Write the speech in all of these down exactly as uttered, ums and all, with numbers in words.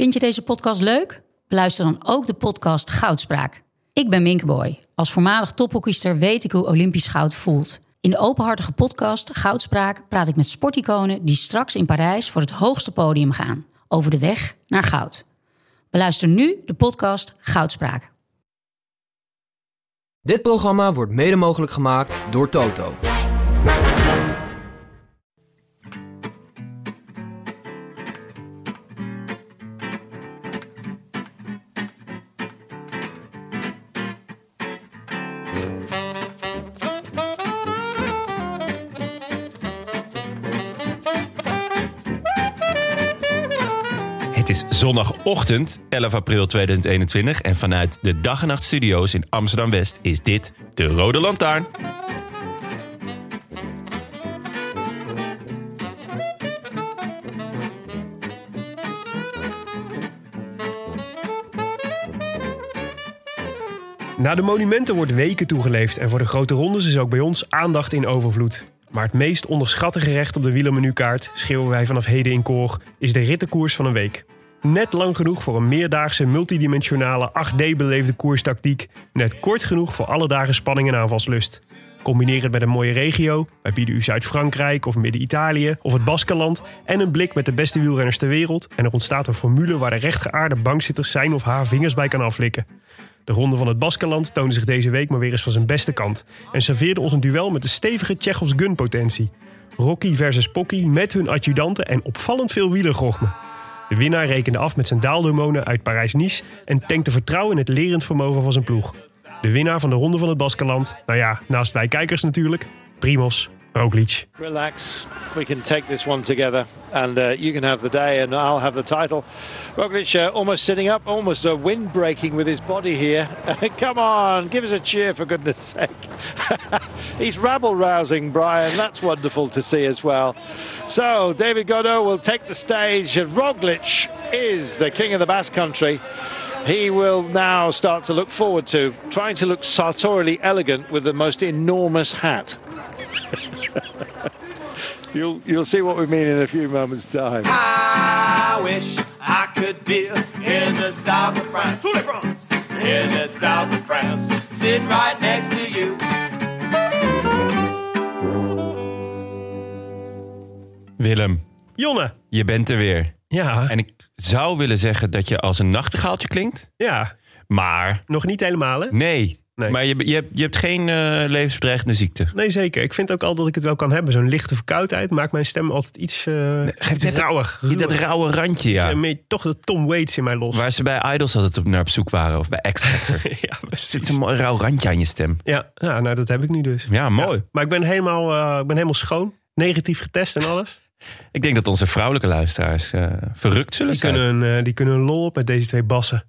Vind je deze podcast leuk? Beluister dan ook de podcast Goudspraak. Ik ben Minke Boy. Als voormalig tophockeyster weet ik hoe Olympisch goud voelt. In de openhartige podcast Goudspraak praat ik met sporticonen die straks in Parijs voor het hoogste podium gaan. Over de weg naar goud. Beluister nu de podcast Goudspraak. Dit programma wordt mede mogelijk gemaakt door Toto. Het is zondagochtend, elf april tweeduizend eenentwintig... en vanuit de Dag en Nacht Studio's in Amsterdam-West is dit de Rode Lantaarn. Na de monumenten wordt weken toegeleefd en voor de grote rondes is ook bij ons aandacht in overvloed. Maar het meest onderschatte gerecht op de wielermenukaart, schreeuwen wij vanaf heden in koor, is de rittenkoers van een week. Net lang genoeg voor een meerdaagse, multidimensionale, acht D-beleefde koerstactiek. Net kort genoeg voor alledaagse spanning en aanvalslust. Combineer het met een mooie regio, wij bieden u Zuid-Frankrijk of Midden-Italië of het Baskenland en een blik met de beste wielrenners ter wereld en er ontstaat een formule waar de rechtgeaarde bankzitters zijn of haar vingers bij kan aflikken. De Ronde van het Baskenland toonde zich deze week maar weer eens van zijn beste kant en serveerde ons een duel met de stevige Tsjechovs gunpotentie. Rocky versus Pocky met hun adjudanten en opvallend veel wielergochme. De winnaar rekende af met zijn daalhormonen uit Parijs-Nice en tankte vertrouwen in het lerend vermogen van zijn ploeg. De winnaar van de Ronde van het Baskenland, nou ja, naast wij kijkers natuurlijk, Primoz Roglic. Relax, we can take this one together and uh, you can have the day and I'll have the title. Roglic uh, almost sitting up, almost uh, wind-breaking with his body here. Come on, give us a cheer for goodness sake. He's rabble-rousing, Brian, that's wonderful to see as well. So, David Gaudu will take the stage. Roglic is the king of the Basque Country. He will now start to look forward to trying to look sartorially elegant with the most enormous hat. you'll you'll see what we mean in a few moments' time. I wish I could be in the south of France. In the south of France, sitting right next to you. Willem, Jonne. je bent er weer. Ja. En ik zou willen zeggen dat je als een nachtegaaltje klinkt. Ja. Maar... Nog niet helemaal, hè? Nee. Nee. Maar je, je, hebt, je hebt geen uh, levensbedreigende ziekte. Nee, zeker. Ik vind ook al dat ik het wel kan hebben. Zo'n lichte verkoudheid maakt mijn stem altijd iets, uh, nee, iets dat, rauwig. Je, dat rauwe randje, ja. En meer, toch de Tom Waits in mij los. Waar ze bij Idols altijd op, naar op zoek waren. Of bij X Factor. Ja, er zit zo'n mooi rauw randje aan je stem. Ja, ja, nou dat heb ik nu dus. Ja, mooi. Ja, maar ik ben, helemaal, uh, ik ben helemaal schoon. Negatief getest en alles. Ik denk dat onze vrouwelijke luisteraars uh, verrukt zullen die zijn. Kunnen, uh, die kunnen een lol op met deze twee bassen.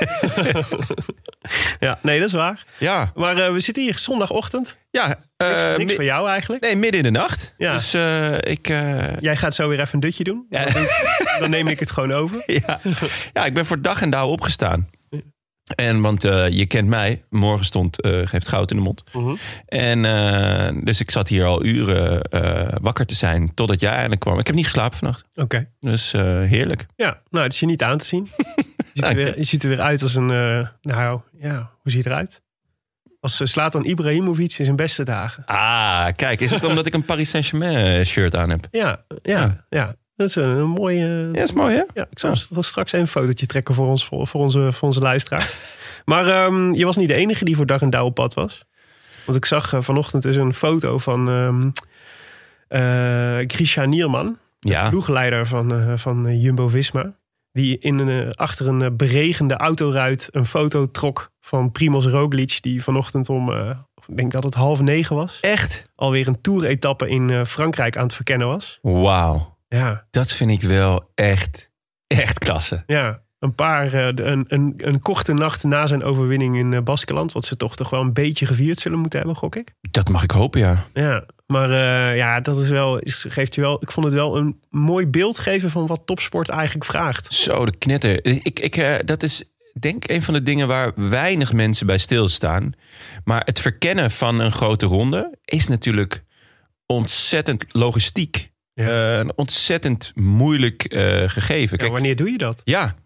Ja, nee, dat is waar. Ja. Maar uh, we zitten hier zondagochtend. Ja, uh, niks niks mi- voor jou eigenlijk. Nee, midden in de nacht. Ja. Dus uh, ik... Uh... Jij gaat zo weer even een dutje doen. Ja. Dan, doe ik, dan neem ik het gewoon over. Ja, ja, ik ben voor dag en dauw opgestaan. En want uh, je kent mij, morgen stond uh, geeft goud in de mond. Uh-huh. En uh, dus ik zat hier al uren uh, wakker te zijn totdat jij eindelijk kwam. Ik heb niet geslapen vannacht. Oké. Okay. Dus uh, heerlijk. Ja, nou het is je niet aan te zien. Je ziet, er weer, je ziet er weer uit als een, uh, nou ja, hoe zie je eruit? Als uh, Zlatan Ibrahimovic in zijn beste dagen. Ah, kijk, is het omdat ik een Paris Saint-Germain shirt aan heb? Ja, ja, ja. ja. Dat is een, een mooie... Ja, dat is mooi, hè? Ja, ik zal ja. straks even een fotootje trekken voor, ons, voor, voor, onze, voor onze luisteraar. Maar um, je was niet de enige die voor dag en dauw op pad was. Want ik zag uh, vanochtend dus een foto van um, uh, Grisha Nierman. Ja. De ploegleider van, uh, van uh, Jumbo-Visma. Die in een, uh, achter een uh, beregende autoruit een foto trok van Primoz Roglic. Die vanochtend om, uh, ik denk dat het half negen was. Echt? Alweer een toeretappe in uh, Frankrijk aan het verkennen was. Wauw. Ja. Dat vind ik wel echt, echt klasse. Ja, een paar, uh, een, een, een korte nacht na zijn overwinning in uh, Baskeland. Wat ze toch toch wel een beetje gevierd zullen moeten hebben, gok ik. Dat mag ik hopen, ja. Ja, maar uh, ja, dat is wel, is, geeft je wel, ik vond het wel een mooi beeld geven van wat topsport eigenlijk vraagt. Zo, de knetter. Ik, ik, uh, dat is denk een van de dingen waar weinig mensen bij stilstaan. Maar het verkennen van een grote ronde is natuurlijk ontzettend logistiek. Ja. Uh, een ontzettend moeilijk uh, gegeven. Ja, Kijk, wanneer doe je dat? Ja,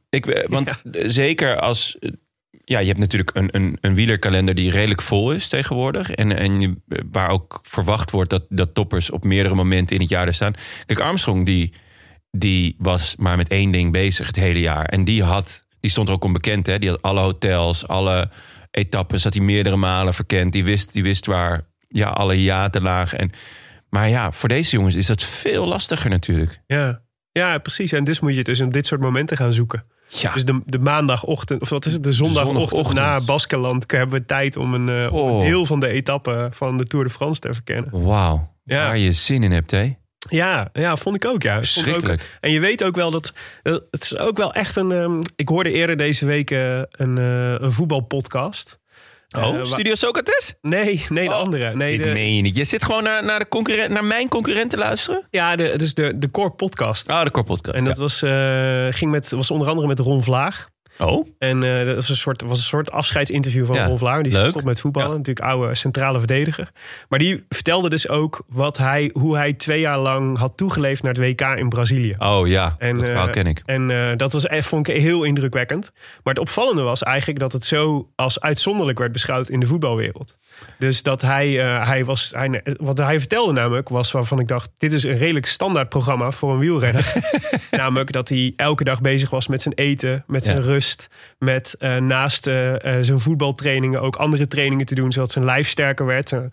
Ik, want ja. zeker als... Ja, je hebt natuurlijk een, een, een wielerkalender die redelijk vol is tegenwoordig. En, en waar ook verwacht wordt dat, dat toppers op meerdere momenten in het jaar er staan. Kijk, Armstrong die, die was maar met één ding bezig het hele jaar. En die, had, die stond er ook onbekend. Hè? Die had alle hotels, alle etappes, had hij meerdere malen verkend. Die wist, die wist waar ja, alle hiaten lagen. En, maar ja, voor deze jongens is dat veel lastiger natuurlijk. Ja, ja precies. En dus moet je dus op dit soort momenten gaan zoeken. Ja. Dus de, de maandagochtend, of wat is het, de zondagochtend, zondagochtend. na Baskeland hebben we tijd om een, uh, oh. een deel van de etappe van de Tour de France te verkennen. Wauw, ja. Waar je zin in hebt, hè? Ja, ja, vond ik ook, ja. Schrikkelijk. Ook, en je weet ook wel dat, uh, het is ook wel echt een, um, ik hoorde eerder deze week uh, een, uh, een voetbalpodcast. Oh, uh, Studio Socrates? Nee, nee, de oh, andere. Nee, dit de, meen je niet. Je zit gewoon naar, naar, de concurrent, naar mijn concurrent te luisteren? Ja, de, dus de, de Core Podcast. Ah, de Core Podcast. En dat ja. was, uh, ging met, was onder andere met Ron Vlaag. Oh. En uh, dat was een soort, was een soort afscheidsinterview van ja, Ron Vlaar. Die stopt met voetballen. Ja. Natuurlijk oude centrale verdediger. Maar die vertelde dus ook wat hij, hoe hij twee jaar lang had toegeleefd naar het W K in Brazilië. Oh ja, en, dat verhaal uh, ken ik. En uh, dat was, vond ik heel indrukwekkend. Maar het opvallende was eigenlijk dat het zo als uitzonderlijk werd beschouwd in de voetbalwereld. Dus dat hij, uh, hij was, hij, wat hij vertelde namelijk was waarvan ik dacht, dit is een redelijk standaard programma voor een wielrenner. Namelijk dat hij elke dag bezig was met zijn eten, met zijn ja. rust. Met uh, naast uh, zijn voetbaltrainingen ook andere trainingen te doen, zodat zijn lijf sterker werd. Uh,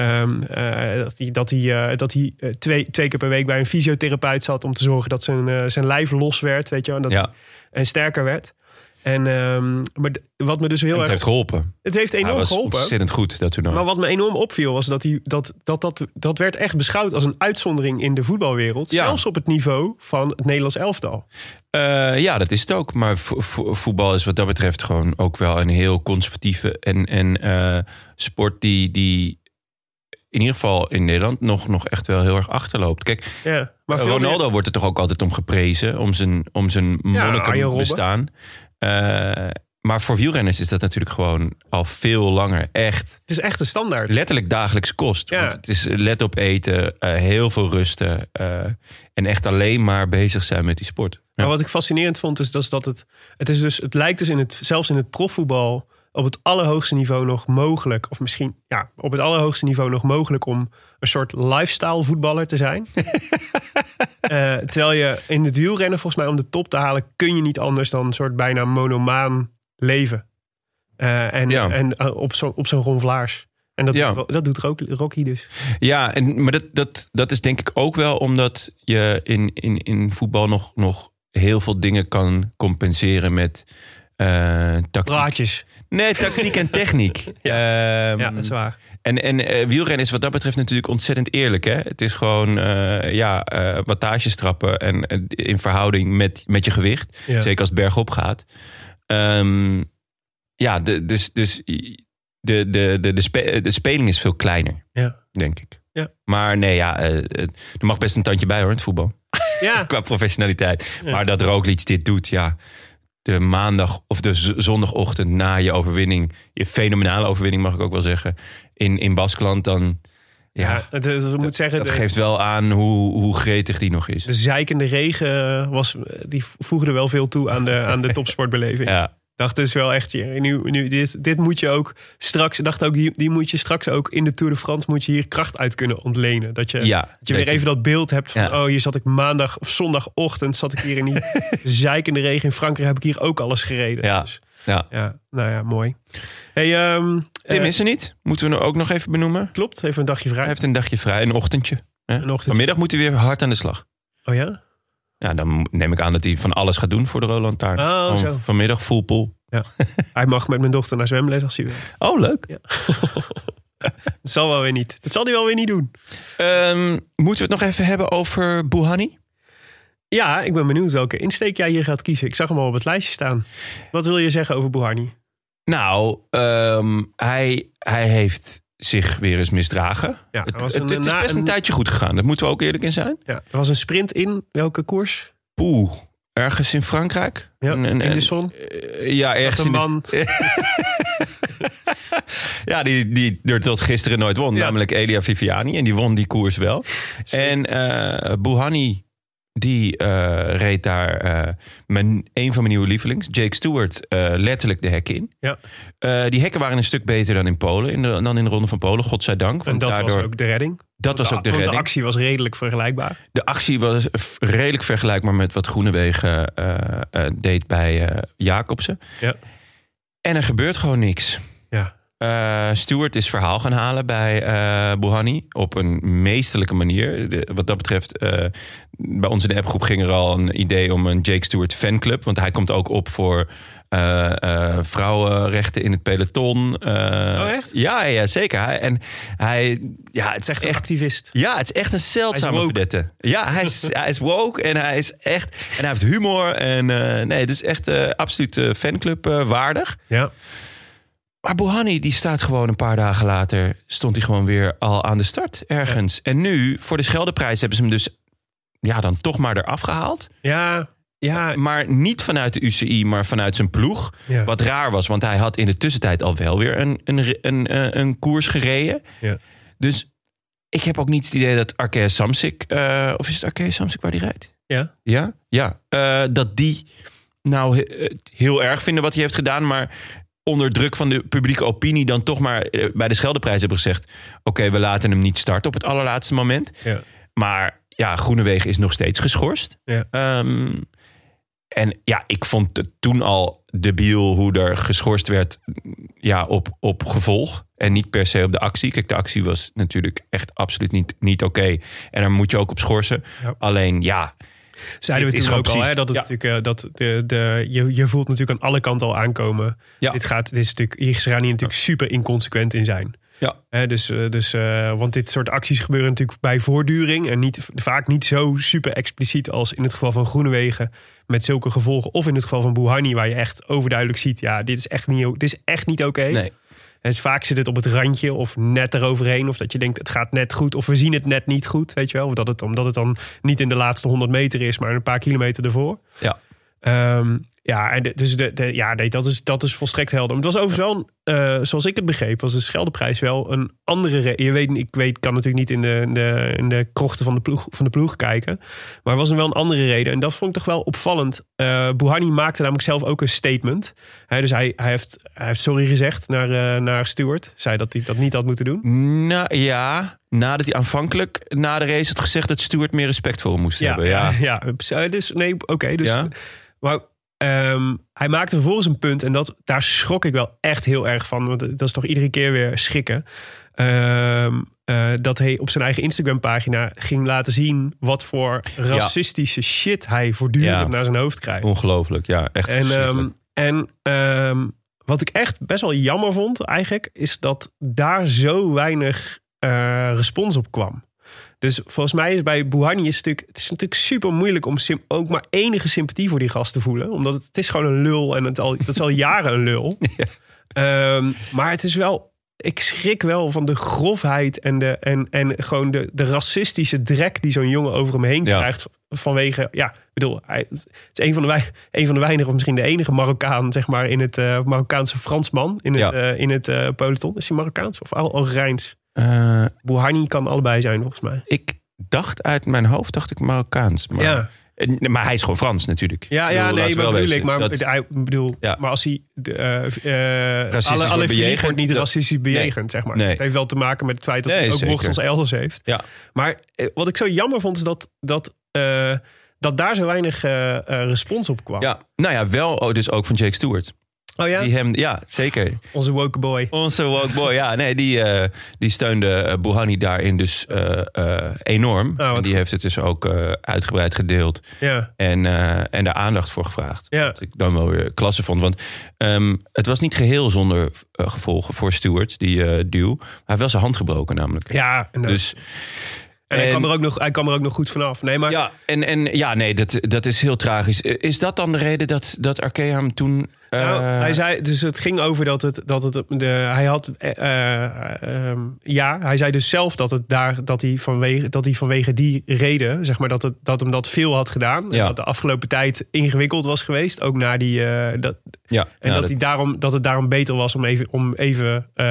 uh, dat hij, dat hij, uh, dat hij uh, twee, twee keer per week bij een fysiotherapeut zat om te zorgen dat zijn, uh, zijn lijf los werd, weet je wel, en, dat ja. hij, en sterker werd. En um, maar d- wat me dus heel en het erg... heeft geholpen. Het heeft enorm Hij was geholpen. Ontzettend goed dat toernooi. Maar wat me enorm opviel was dat, hij, dat, dat, dat dat werd echt beschouwd als een uitzondering in de voetbalwereld. Ja. Zelfs op het niveau van het Nederlands elftal. Uh, ja, dat is het ook. Maar vo- vo- voetbal is wat dat betreft gewoon ook wel een heel conservatieve en, en uh, sport die, die in ieder geval in Nederland nog, nog echt wel heel erg achterloopt. Kijk, ja, maar Ronaldo meer... wordt er toch ook altijd om geprezen, om zijn, om zijn monniken ja, bestaan. Uh, maar voor wielrenners is dat natuurlijk gewoon al veel langer echt. Het is echt een standaard. Letterlijk dagelijks kost. Ja. Want het is let op eten, uh, heel veel rusten. Uh, en echt alleen maar bezig zijn met die sport. Ja. Maar wat ik fascinerend vond is dat, dat het, het is dus, het lijkt dus in het, zelfs in het profvoetbal op het allerhoogste niveau nog mogelijk, of misschien ja, op het allerhoogste niveau nog mogelijk om een soort lifestyle voetballer te zijn. uh, terwijl je in het wielrennen volgens mij om de top te halen kun je niet anders dan een soort bijna monomaan leven. Uh, en ja. en uh, op, zo, op zo'n Ron Vlaars. En dat, ja. doet, dat doet Rocky dus. Ja, en, maar dat, dat, dat is denk ik ook wel omdat je in, in, in voetbal nog, nog heel veel dingen kan compenseren met uh, tactiek. Praatjes. Nee, tactiek en techniek. ja. Um, ja, dat is waar. En, en uh, wielrennen is wat dat betreft natuurlijk ontzettend eerlijk. Hè? Het is gewoon uh, ja, uh, wattages trappen en uh, in verhouding met, met je gewicht. Ja. Zeker als het bergop gaat. Um, ja, de, dus, dus de, de, de, de, spe, de speling is veel kleiner, ja. denk ik. Ja. Maar nee, ja, uh, er mag best een tandje bij hoor, in het voetbal. Ja. Qua professionaliteit. Ja. Maar dat Roglic dit doet, ja. De maandag of de zondagochtend na je overwinning, je fenomenale overwinning mag ik ook wel zeggen, in, in Baskeland, dan ja, ja het, het, het moet zeggen, dat de, geeft wel aan hoe, hoe gretig die nog is. De zeikende regen was, die voegde wel veel toe aan de, aan de topsportbeleving. Ja. Dacht, het is wel echt, nu, nu, dit, dit moet je ook straks, dacht ook, die, die moet je straks ook in de Tour de France, moet je hier kracht uit kunnen ontlenen. Dat je, ja, dat je weer even dat beeld hebt van, ja. oh, hier zat ik maandag of zondagochtend, zat ik hier in die zeikende regen in Frankrijk, heb ik hier ook alles gereden. Ja. Dus, ja. ja, nou ja, mooi. Hey, um, Tim uh, is er niet, moeten we hem ook nog even benoemen. Klopt, even een dagje vrij. Hij heeft een dagje vrij, een ochtendje. Hè? Een ochtendje. Vanmiddag moet hij weer hard aan de slag. Oh ja? Ja, dan neem ik aan dat hij van alles gaat doen voor de Roland Taarn. Oh, zo. Vanmiddag full pool. Ja. Hij mag met mijn dochter naar zwemles als hij wil. Oh, leuk. Ja. Dat zal wel weer niet. Dat zal hij wel weer niet doen. Um, moeten we het nog even hebben over Bouhanni? Ja, ik ben benieuwd welke insteek jij hier gaat kiezen. Ik zag hem al op het lijstje staan. Wat wil je zeggen over Bouhanni? Nou, um, hij, hij heeft zich weer eens misdragen. Ja, het, het, een, het is best een, een tijdje goed gegaan. Daar moeten we ook eerlijk in zijn. Ja, er was een sprint in welke koers? Poeh. Ergens in Frankrijk. Ja, en, en, in de zon. Uh, ja, ergens een man. In de... ja, die, die er tot gisteren nooit won. Ja. Namelijk Elia Viviani. En die won die koers wel. Zeker. En uh, Bouhanni die uh, reed daar uh, mijn, een van mijn nieuwe lievelings, Jake Stewart, uh, letterlijk de hekken in. Ja. Uh, die hekken waren een stuk beter dan in Polen, in de, dan in de Ronde van Polen, godzijdank. En dat daardoor, was ook de redding? Dat was de, ook de want redding. de actie was redelijk vergelijkbaar? De actie was redelijk vergelijkbaar met wat Groenewegen uh, uh, deed bij uh, Jacobsen. Ja. En er gebeurt gewoon niks. Ja. Uh, Stewart is verhaal gaan halen bij uh, Bouhanni op een meesterlijke manier. De, wat dat betreft, uh, bij ons in de appgroep ging er al een idee om een Jake Stewart fanclub. Want hij komt ook op voor uh, uh, vrouwenrechten in het peloton. Uh, oh echt? Ja, ja zeker. Hij, en hij, ja, het is echt echt een activist. Ja, het is echt een zeldzame verdette. Ja, hij is, hij is woke en hij is echt. En hij heeft humor. En uh, nee, het is echt uh, absoluut uh, fanclub uh, waardig. Ja. Maar Bouhanni, die staat gewoon een paar dagen later, stond hij gewoon weer al aan de start ergens. Ja. En nu, voor de Scheldeprijs, hebben ze hem dus ja, dan toch maar eraf gehaald. Ja, ja. Maar niet vanuit de U C I, maar vanuit zijn ploeg. Ja. Wat raar was, want hij had in de tussentijd al wel weer een, een, een, een, een koers gereden. Ja. Dus ik heb ook niet het idee dat Arkea Samsic, uh, of is het Arkea Samsic waar die rijdt? Ja. Ja? Ja. Uh, dat die nou he, heel erg vinden wat hij heeft gedaan, maar onder druk van de publieke opinie dan toch maar bij de Scheldeprijs hebben gezegd, oké, okay, we laten hem niet starten op het allerlaatste moment. Ja. Maar ja, Groenewegen is nog steeds geschorst. Ja. Um, en ja, ik vond het toen al debiel hoe er geschorst werd ja, op, op gevolg. En niet per se op de actie. Kijk, de actie was natuurlijk echt absoluut niet, niet oké. Okay. En daar moet je ook op schorsen. Ja. Alleen ja, zeiden we toen ook precies, al, hè, dat het ja. natuurlijk, uh, dat de, de, je, je voelt natuurlijk aan alle kanten al aankomen. Ja. Dit gaat, dit is natuurlijk, hier gaan hier natuurlijk ja. super inconsequent in zijn. Ja. He, dus, dus, uh, want dit soort acties gebeuren natuurlijk bij voortduring en niet, vaak niet zo super expliciet als in het geval van Groenewegen met zulke gevolgen. Of in het geval van Bouhanni, waar je echt overduidelijk ziet, ja, dit is echt niet, dit is echt niet oké. Okay. Nee. Dus vaak zit het op het randje of net eroverheen. Of dat je denkt, het gaat net goed. Of we zien het net niet goed, weet je wel. Of dat het, omdat het dan niet in de laatste honderd meter is, maar een paar kilometer ervoor. Ja. Um, ja, en de, dus de, de, ja, nee, dat is, dat is volstrekt helder. Het was overigens wel, uh, zoals ik het begreep, was de Scheldeprijs wel een andere reden. Je weet, ik weet, kan natuurlijk niet in de, in de, in de krochten van de, ploeg, van de ploeg kijken. Maar er was er wel een andere reden. En dat vond ik toch wel opvallend. Uh, Bouhanni maakte namelijk zelf ook een statement. He, dus hij, hij, heeft, hij heeft sorry gezegd naar, uh, naar Stewart. Zei dat hij dat niet had moeten doen. Nou ja, nadat hij aanvankelijk na de race had gezegd dat Stewart meer respect voor hem moest ja, hebben. Ja, ja, ja dus nee, oké. Okay, dus, ja. Maar um, hij maakte vervolgens een punt en dat, daar schrok ik wel echt heel erg van. Want dat is toch iedere keer weer schrikken. Um, uh, dat hij op zijn eigen Instagram-pagina ging laten zien wat voor racistische ja. shit hij voortdurend ja. naar zijn hoofd krijgt. Ongelooflijk, ja, echt en, um, en um, wat ik echt best wel jammer vond eigenlijk, is dat daar zo weinig uh, respons op kwam. Dus volgens mij is bij Bouhanni is het, natuurlijk, het is natuurlijk super moeilijk om sim, ook maar enige sympathie voor die gast te voelen. Omdat het, het is gewoon een lul en het al, dat is al jaren een lul. Ja. Um, maar het is wel, ik schrik wel van de grofheid en, de, en, en gewoon de, de racistische drek die zo'n jongen over hem heen ja. krijgt. Vanwege, ja, ik bedoel, hij, het is een van de, wij, een van de weinigen, of misschien de enige Marokkaan, zeg maar, in het uh, Marokkaanse Fransman in het, ja. uh, in het uh, peloton. Is hij Marokkaans of Al Algerijns? Uh, Bouhanni kan allebei zijn, volgens mij. Ik dacht uit mijn hoofd, dacht ik Marokkaans. Maar, ja. maar hij is gewoon Frans natuurlijk. Ja, ja bedoel, nee, maar bedoel ik. Maar, dat, ik bedoel, ja. maar als hij uh, uh, alle, alle bejegend, wordt niet dat, racistisch bejegend, nee, zeg maar. Nee. Het heeft wel te maken met het feit dat nee, hij ook zeker. wortels elders heeft. Ja. Maar uh, wat ik zo jammer vond, is dat, dat, uh, dat daar zo weinig uh, uh, respons op kwam. Ja, nou ja, wel oh, dus ook van Jake Stewart. Oh ja? Die hem, ja, zeker. Onze woke boy. Onze woke boy, ja. Nee, die, uh, die steunde uh, Bouhanni daarin dus uh, uh, enorm. Oh, en die goed. heeft het dus ook uh, uitgebreid gedeeld. Ja. En, uh, en daar aandacht voor gevraagd. Ja. Wat ik dan wel weer klasse vond. Want um, het was niet geheel zonder uh, gevolgen voor Stewart, die uh, duw. Hij heeft wel zijn hand gebroken namelijk. Ja, en dus... En hij, en, kwam er ook nog, hij kwam er ook nog goed vanaf. Nee, maar... Ja, en, en ja, nee, dat, dat is heel tragisch. Is dat dan de reden dat, dat Arkea hem toen Nou, Uh, hij zei, dus het ging over dat het, dat het de, hij had, uh, uh, um, ja, hij zei dus zelf dat het daar, dat hij vanwege, dat hij vanwege die reden, zeg maar, dat het, dat hem dat veel had gedaan, Ja. en dat de afgelopen tijd ingewikkeld was geweest, ook na die, uh, dat, ja, en ja, dat, dat, hij daarom, dat het daarom beter was om even, om even uh,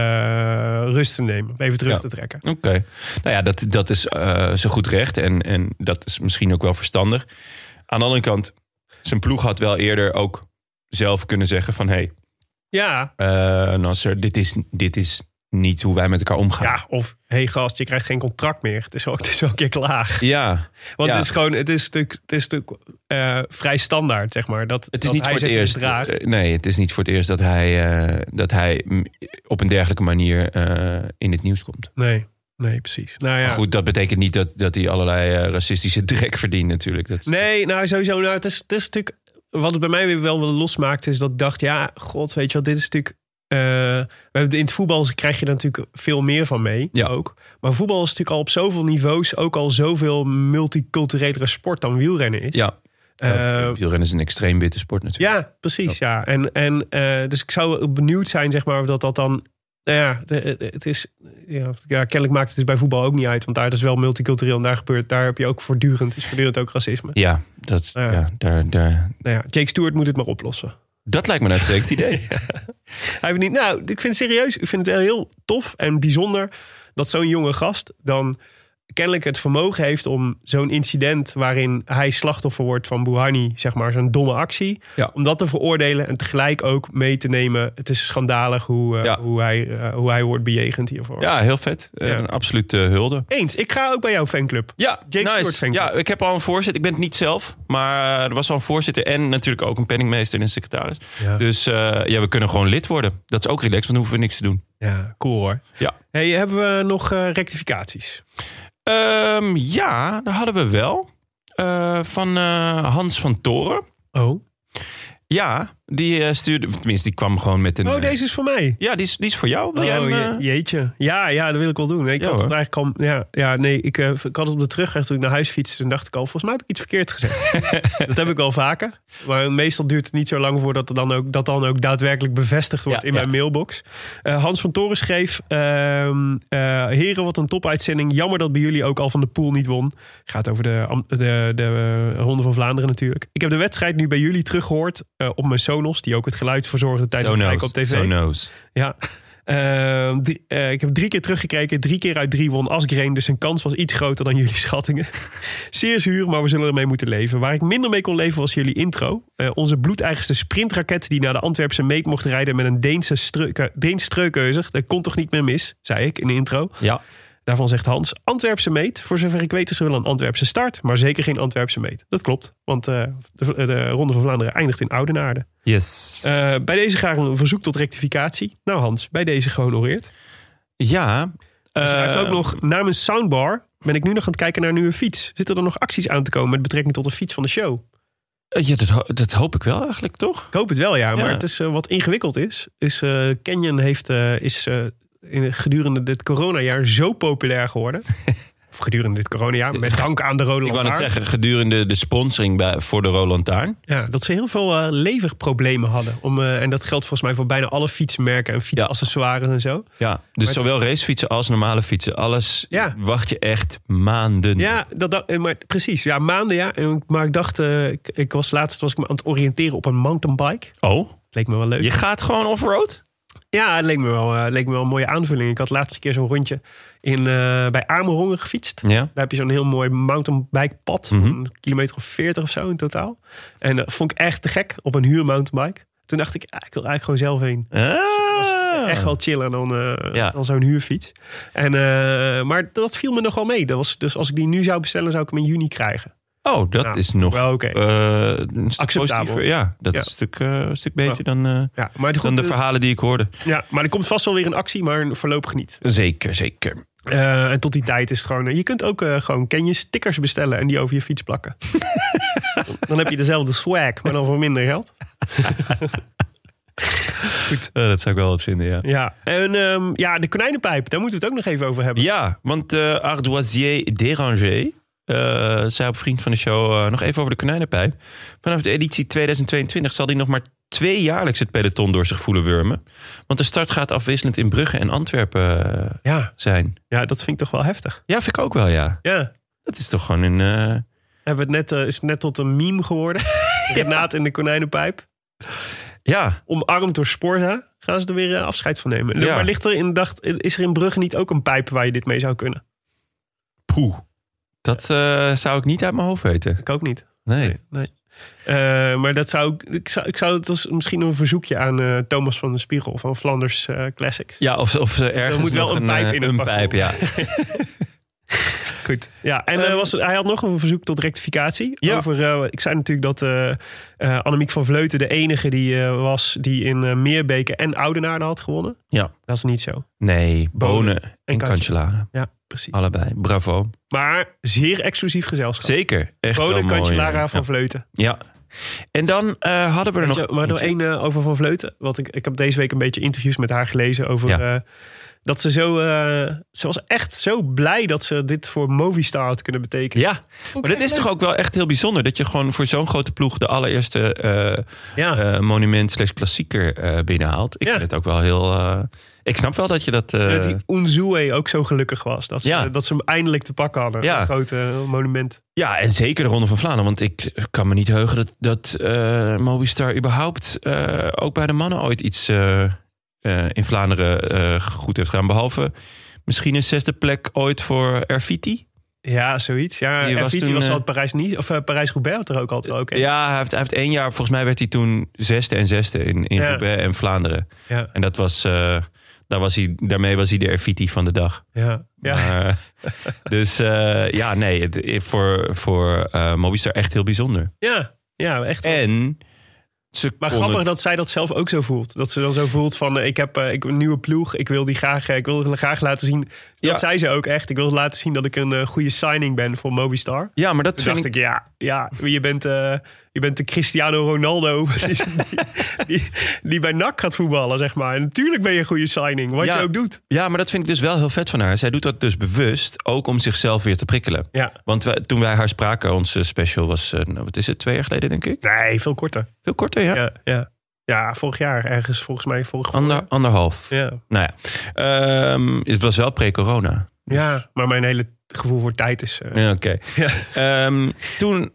rust te nemen, even terug Ja. te trekken. Oké, okay. Nou ja, dat, dat is uh, zo goed recht en, en dat is misschien ook wel verstandig. Aan de andere kant, zijn ploeg had wel eerder ook zelf kunnen zeggen van... hé, Ja, hey, uh, Nasser, dit is, dit is niet hoe wij met elkaar omgaan. ja, of hé hey gast, je krijgt geen contract meer. Het is wel, het is wel een keer klaar. Ja, Want ja. het is gewoon, het is natuurlijk, het is natuurlijk uh, vrij standaard, zeg maar. Dat, Het is dat niet hij voor het zich eerst. misdraagt. uh, Nee, het is niet voor het eerst dat hij, uh, dat hij m- op een dergelijke manier uh, in het nieuws komt. Nee, nee, precies. Nou ja. Maar goed, dat betekent niet dat, dat hij allerlei uh, racistische drek verdient natuurlijk. Dat is... Nee, nou sowieso. Nou, het is, het is natuurlijk. Wat het bij mij weer wel losmaakt, is dat ik dacht, ja, god, weet je wat, dit is natuurlijk. Uh, we hebben in het voetbal krijg je er natuurlijk veel meer van mee. Ja. Ook. Maar voetbal is natuurlijk al op zoveel niveaus ook al zoveel multiculturelere sport dan wielrennen is. Ja, Uh, uh, wielrennen is een extreem witte sport natuurlijk. Ja, precies. Ja. Ja. En, en uh, dus ik zou benieuwd zijn, zeg maar, of dat dat dan. Nou ja, het is. Ja, ja, kennelijk maakt het dus bij voetbal ook niet uit, want daar is wel multicultureel en daar gebeurt, daar heb je ook voortdurend, is voortdurend ook racisme. Ja, dat, Ja. ja, daar, daar, Nou ja, Jake Stewart moet het maar oplossen. dat lijkt me een uitstekend idee. Hij heeft niet. Nou, ik vind het serieus. Ik vind het wel heel tof en bijzonder dat zo'n jonge gast dan kennelijk het vermogen heeft om zo'n incident waarin hij slachtoffer wordt van Bouhanni, zeg maar, zo'n domme actie, Ja. om dat te veroordelen en tegelijk ook mee te nemen. Het is schandalig hoe, uh, Ja. hoe, hij, uh, hoe hij wordt bejegend hiervoor. Ja, heel vet. Ja. Een absolute hulde. Eens, ik ga ook bij jouw fanclub. Ja, Jake Stewart nice. fanclub. Ja, ik heb al een voorzitter. Ik ben het niet zelf, maar uh, er was al een voorzitter en natuurlijk ook een penningmeester en een secretaris. Ja. Dus uh, ja, we kunnen gewoon lid worden. Dat is ook relaxed, want dan hoeven we niks te doen. Ja, cool hoor. Ja. Hey, hebben we nog uh, rectificaties? Um, ja, dat hadden we wel. Uh, van uh, Hans van Toren. Oh. Ja, die uh, stuurde... Tenminste, die kwam gewoon met een... Oh, uh, deze is voor mij. Ja, die is, die is voor jou. Wil jij Oh, hem, je- uh, jeetje. Ja, ja, dat wil ik wel doen. Ik Ja, had het hoor. eigenlijk al. Ja, ja nee, ik, uh, ik had het op de terugweg toen ik naar huis fietste. Toen dacht ik al, volgens mij heb ik iets verkeerd gezegd. Dat heb ik wel vaker. Maar meestal duurt het niet zo lang voordat er dan ook, dat dan ook daadwerkelijk bevestigd wordt Ja, in ja. mijn mailbox. Uh, Hans van Toren schreef: uh, uh, heren, wat een topuitzending. Jammer dat bij jullie ook al van de Poel niet won. Gaat over de, Am- de, de, de Ronde van Vlaanderen natuurlijk. Ik heb de wedstrijd nu bij jullie teruggehoord uh, op mijn Sonos, die ook het geluid verzorgde tijdens So het kijken knows, op tv. so knows. Ja. Uh, drie, uh, ik heb drie keer teruggekeken. Drie keer uit drie won Asgreen. Dus zijn kans was iets groter dan jullie schattingen. Zeer zuur, maar we zullen ermee moeten leven. Waar ik minder mee kon leven was jullie intro. Uh, onze bloedeigenste sprintraket die naar de Antwerpse meet mocht rijden met een Deense streuke, Deens streukeuzer. Dat kon toch niet meer mis, zei ik in de intro. Ja. Daarvan zegt Hans, Antwerpse meet. Voor zover ik weet is er wel een Antwerpse start, maar zeker geen Antwerpse meet. Dat klopt, want uh, de, de Ronde van Vlaanderen eindigt in Oudenaarde. Yes. Uh, bij deze graag een verzoek tot rectificatie. Nou Hans, bij deze gehonoreerd. Ja. Hij schrijft uh, ook nog, namens Soundbar ben ik nu nog aan het kijken naar een nieuwe fiets. Zitten er nog acties aan te komen met betrekking tot de fiets van de show? Ja, dat, ho- dat hoop ik wel eigenlijk, toch? Ik hoop het wel, ja. Maar Ja. het is, uh, wat ingewikkeld is, is uh, Canyon heeft, uh, is uh, in, gedurende dit coronajaar zo populair geworden. Of gedurende dit coronajaar, met dank aan de Rode Ik wou net Lantaarn. zeggen, gedurende de sponsoring bij, voor de Rode Lantaarn. Ja, dat ze heel veel uh, leverproblemen hadden. Om, uh, en dat geldt volgens mij voor bijna alle fietsmerken en fietsaccessoires en zo. Ja, dus Maar zowel racefietsen als normale fietsen. Alles Ja. wacht je echt maanden. Ja, dat, dat, maar precies. Ja, maanden ja. En, maar ik dacht, uh, ik, ik was laatst was ik me aan het oriënteren op een mountainbike. Oh, Leek me wel leuk. je gaat gewoon offroad? Ja, het leek me wel, uh, leek me wel een mooie aanvulling. Ik had de laatste keer zo'n rondje in, uh, bij Amerongen gefietst. Ja. Daar heb je zo'n heel mooi mountainbike pad. Mhm. Een kilometer of veertig of zo in totaal. En dat vond ik echt te gek op een huur mountainbike. Toen dacht ik, ah, ik wil eigenlijk gewoon zelf heen. Ah. Dat was echt wel chiller dan, uh, Ja. dan zo'n huurfiets. En, uh, maar dat viel me nog wel mee. Dat was, dus als ik die nu zou bestellen, zou ik hem in juni krijgen. Oh, dat Nou, is nog wel oké. uh, een stuk Acceptabel. positiever. Ja, dat Ja. is een stuk, uh, een stuk beter Ja. dan, uh, Ja, maar, goed, dan de uh, verhalen die ik hoorde. ja, maar er komt vast wel weer een actie, maar voorlopig niet. Zeker, zeker. Uh, en tot die tijd is het gewoon... Uh, je kunt ook uh, gewoon ken je stickers bestellen en die over je fiets plakken. Dan heb je dezelfde swag, maar dan voor minder geld. Goed. Uh, dat zou ik wel wat vinden, ja. Ja, en um, ja, de konijnenpijp, daar moeten we het ook nog even over hebben. Ja, want uh, Ardoisier Déranger uh, zei op Vriend van de Show uh, nog even over de konijnenpijp. Vanaf de editie tweeduizend tweeëntwintig zal die nog maar tweejaarlijks het peloton door zich voelen wurmen. Want de start gaat afwisselend in Brugge en Antwerpen uh, ja. zijn. Ja, dat vind ik toch wel heftig. Ja, vind ik ook wel, ja. Ja. Dat is toch gewoon een... Uh... Hebben we het net, uh, is het net tot een meme geworden? Renaat in de konijnenpijp. Ja. Omarmd door Sporza. Gaan ze er weer uh, afscheid van nemen. Ja. Maar ligt er in, dacht, is er in Brugge niet ook een pijp waar je dit mee zou kunnen? Poeh. Dat uh, zou ik niet uit mijn hoofd weten. Ik ook niet. Nee. nee, nee. Uh, maar dat zou ik, zou, ik zou het als misschien een verzoekje aan uh, Thomas van de Spiegel van Flanders uh, Classics. Ja, of, of uh, ergens er moet wel nog een pijp in een het pijp, ja. Goed. Ja, en uh, was, hij had nog een verzoek tot rectificatie. Ja. Over, uh, ik zei natuurlijk dat uh, uh, Annemiek van Vleuten de enige die uh, was die in uh, Meerbeke en Oudenaarde had gewonnen. Ja. Dat is niet zo. Nee, Bonen en, en Cancellara. Ja, precies. Allebei, bravo. Maar zeer exclusief gezelschap. Zeker, echt Bonen, wel mooi. Cancellara van ja. Vleuten. Ja. En dan uh, hadden we er Weet nog... Je, maar nog één uh, over Van Vleuten. Want ik, ik heb deze week een beetje interviews met haar gelezen over... Ja. Uh, dat ze zo... Uh, ze was echt zo blij dat ze dit voor Movistar had kunnen betekenen. Ja, maar dat is toch ook wel echt heel bijzonder... dat je gewoon voor zo'n grote ploeg... de allereerste uh, ja. uh, monument slash klassieker uh, binnenhaalt. Ik ja. vind het ook wel heel... Uh, ik snap wel dat je dat... Uh... dat die Unzue ook zo gelukkig was. Dat ze, ja. dat ze hem eindelijk te pakken hadden. Ja. Een grote uh, monument. Ja, en zeker de Ronde van Vlaanderen. Want ik kan me niet heugen dat, dat uh, Movistar überhaupt... Uh, ook bij de mannen ooit iets... Uh, Uh, in Vlaanderen uh, goed heeft gedaan. Behalve misschien een zesde plek ooit voor Erviti. Ja, zoiets. Ja, Die Erviti was, toen, was uh, al Parijs-Nice of uh, Parijs-Roubaix er ook altijd ook. Hè? Ja, hij heeft, hij heeft één jaar, volgens mij werd hij toen zesde en zesde in, in ja. Roubaix en Vlaanderen. Ja. En dat was, uh, daar was hij, daarmee was hij de Erviti van de dag. Ja. Ja. Maar, dus uh, ja, nee, het, voor, voor uh, Movistar echt heel bijzonder. Ja, ja echt. En... Ze maar konden... grappig dat zij dat zelf ook zo voelt. Dat ze dan zo voelt van, uh, ik heb uh, ik, een nieuwe ploeg. Ik wil die graag, uh, ik wil graag laten zien. Dat ja. zei ze ook echt. Ik wil laten zien dat ik een uh, goede signing ben voor Movistar. Ja, maar dat Toen vind dacht ik... ik, ja, ja je, bent, uh, je bent de Cristiano Ronaldo die, die, die bij N A C gaat voetballen, zeg maar. En natuurlijk ben je een goede signing, wat ja, je ook doet. Ja, maar dat vind ik dus wel heel vet van haar. Zij doet dat dus bewust, ook om zichzelf weer te prikkelen. Ja. Want wij, toen wij haar spraken, onze special was, uh, nou, wat is het, twee jaar geleden, denk ik? Nee, veel korter. Veel korter, ja. Ja, ja. Ja, vorig jaar ergens, volgens mij vorig Ander, anderhalf. Ja. Nou ja, um, het was wel pre-corona. Dus... Ja, maar mijn hele gevoel voor tijd is... Uh... Ja, oké. Okay. Ja. Um, toen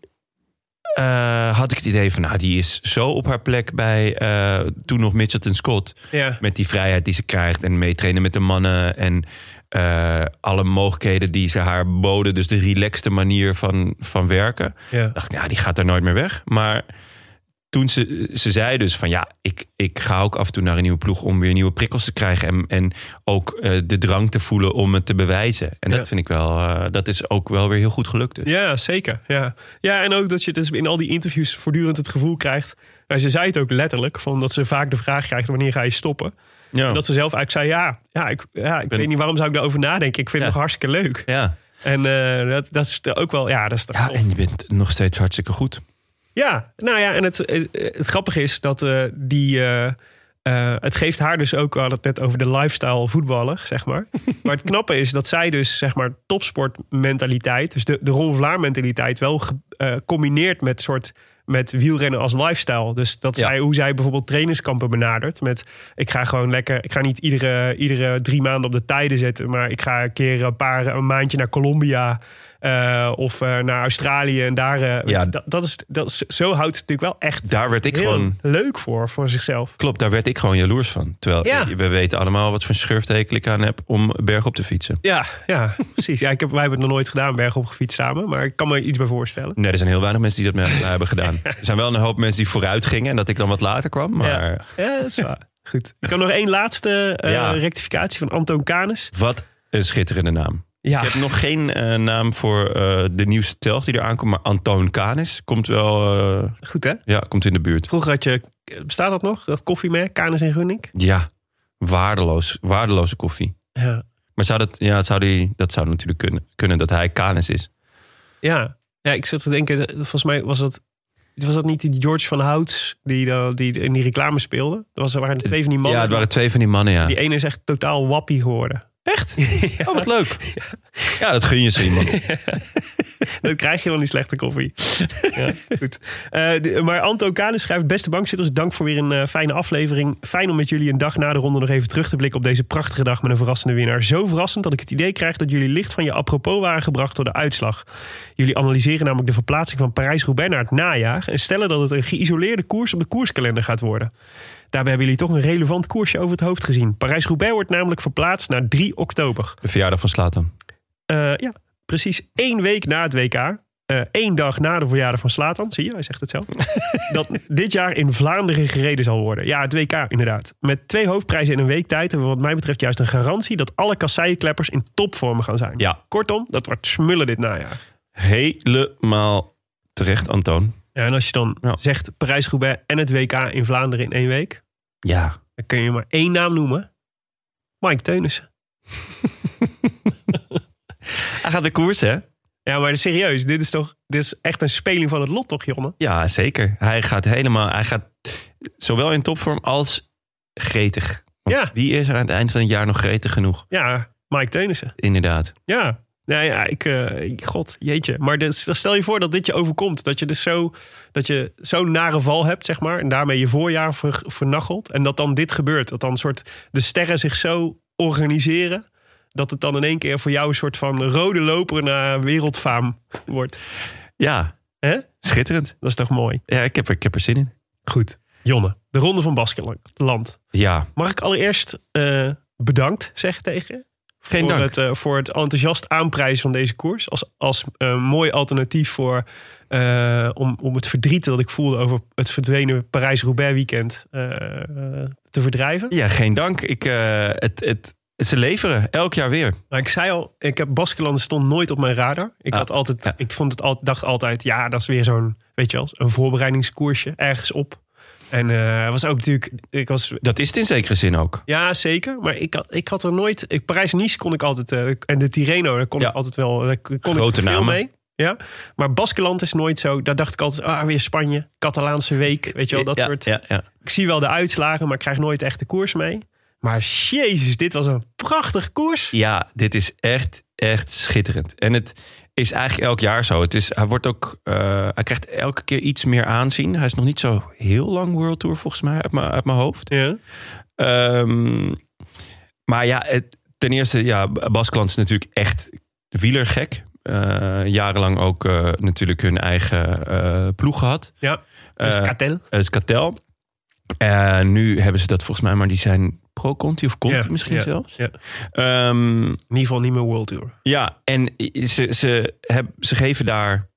uh, had ik het idee van, nou, die is zo op haar plek bij uh, toen nog Mitchelton Scott. Ja. Met die vrijheid die ze krijgt en meetrainen met de mannen en uh, alle mogelijkheden die ze haar boden. Dus de relaxte manier van, van werken. Ja. Dacht ik, nou, die gaat daar nooit meer weg. Maar... Toen ze, ze zei dus van ja, ik, ik ga ook af en toe naar een nieuwe ploeg om weer nieuwe prikkels te krijgen. En, en ook uh, de drang te voelen om het te bewijzen. En ja. dat vind ik wel, uh, dat is ook wel weer heel goed gelukt. Dus. Ja, zeker. Ja. ja, en ook dat je dus in al die interviews voortdurend het gevoel krijgt. Nou, ze zei het ook letterlijk, van dat ze vaak de vraag krijgt wanneer ga je stoppen. Ja. En dat ze zelf eigenlijk zei, ja, ja ik, ja, ik ben... weet niet waarom zou ik daarover nadenken. Ik vind ja. het nog hartstikke leuk. Ja. En uh, dat, dat is ook wel, ja, dat is ja, en je bent nog steeds hartstikke goed. Ja, nou ja, en het, het, het grappige is dat uh, die... Uh, uh, het geeft haar dus ook, we hadden het net over de lifestyle voetballer, zeg maar. Maar het knappe is dat zij dus, zeg maar, topsportmentaliteit, dus de, de Ron Vlaar mentaliteit, wel ge, uh, combineert met soort... met wielrennen als lifestyle. Dus dat ja. zij, hoe zij bijvoorbeeld trainingskampen benadert. Met, ik ga gewoon lekker... Ik ga niet iedere, iedere drie maanden op de tijden zitten. Maar ik ga een keer een paar een maandje naar Colombia... Uh, of uh, naar Australië en daar... Uh, ja. dat, dat is, dat is, zo houdt het natuurlijk wel echt daar werd ik heel gewoon leuk voor, voor zichzelf. Klopt, daar werd ik gewoon jaloers van. Terwijl ja. we weten allemaal wat voor schurftekel ik aan heb om bergop te fietsen. Ja, ja precies. Ja, ik heb, wij hebben het nog nooit gedaan, bergop gefietst samen. Maar ik kan me iets bij voorstellen. Nee, er zijn heel weinig mensen die dat met mij hebben gedaan. Er zijn wel een hoop mensen die vooruit gingen en dat ik dan wat later kwam. Maar... Ja, ja dat is waar. Goed. Ik heb nog één laatste uh, ja. rectificatie van Antoon Canis. Wat een schitterende naam. Ja. Ik heb nog geen uh, naam voor uh, de nieuwste telg die eraan komt. Maar Antoon Canis komt wel... Uh, Goed, hè? Ja, komt in de buurt. Vroeger had je... Bestaat dat nog? Dat koffiemerk? Canis en Gunning? Ja, waardeloos. Waardeloze koffie. Ja. Maar zou dat... Ja, zou die, dat zou natuurlijk kunnen, kunnen dat hij Canis is. Ja. Ja, ik zat te denken... Volgens mij was dat... Was dat niet die George van Houts die, die in die reclame speelde? Er was, waren er twee van die mannen. Ja, het waren twee van die mannen, ja. Die ene is echt totaal wappie geworden. Echt? Ja. Oh, wat leuk. Ja. ja, dat gun je zo iemand. Dat krijg je van die slechte koffie. Ja, goed. Uh, de, maar Anto Kane schrijft... Beste bankzitters, dank voor weer een uh, fijne aflevering. Fijn om met jullie een dag na de ronde nog even terug te blikken... op deze prachtige dag met een verrassende winnaar. Zo verrassend dat ik het idee krijg dat jullie licht van je apropos waren gebracht door de uitslag. Jullie analyseren namelijk de verplaatsing van Parijs-Roubaix naar het najaar... en stellen dat het een geïsoleerde koers op de koerskalender gaat worden. Daarbij hebben jullie toch een relevant koersje over het hoofd gezien. Parijs-Roubaix wordt namelijk verplaatst naar drie oktober. De verjaardag van Zlatan. Uh, ja, precies één week na het W K. Uh, één dag na de verjaardag van Zlatan. Zie je, hij zegt het zelf. Dat dit jaar in Vlaanderen gereden zal worden. Ja, het W K inderdaad. Met twee hoofdprijzen in een week tijd hebben we wat mij betreft juist een garantie... dat alle kasseiekleppers in topvorm gaan zijn. Ja. Kortom, dat wordt smullen dit najaar. Helemaal terecht, Antoon. Ja, en als je dan ja. zegt Parijs-Roubaix en het W K in Vlaanderen in één week... Ja. Dan kun je maar één naam noemen. Mike Teunissen. Hij gaat de koers, hè? Ja, maar serieus, dit is toch dit is echt een speling van het lot, toch, Jonne? Ja, zeker. Hij gaat helemaal, hij gaat zowel in topvorm als gretig. Want ja. Wie is er aan het eind van het jaar nog gretig genoeg? Ja, Mike Teunissen. Inderdaad. Ja, nou ja, ik, uh, god, jeetje. Maar dus, stel je voor dat dit je overkomt. Dat je dus zo, dat je zo'n nare val hebt, zeg maar. En daarmee je voorjaar ver, vernachelt. En dat dan dit gebeurt. Dat dan een soort de sterren zich zo organiseren... dat het dan in één keer voor jou een soort van rode loper naar wereldfaam wordt. Ja, Hè? Schitterend. Dat is toch mooi? Ja, ik heb er, ik heb er zin in. Goed. Jonne, de Ronde van Baskeland. Ja. Mag ik allereerst uh, bedankt zeggen tegen je? Geen voor dank. Het, uh, voor het enthousiast aanprijzen van deze koers. Als, als uh, mooi alternatief voor... Uh, om, om het verdriet dat ik voelde over het verdwenen Parijs-Roubaix weekend uh, uh, te verdrijven. Ja, geen dank. Ik, uh, het, het, ze leveren elk jaar weer. Nou, ik zei al, ik heb Baskeland stond nooit op mijn radar. Ik ah, had altijd, ja. ik vond het al, dacht altijd, ja, dat is weer zo'n, weet je wel, een voorbereidingskoersje ergens op. En uh, was ook natuurlijk, ik was. Dat is het in zekere zin ook. Ja, zeker. Maar ik had, ik had er nooit. Ik, Parijs-Nice kon ik altijd. Uh, en de Tirreno, daar kon ja. ik altijd wel. Daar kon Grote ik veel namen. mee. Ja. Maar Baskeland is nooit zo. Daar dacht ik altijd, ah, weer Spanje, Catalaanse week. Weet je wel, dat ja, soort. Ja, ja. Ik zie wel de uitslagen, maar ik krijg nooit echt de koers mee. Maar jezus, dit was een prachtige koers. Ja, dit is echt, echt schitterend. En het is eigenlijk elk jaar zo. Het is, hij wordt ook, uh, hij krijgt elke keer iets meer aanzien. Hij is nog niet zo heel lang World Tour volgens mij uit mijn, uit mijn hoofd. Ja. Um, maar ja, het, ten eerste, ja, Baskeland is natuurlijk echt wielergek. Uh, jarenlang ook uh, natuurlijk hun eigen uh, ploeg gehad. Ja, uh, Skatel. Skatel. Uh, nu hebben ze dat volgens mij, maar die zijn pro-Conti of Conti ja, misschien ja, zelfs. Ja. Um, in ieder geval niet meer World Tour. Ja, en ze, ze, heb, ze geven daar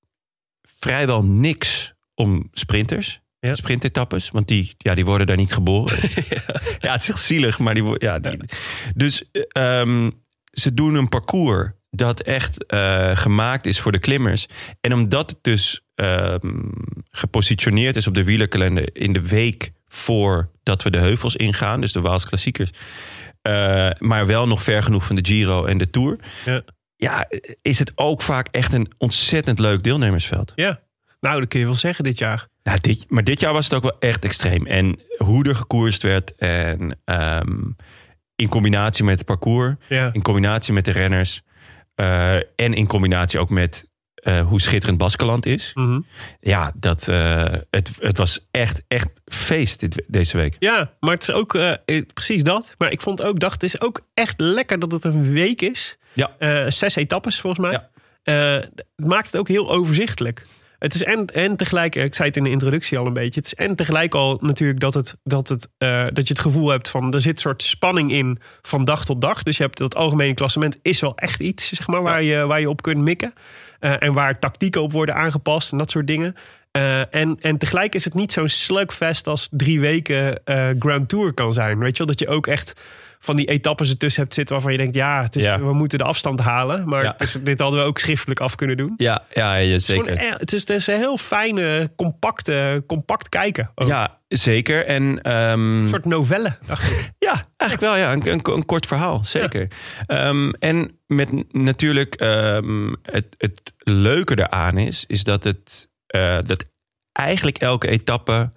vrijwel niks om sprinters. Ja. Sprintetappes, want die, ja, die worden daar niet geboren. ja. ja, het is echt zielig, maar die, ja, die, ja. Dus um, ze doen een parcours dat echt uh, gemaakt is voor de klimmers. En omdat het dus um, gepositioneerd is op de wielerkalender in de week voordat we de heuvels ingaan, dus de Waals Klassiekers, uh, maar wel nog ver genoeg van de Giro en de Tour. Ja. ja, is het ook vaak echt een ontzettend leuk deelnemersveld. Ja, nou, dat kun je wel zeggen dit jaar. Nou, dit, maar dit jaar was het ook wel echt extreem. En hoe er gekoerst werd en um, in combinatie met het parcours, ja. in combinatie met de renners, Uh, en in combinatie ook met uh, hoe schitterend Baskeland is. Mm-hmm. Ja, dat, uh, het, het was echt, echt feest dit, deze week. Ja, maar het is ook uh, precies dat. Maar ik vond ook, dacht, het is ook echt lekker dat het een week is. Ja. Uh, zes etappes volgens mij. Ja. Uh, het maakt het ook heel overzichtelijk. Het is en, en tegelijk, ik zei het in de introductie al een beetje. Het is en tegelijk al natuurlijk dat, het, dat, het, uh, dat je het gevoel hebt van er zit een soort spanning in van dag tot dag. Dus je hebt het algemene klassement is wel echt iets, zeg maar, waar, je, waar je op kunt mikken. Uh, en waar tactieken op worden aangepast en dat soort dingen. Uh, en, en tegelijk is het niet zo'n slugfest als drie weken uh, Grand Tour kan zijn. Weet je wel, dat je ook echt van die etappes ertussen hebt zitten waarvan je denkt, ja, het is, ja. we moeten de afstand halen. Maar ja. het is, dit hadden we ook schriftelijk af kunnen doen. Ja, ja, ja zeker. Het is, het, is, het is een heel fijne, compacte, compact kijken. Ook. Ja, zeker. En, um... een soort novelle, dacht ik. Ja, eigenlijk wel. Ja, een, een, een kort verhaal, zeker. Ja. Um, en met natuurlijk um, het, het leuke eraan is, is dat het uh, dat eigenlijk elke etappe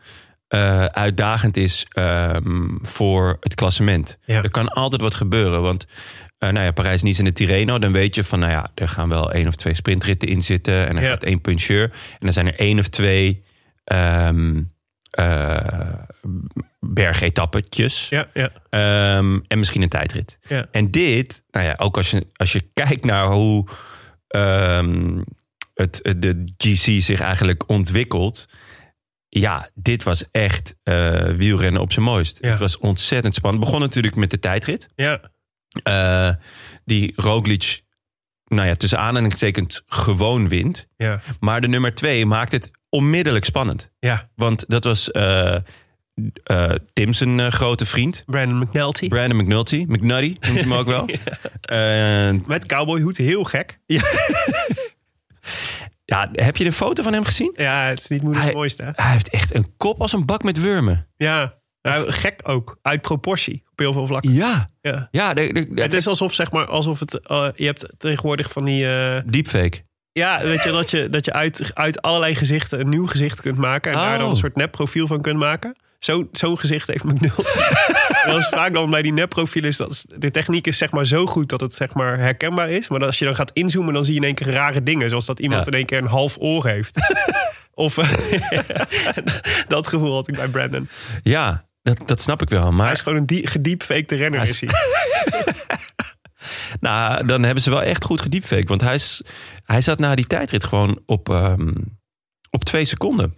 uh, uitdagend is um, voor het klassement. Ja. Er kan altijd wat gebeuren, want uh, nou ja, Parijs-Nice en de Tirreno, dan weet je van, nou ja, er gaan wel één of twee sprintritten in zitten en er ja. gaat één puncheur en dan zijn er één of twee um, uh, bergetappetjes Ja, ja. um, en misschien een tijdrit. Ja. En dit, nou ja, ook als je, als je kijkt naar hoe um, het, de G C zich eigenlijk ontwikkelt. Ja, dit was echt uh, wielrennen op zijn mooist. Ja. Het was ontzettend spannend. Het begon natuurlijk met de tijdrit. Ja. Uh, die Roglic, nou ja, tussen aanhalingstekens gewoon wint. Ja. Maar de nummer twee maakt het onmiddellijk spannend. Ja. Want dat was uh, uh, Tim zijn uh, grote vriend. Brandon McNulty. Brandon McNulty. McNutty noemt hij hem ook wel. ja. uh, Met cowboyhoed, heel gek. ja. ja, heb je de foto van hem gezien? Ja, het is niet moeilijk het mooiste. Hè? Hij heeft echt een kop als een bak met wurmen. Ja, nou, gek ook. Uit proportie. Op heel veel vlakken. Ja. Ja. ja de, de, de, het is alsof, zeg maar, alsof het... Uh, je hebt tegenwoordig van die... Uh, deepfake. Ja, weet je, dat je, dat je uit, uit allerlei gezichten een nieuw gezicht kunt maken. En oh. daar dan een soort nepprofiel van kunt maken. Zo, zo'n gezicht heeft McNulty. En dat is vaak dan bij die nepprofielen. Is dat, de techniek is zeg maar zo goed dat het zeg maar herkenbaar is. Maar als je dan gaat inzoomen, dan zie je in één keer rare dingen. Zoals dat iemand ja. in één keer een half oor heeft. Of dat gevoel had ik bij Brandon. Ja, dat, dat snap ik wel. Maar hij is gewoon een die, gediepfakte renner. Hij is... is hij. Nou, dan hebben ze wel echt goed gediepfaked. Want hij, is, hij zat na die tijdrit gewoon op, um, op twee seconden.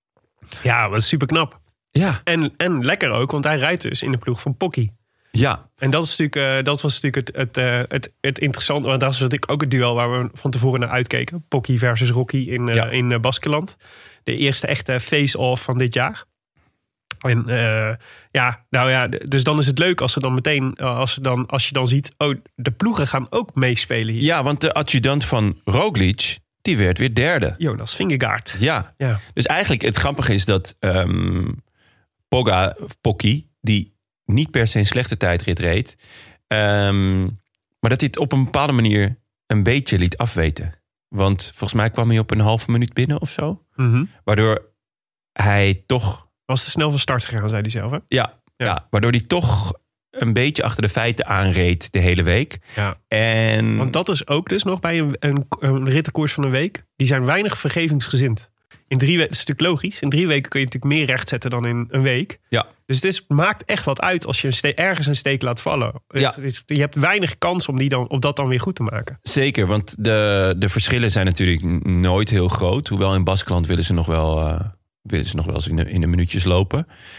Ja, dat is super knap. Ja. En, en lekker ook, want hij rijdt dus in de ploeg van Pocky. Ja. En dat, is natuurlijk, uh, dat was natuurlijk het, het, uh, het, het interessante. Want dat was natuurlijk ook het duel waar we van tevoren naar uitkeken. Pocky versus Rocky in, uh, ja. in uh, Baskeland. De eerste echte face-off van dit jaar. En uh, ja, nou ja, dus dan is het leuk als, er dan meteen, als, er dan, als je dan ziet... oh, de ploegen gaan ook meespelen hier. Ja, want de adjudant van Roglic, die werd weer derde. Jonas Vingegaard. Ja. ja. Dus eigenlijk het grappige is dat um, Pogga, Pocky, die niet per se een slechte tijdrit reed... Um, maar dat hij het op een bepaalde manier een beetje liet afweten. Want volgens mij kwam hij op een halve minuut binnen of zo. Mm-hmm. Waardoor hij toch... Was te snel van start gegaan, zei hij zelf, hè? Ja, ja. ja, waardoor hij toch een beetje achter de feiten aanreed de hele week. Ja. En... Want dat is ook dus nog bij een, een, een rittenkoers van een week. Die zijn weinig vergevingsgezind. In drie weken, dat is natuurlijk logisch. In drie weken kun je natuurlijk meer recht zetten dan in een week. Ja. Dus het is, maakt echt wat uit als je een ste- ergens een steek laat vallen. Ja. Het, het, je hebt weinig kans om, die dan, om dat dan weer goed te maken. Zeker, want de, de verschillen zijn natuurlijk nooit heel groot. Hoewel in Baskeland willen ze nog wel... Uh... willen ze nog wel eens in de, in de minuutjes lopen.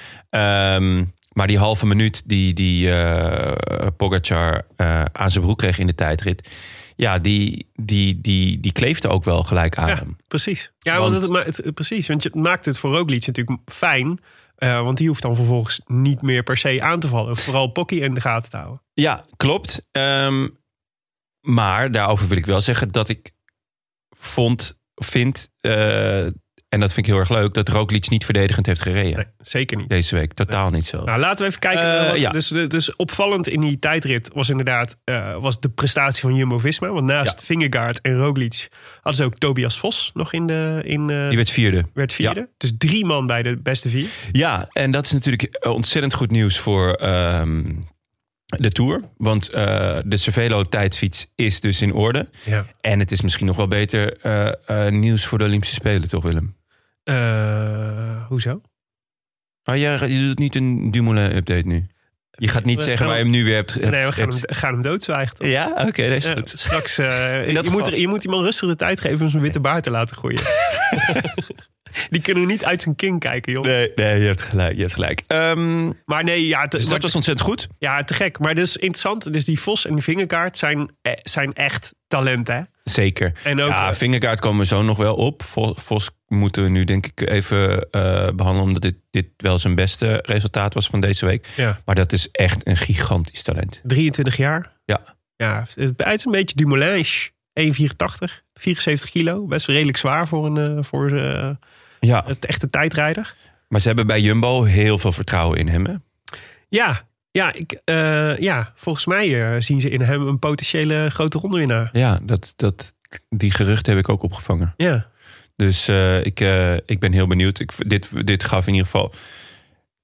Um, maar die halve minuut die, die uh, Pogacar uh, aan zijn broek kreeg in de tijdrit... ja, die, die, die, die kleefde ook wel gelijk aan ja, hem. Precies. Ja, want, want het, het, precies. Want het maakt het voor Roglic natuurlijk fijn... Uh, want die hoeft dan vervolgens niet meer per se aan te vallen. Vooral Pocky in de gaten te houden. Ja, klopt. Um, maar daarover wil ik wel zeggen dat ik vond, vind... Uh, en dat vind ik heel erg leuk, dat Roglic niet verdedigend heeft gereden. Nee, zeker niet. Deze week, totaal nee. niet zo. Nou, laten we even kijken. Uh, wat, ja. dus, dus opvallend in die tijdrit was inderdaad uh, was de prestatie van Jumbo-Visma. Want naast ja. Vingegaard en Roglic hadden ze ook Tobias Vos nog in de... In, uh, Die werd vierde. Werd vierde. Ja. Dus drie man bij de beste vier. Ja, en dat is natuurlijk ontzettend goed nieuws voor um, de Tour. Want uh, de Cervelo-tijdfiets is dus in orde. Ja. En het is misschien nog wel beter uh, uh, nieuws voor de Olympische Spelen, toch Willem? Uh, hoezo? Oh, ja, je doet niet een Dumoulin-update nu. Je gaat niet we zeggen waar je hem nu weer hebt. hebt nee, we gaan, hebt... hem, gaan hem doodzwijgen. Toch? Ja, oké, okay, dat is ja, goed. Straks, uh, je, geval... moet er, je moet iemand rustig de tijd geven om zijn witte baard te laten groeien. Die kunnen niet uit zijn king kijken, joh. Nee, nee, je hebt gelijk. Je hebt gelijk. Um, maar nee, ja, te, dus dat maar, was ontzettend goed. Ja, te gek. Maar dat is interessant. Dus die Vos en die Vingegaard zijn, zijn echt talent, hè? Zeker. En ook, ja, Vingegaard komen we zo nog wel op. Vos moeten we nu denk ik even uh, behandelen... omdat dit, dit wel zijn beste resultaat was van deze week. Ja. Maar dat is echt een gigantisch talent. drieëntwintig jaar. Ja. Ja, het is een beetje Dumoulin. één komma vierentachtig, vierenzeventig kilo. Best redelijk zwaar voor een... Uh, voor, uh, Ja. Het echte tijdrijder. Maar ze hebben bij Jumbo heel veel vertrouwen in hem, hè? Ja, ja, ik, uh, ja volgens mij uh, zien ze in hem een potentiële grote rondewinnaar. Ja, dat, dat, die geruchten heb ik ook opgevangen. Ja. Dus uh, ik, uh, ik ben heel benieuwd. Ik, dit, dit gaf in ieder geval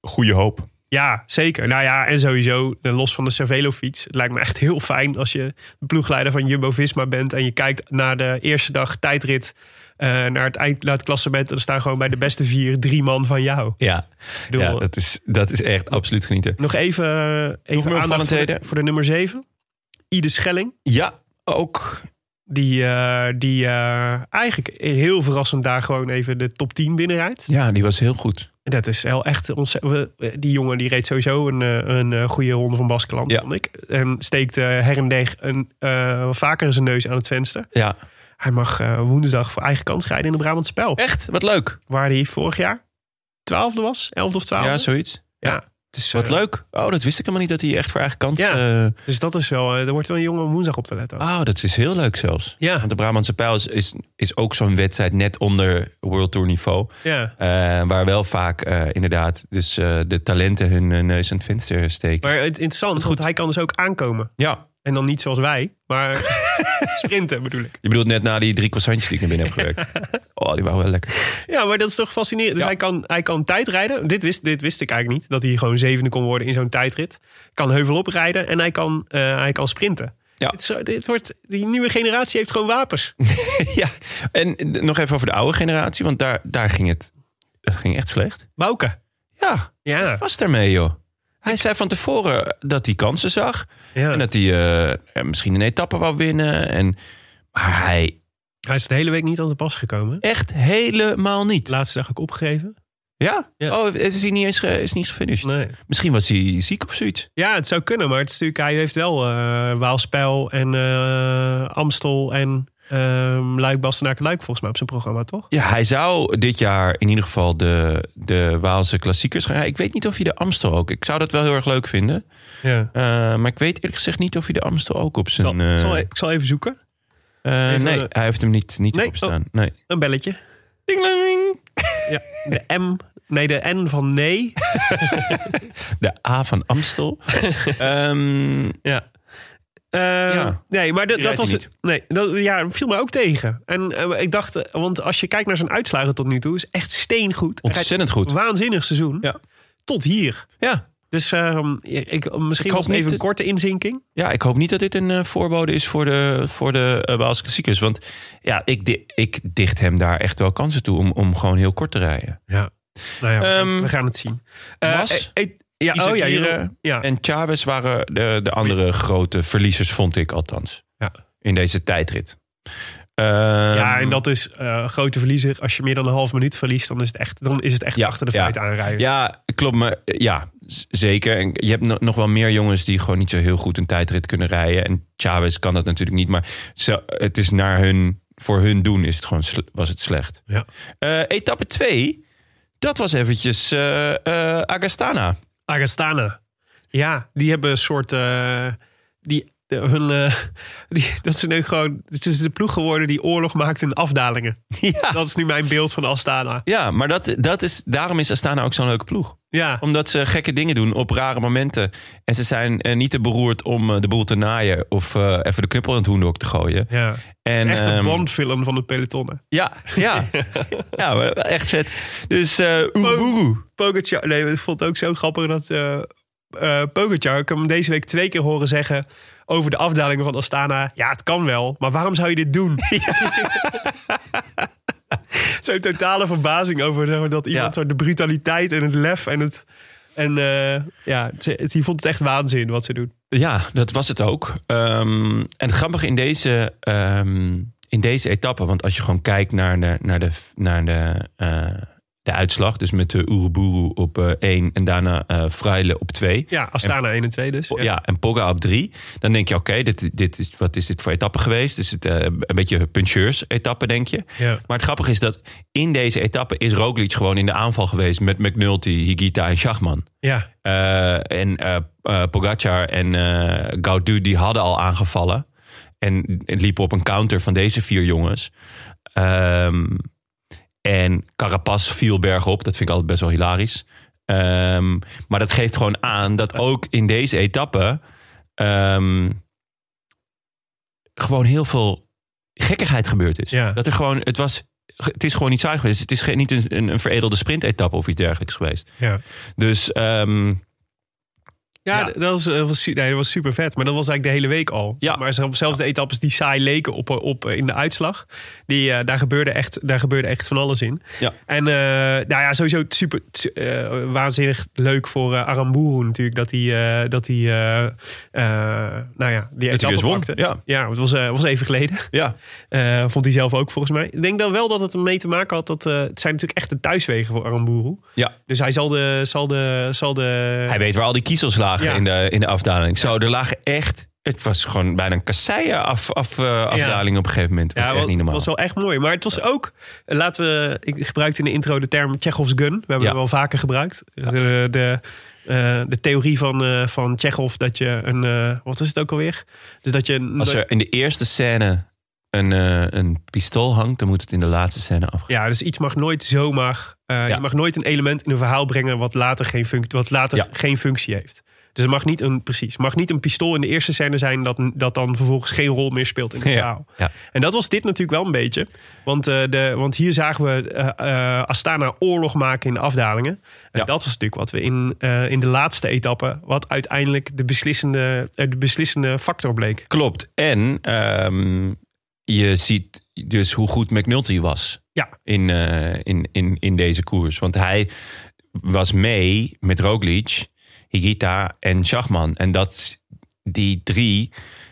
goede hoop. Ja, zeker. Nou ja, en sowieso, los van de Cervelo-fiets. Het lijkt me echt heel fijn als je de ploegleider van Jumbo-Visma bent en je kijkt naar de eerste dag tijdrit, uh, naar het eind, naar het klassement. En er staan gewoon bij de beste vier drie man van jou. Ja, Doe, ja dat, is, dat is echt absoluut genieten. Nog even, even meer aandacht voor de, opvallendheden? voor de nummer zeven. Ide Schelling. Ja, ook. Die, uh, die uh, eigenlijk heel verrassend daar gewoon even de top tien binnenrijdt. Ja, die was heel goed. Dat is wel echt ontzettend. Die jongen die reed sowieso een, een goede ronde van Baskeland, ja. vond ik. En steekt uh, her en der een, uh, vaker zijn neus aan het venster. Ja. Hij mag uh, woensdag voor eigen kans rijden in de Brabant Spel. Echt? Wat leuk. Waar hij vorig jaar twaalfde was, elfde of twaalfde. Ja, zoiets. Ja. ja. Dus, Wat uh, leuk. Oh, dat wist ik helemaal niet dat hij echt voor eigen kans... Ja. Uh... Dus dat is wel... Uh, er wordt wel een jongen om woensdag op te letten. Oh, dat is heel leuk zelfs. Ja. Want de Brabantse Pijl is, is, is ook zo'n wedstrijd net onder World Tour niveau. Ja. Uh, waar wel vaak uh, inderdaad dus uh, de talenten hun uh, neus aan het venster steken. Maar het interessant, goed. want hij kan dus ook aankomen. Ja. En dan niet zoals wij, maar sprinten bedoel ik. Je bedoelt net na die drie croissantjes die ik naar binnen heb gewerkt. Oh, die waren wel lekker. Ja, maar dat is toch fascinerend. Dus Ja. hij, kan, hij kan tijdrijden. Dit wist, dit wist ik eigenlijk niet. Dat hij gewoon zevende kon worden in zo'n tijdrit. Kan heuvelop rijden en hij kan, uh, hij kan sprinten. Ja. Dit, is, dit wordt, die nieuwe generatie heeft gewoon wapens. Ja, en nog even over de oude generatie. Want daar, daar ging het dat ging echt slecht. Bouke. Ja, Ja. wat was daarmee joh? Hij zei van tevoren dat hij kansen zag. Ja. En dat hij uh, misschien een etappe wou winnen. En, maar hij Hij is de hele week niet aan te pas gekomen. echt helemaal niet. Laatste dag ook opgegeven. Ja? Ja. Oh, is hij niet eens, ge- is niet eens gefinished? Nee. Misschien was hij ziek of zoiets. Ja, het zou kunnen. Maar het is natuurlijk, hij heeft wel uh, Waalspijl en uh, Amstel en uh, Luik, Bastenaken, Luik volgens mij op zijn programma, toch? Ja, hij zou dit jaar in ieder geval de, de Waalse klassiekers gaan rijden. Ik weet niet of hij de Amstel ook... Ik zou dat wel heel erg leuk vinden. Ja. Uh, maar ik weet eerlijk gezegd niet of hij de Amstel ook op zijn... Zal, uh, zal, ik zal even zoeken. uh, even, nee, uh, hij heeft hem niet, niet nee, op staan. Nee. Een belletje. Ding-ding. Ja, de M... Nee, de N van nee. De A van Amstel. um, Ja. Uh, Ja. Nee, maar dat, Die dat rijdt was hij het. Nee, dat ja, viel me ook tegen. En uh, ik dacht, uh, want als je kijkt naar zijn uitslagen tot nu toe, is echt steengoed. Hij Ontzettend goed. rijdt een waanzinnig seizoen. Ja. Tot hier. Ja. Dus uh, ik, misschien Ik was het hoop even niet een korte inzinking. Ja, ik hoop niet dat dit een uh, voorbode is voor de, voor de uh, Waalse klassiekers. Want ja, ik, di- ik dicht hem daar echt wel kansen toe om, om gewoon heel kort te rijden. Ja. Nou ja, we, gaan, Um, het, we gaan het zien. Uh, Mas, eh, eh, ja, oh ja, Izagirre Jeroen. ja. en Chavez waren de, de andere grote verliezers, vond ik althans. Ja. In deze tijdrit. Um, Ja, en dat is uh, grote verliezer. Als je meer dan een half minuut verliest, dan is het echt, dan is het echt Ja, achter de ja. feiten aanrijden. Ja, klopt. Maar ja, z- zeker. En je hebt no- nog wel meer jongens die gewoon niet zo heel goed een tijdrit kunnen rijden. En Chavez kan dat natuurlijk niet. Maar zo, het is naar hun, voor hun doen is het gewoon sle- was het slecht. Ja. Uh, etappe twee, dat was eventjes uh, uh, Agastana. Agastana. Ja, die hebben een soort... Uh, die, de, hun, uh, die, dat is nu gewoon... Het is de ploeg geworden die oorlog maakt in afdalingen. Ja. Dat is nu mijn beeld van Astana. Ja, maar dat, dat is, daarom is Astana ook zo'n leuke ploeg. Ja, Omdat ze gekke dingen doen op rare momenten. En ze zijn uh, niet te beroerd om uh, de boel te naaien. Of uh, even de knuppel in het hoendok te gooien. ja. En, Het is echt de um, Bond-film van de pelotonnen. Ja, ja. Ja, maar wel echt vet. Dus uh, Oeroboeroe. Pogacar, nee, ik vond het ook zo grappig dat uh, uh, Pogacar, ik heb hem deze week twee keer horen zeggen over de afdalingen van Astana. Ja, het kan wel, maar waarom zou je dit doen? Zo'n totale verbazing over zeg maar, dat iemand Ja. zo de brutaliteit en het lef en het... En uh, ja, het, het, die vond het echt waanzin wat ze doen. Ja, dat was het ook. Um, en het grappige in deze, um, in deze etappe, want als je gewoon kijkt naar de, naar de, naar de, uh, de uitslag, dus met de Oeroboeroe op uh, één en daarna uh, Fraile op twee. Ja, Astana één en twee dus. Ja. ja, en Pogga op drie. Dan denk je, oké, okay, dit, dit is, wat is dit voor etappe geweest? Is het uh, een beetje puncheurs-etappe, denk je? Ja. Maar het grappige is dat in deze etappe is Roglic gewoon in de aanval geweest met McNulty, Higuita en Schachman. Ja, Uh, en uh, uh, Pogacar en uh, Gaudu die hadden al aangevallen. En liepen op een counter van deze vier jongens. Um, en Carapaz viel bergop. Dat vind ik altijd best wel hilarisch. Um, maar dat geeft gewoon aan dat ook in deze etappe um, gewoon heel veel gekkigheid gebeurd is. Ja. Dat er gewoon, het was het is gewoon niet saai geweest. Het is geen, niet een, een veredelde sprintetappe of iets dergelijks geweest. Ja. Dus... Um, Ja, Ja. dat was, dat was, nee, dat was super vet. Maar dat was eigenlijk de hele week al. Ja. Zeg maar zelfs de etappes die saai leken op, op, in de uitslag. Die, uh, daar, gebeurde echt, daar gebeurde echt van alles in. Ja. En uh, nou ja, sowieso super uh, waanzinnig leuk voor uh, Aramburu natuurlijk. Dat hij, uh, dat hij uh, uh, nou ja, die Dat hij etappe weer won. pakte. Ja. Ja, het was, uh, was even geleden. Ja. Uh, vond hij zelf ook volgens mij. Ik denk dan wel dat het ermee te maken had. Dat, uh, het zijn natuurlijk echt de thuiswegen voor Aramburu. Ja. Dus hij zal de... Zal de, zal de Hij weet waar al die kiezels lagen Ja. in, de, in de afdaling. Zo, er lagen echt... Het was gewoon bijna een kasseien af, af, uh, afdaling op een gegeven moment. Dat was Ja, echt was, niet normaal. was wel echt mooi. Maar het was ook, uh, laten we, ik gebruikte in de intro de term Chekhov's gun. We hebben Ja. hem wel vaker gebruikt. De, de, uh, de theorie van, uh, van Chekhov dat je een, uh, wat is het ook alweer? Dus dat je... Als er in de eerste scène een, uh, een pistool hangt, dan moet het in de laatste scène afgaan. Ja, dus iets mag nooit zomaar, uh, Ja. je mag nooit een element in een verhaal brengen wat later geen, func- wat later Ja. geen functie heeft. Dus er mag niet een, precies, mag niet een pistool in de eerste scène zijn dat, dat dan vervolgens geen rol meer speelt in het Ja, verhaal. ja. En dat was dit natuurlijk wel een beetje. Want, uh, de, want hier zagen we uh, uh, Astana oorlog maken in de afdalingen. En Ja. dat was natuurlijk wat we in, uh, in de laatste etappe, wat uiteindelijk de beslissende, uh, de beslissende factor bleek. Klopt. En um, je ziet dus hoe goed McNulty was Ja. in, uh, in, in, in deze koers. Want hij was mee met Roglic, Higuita en Schachman. En dat, die drie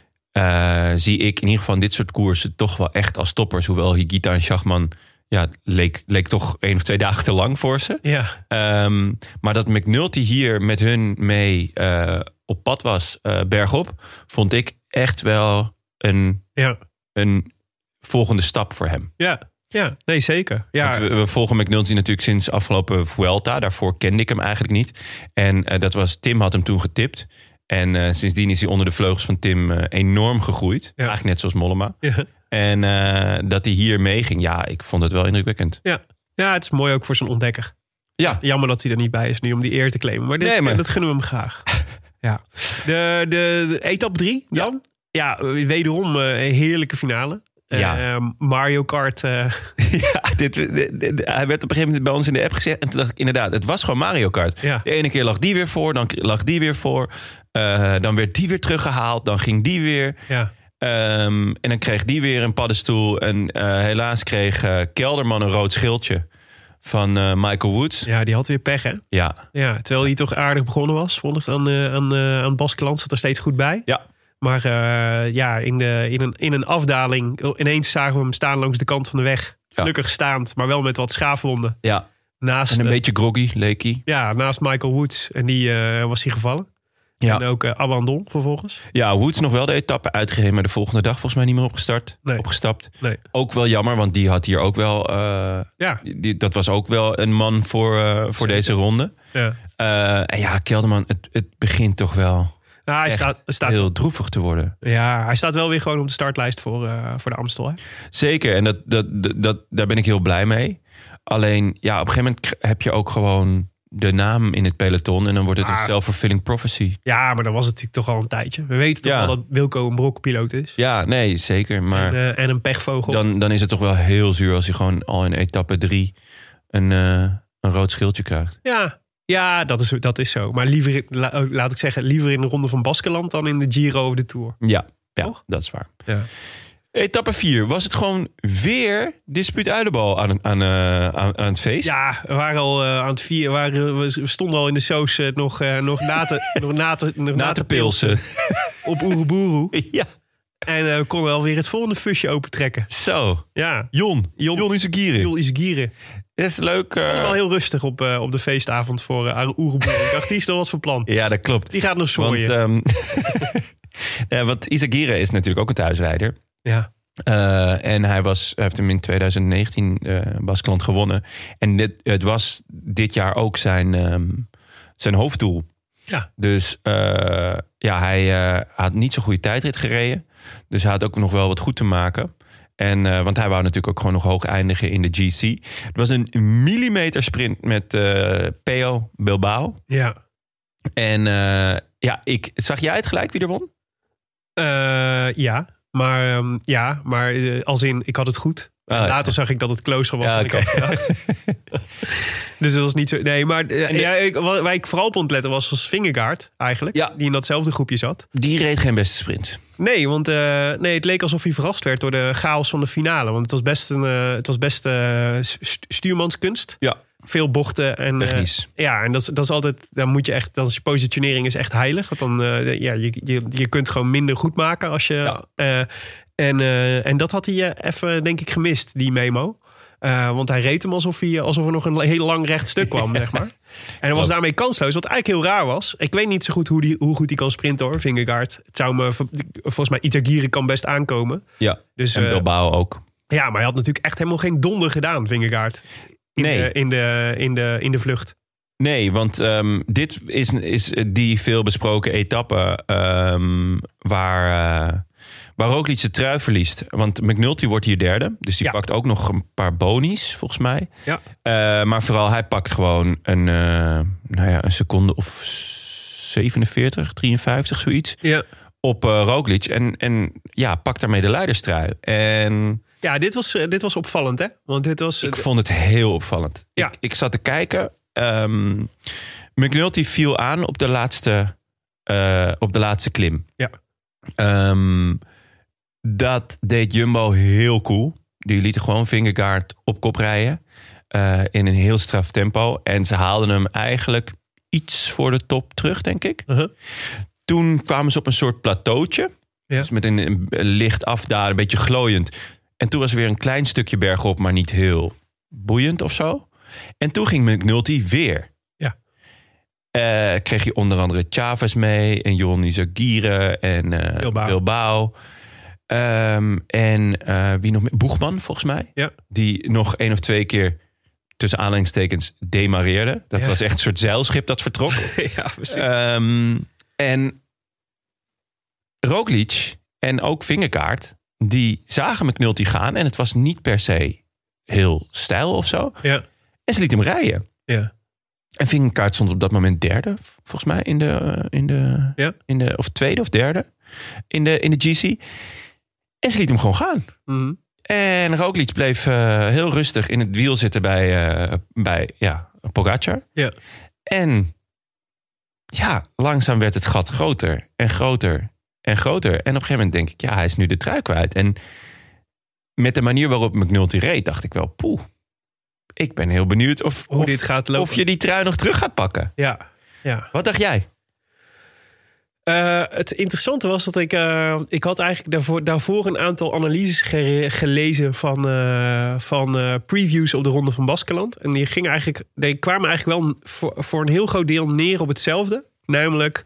uh, zie ik in ieder geval in dit soort koersen toch wel echt als toppers. Hoewel Higuita en Schachman, ja, leek, leek toch één of twee dagen te lang voor ze. Ja. Um, maar dat McNulty hier met hun mee uh, op pad was, uh, bergop, vond ik echt wel een, Ja. een volgende stap voor hem. Ja. Ja, nee, zeker. Ja. Want we, we volgen McNulty natuurlijk sinds afgelopen Vuelta. Daarvoor kende ik hem eigenlijk niet. En uh, dat was, Tim had hem toen getipt. En uh, sindsdien is hij onder de vleugels van Tim uh, enorm gegroeid. Ja. Eigenlijk net zoals Mollema. Ja. En uh, dat hij hier meeging, ja, ik vond het wel indrukwekkend. Ja. Ja, het is mooi ook voor zo'n ontdekker. Ja, Jammer dat hij er niet bij is nu om die eer te claimen. Maar, dit, Nee, maar- dat gunnen we hem graag. Ja. De, de, de etappe drie dan? Ja, wederom uh, een heerlijke finale. Ja. Uh, Mario Kart. Uh, ja dit, dit- dit- hij werd op een gegeven moment bij ons in de app gezegd. En toen dacht ik inderdaad, het was gewoon Mario Kart. Ja. De ene keer lag die weer voor, dan lag die weer voor. Uh, dan werd die weer teruggehaald, dan ging die weer. ja. Um, en dan kreeg die weer een paddenstoel. En uh, helaas kreeg uh, Kelderman een rood schildje van uh, Michael Woods. ja, die had weer pech, hè? Ja, Ja, terwijl hij toch aardig begonnen was. Vond ik aan, uh, aan, uh, aan het Baskeland zat er steeds goed bij. ja. Maar uh, ja, in, de, in, een, in een afdaling. Ineens zagen we hem staan langs de kant van de weg. Gelukkig staand, maar wel met wat schaafwonden. ja. Naast, En een uh, beetje groggy, leek hij. ja, naast Michael Woods. En die uh, was hij gevallen. Ja. En ook uh, Abandon vervolgens. Ja, Woods nog wel de etappe uitgegeven, maar de volgende dag volgens mij niet meer opgestart. Nee. Opgestapt. Nee. Ook wel jammer, want die had hier ook wel... Uh, Ja. die, dat was ook wel een man voor, uh, voor deze ronde. Ja. Uh, en ja, Kelderman, het, het begint toch wel Nou, hij echt staat, staat, heel droevig te worden. ja, hij staat wel weer gewoon op de startlijst voor, uh, voor de Amstel. Hè? Zeker, en dat, dat, dat, dat, daar ben ik heel blij mee. Alleen, ja, op een gegeven moment heb je ook gewoon de naam in het peloton... en dan wordt het Ah. een self-fulfilling prophecy. Ja, maar dat was het natuurlijk toch al een tijdje. We weten toch Ja. wel dat Wilco een brokpiloot is. Ja, nee, zeker. Maar En, uh, en een pechvogel. dan, dan is het toch wel heel zuur... als je gewoon al in etappe drie een, uh, een rood schildje krijgt. Ja, ja dat, is, dat is zo. Maar liever, in- la- laat ik zeggen, liever in de ronde van Baskeland... dan in de Giro of de Tour. Ja, ja, Toch? dat is waar. Ja. Etappe vier, was het gewoon weer dispuut uilenbal aan, aan, uh, aan, aan het feest? Ja, we waren al uh, aan het vieren. Waren, we stonden al in de soos uh, nog, uh, nog na te, nog na te, nog Na te pilsen. op Oeroboeroe. Ja, En uh, we konden alweer het volgende fusje opentrekken. zo. Ja, Jon, Jon- Jon Izagirre. Jules Isgieren. Dat is leuk. uh, Wel heel rustig op, uh, op de feestavond voor uh, Oeroboeroe. Ik dacht, die is nog wat voor plan. Ja, dat klopt. Die gaat nog Want, zooien. um, ja, want Izagirre is natuurlijk ook een thuisrijder. ja. Uh, en hij was, hij heeft hem in twintig negentien uh, Baskeland gewonnen. En dit, het was dit jaar ook zijn, um, zijn hoofddoel. Ja. Dus uh, ja, hij uh, had niet zo'n goede tijdrit gereden. Dus hij had ook nog wel wat goed te maken. En, uh, want hij wou natuurlijk ook gewoon nog hoog eindigen in de G C. Het was een millimeter sprint met uh, Peo Bilbao. Ja. En uh, ja, ik, zag jij het gelijk wie er won? Uh, ja. Maar, um, ja, maar uh, als in, ik had het goed. Ah, Later ja. zag ik dat het closer was Ja, dan okay. ik had gedacht. Dus dat was niet zo... Nee, maar uh, ja, ik, waar ik vooral op ontletten was, was Vingegaard eigenlijk. Ja. Die in datzelfde groepje zat. Die reed geen beste sprint. Nee, want uh, nee, het leek alsof hij verrast werd door de chaos van de finale. Want het was best een uh, het was best uh, stuurmanskunst. Ja. Veel bochten en Technisch. Uh, ja, en dat is, dat is altijd. Dan moet je echt. Dat is, positionering is echt heilig. Want dan uh, ja, je, je, je kunt gewoon minder goed maken als je. Ja. Uh, en, uh, en dat had hij uh, even, denk ik, gemist, die memo. Uh, want hij reed hem alsof, hij, alsof er nog een heel lang recht stuk kwam, zeg maar. En hij was daarmee kansloos, wat eigenlijk heel raar was. Ik weet niet zo goed hoe, die, hoe goed hij kan sprinten, hoor, Vingegaard. Het zou me, volgens mij, Itagire kan best aankomen. Ja, dus, en Bilbao uh, ook. Ja, maar hij had natuurlijk echt helemaal geen donder gedaan, Vingegaard. In, nee. de, in, de, in, de, in de vlucht. Nee, want um, dit is, is die veelbesproken etappe um, waar... Uh, Waar Roglic de trui verliest. Want McNulty wordt hier derde. Dus die ja. pakt ook nog een paar bonies, volgens mij. Ja. Uh, maar vooral, hij pakt gewoon een, uh, nou ja, een seconde of zevenenveertig, drieënvijftig, zoiets. Ja. Op uh, Roglic. En, en ja, pakt daarmee de leiderstrui. En... Ja, dit was, dit was opvallend, hè? Want dit was... Ik vond het heel opvallend. Ja. Ik, ik zat te kijken. Um, McNulty viel aan op de laatste, uh, op de laatste klim. Ja. Um, Dat deed Jumbo heel cool. Die lieten gewoon Vingegaard op kop rijden. Uh, in een heel straf tempo. En ze haalden hem eigenlijk iets voor de top terug, denk ik. Uh-huh. Toen kwamen ze op een soort plateautje. Ja. Dus met een, een licht afdalen, een beetje glooiend. En toen was er weer een klein stukje bergop, maar niet heel boeiend of zo. En toen ging McNulty weer. Ja. Uh, kreeg je onder andere Chavez mee. En Johan Izagirre en uh, Bilbao. Bilbao. Um, en uh, wie nog meer? Boegman, volgens mij. Ja. Die nog één of twee keer tussen aanhalingstekens demareerde. Dat ja. was echt een soort zeilschip dat vertrok. Ja, precies. Um, en Roglic en ook Vingegaard, die zagen McNulty gaan. En het was niet per se heel stijl of zo. Ja. En ze liet hem rijden. Ja. En Vingegaard stond op dat moment derde, volgens mij. In de, in de, ja. in de, of tweede of derde in de, in de G C. En ze liet hem gewoon gaan. Mm-hmm. En Roglic bleef uh, heel rustig in het wiel zitten bij, uh, bij ja, Pogacar. Ja. En ja, langzaam werd het gat groter en groter en groter. En op een gegeven moment denk ik, ja, hij is nu de trui kwijt. En met de manier waarop McNulty reed, dacht ik wel, poeh. Ik ben heel benieuwd of, Hoe of, dit gaat lopen. of je die trui nog terug gaat pakken. Ja. Ja. Wat dacht jij? Uh, het interessante was dat ik... Uh, ik had eigenlijk daarvoor, daarvoor een aantal analyses ge- gelezen van, uh, van uh, previews op de Ronde van Baskeland. En die, gingen eigenlijk, die kwamen eigenlijk wel voor, voor een heel groot deel neer op hetzelfde. Namelijk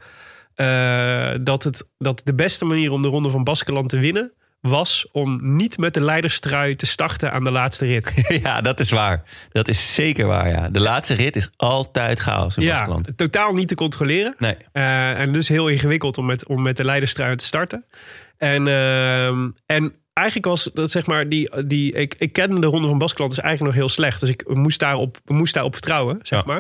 uh, dat, het, dat de beste manier om de Ronde van Baskeland te winnen was om niet met de leiderstrui te starten aan de laatste rit. Ja, dat is waar. Dat is zeker waar, ja. De laatste rit is altijd chaos in ja, Baskeland. Totaal niet te controleren. Nee. Uh, en dus heel ingewikkeld om met, om met de leiderstrui te starten. En, uh, en eigenlijk was dat, zeg maar, die, die, ik, ik kende de Ronde van Baskeland dus eigenlijk nog heel slecht. Dus ik moest daarop, moest daarop vertrouwen, zeg ja. maar.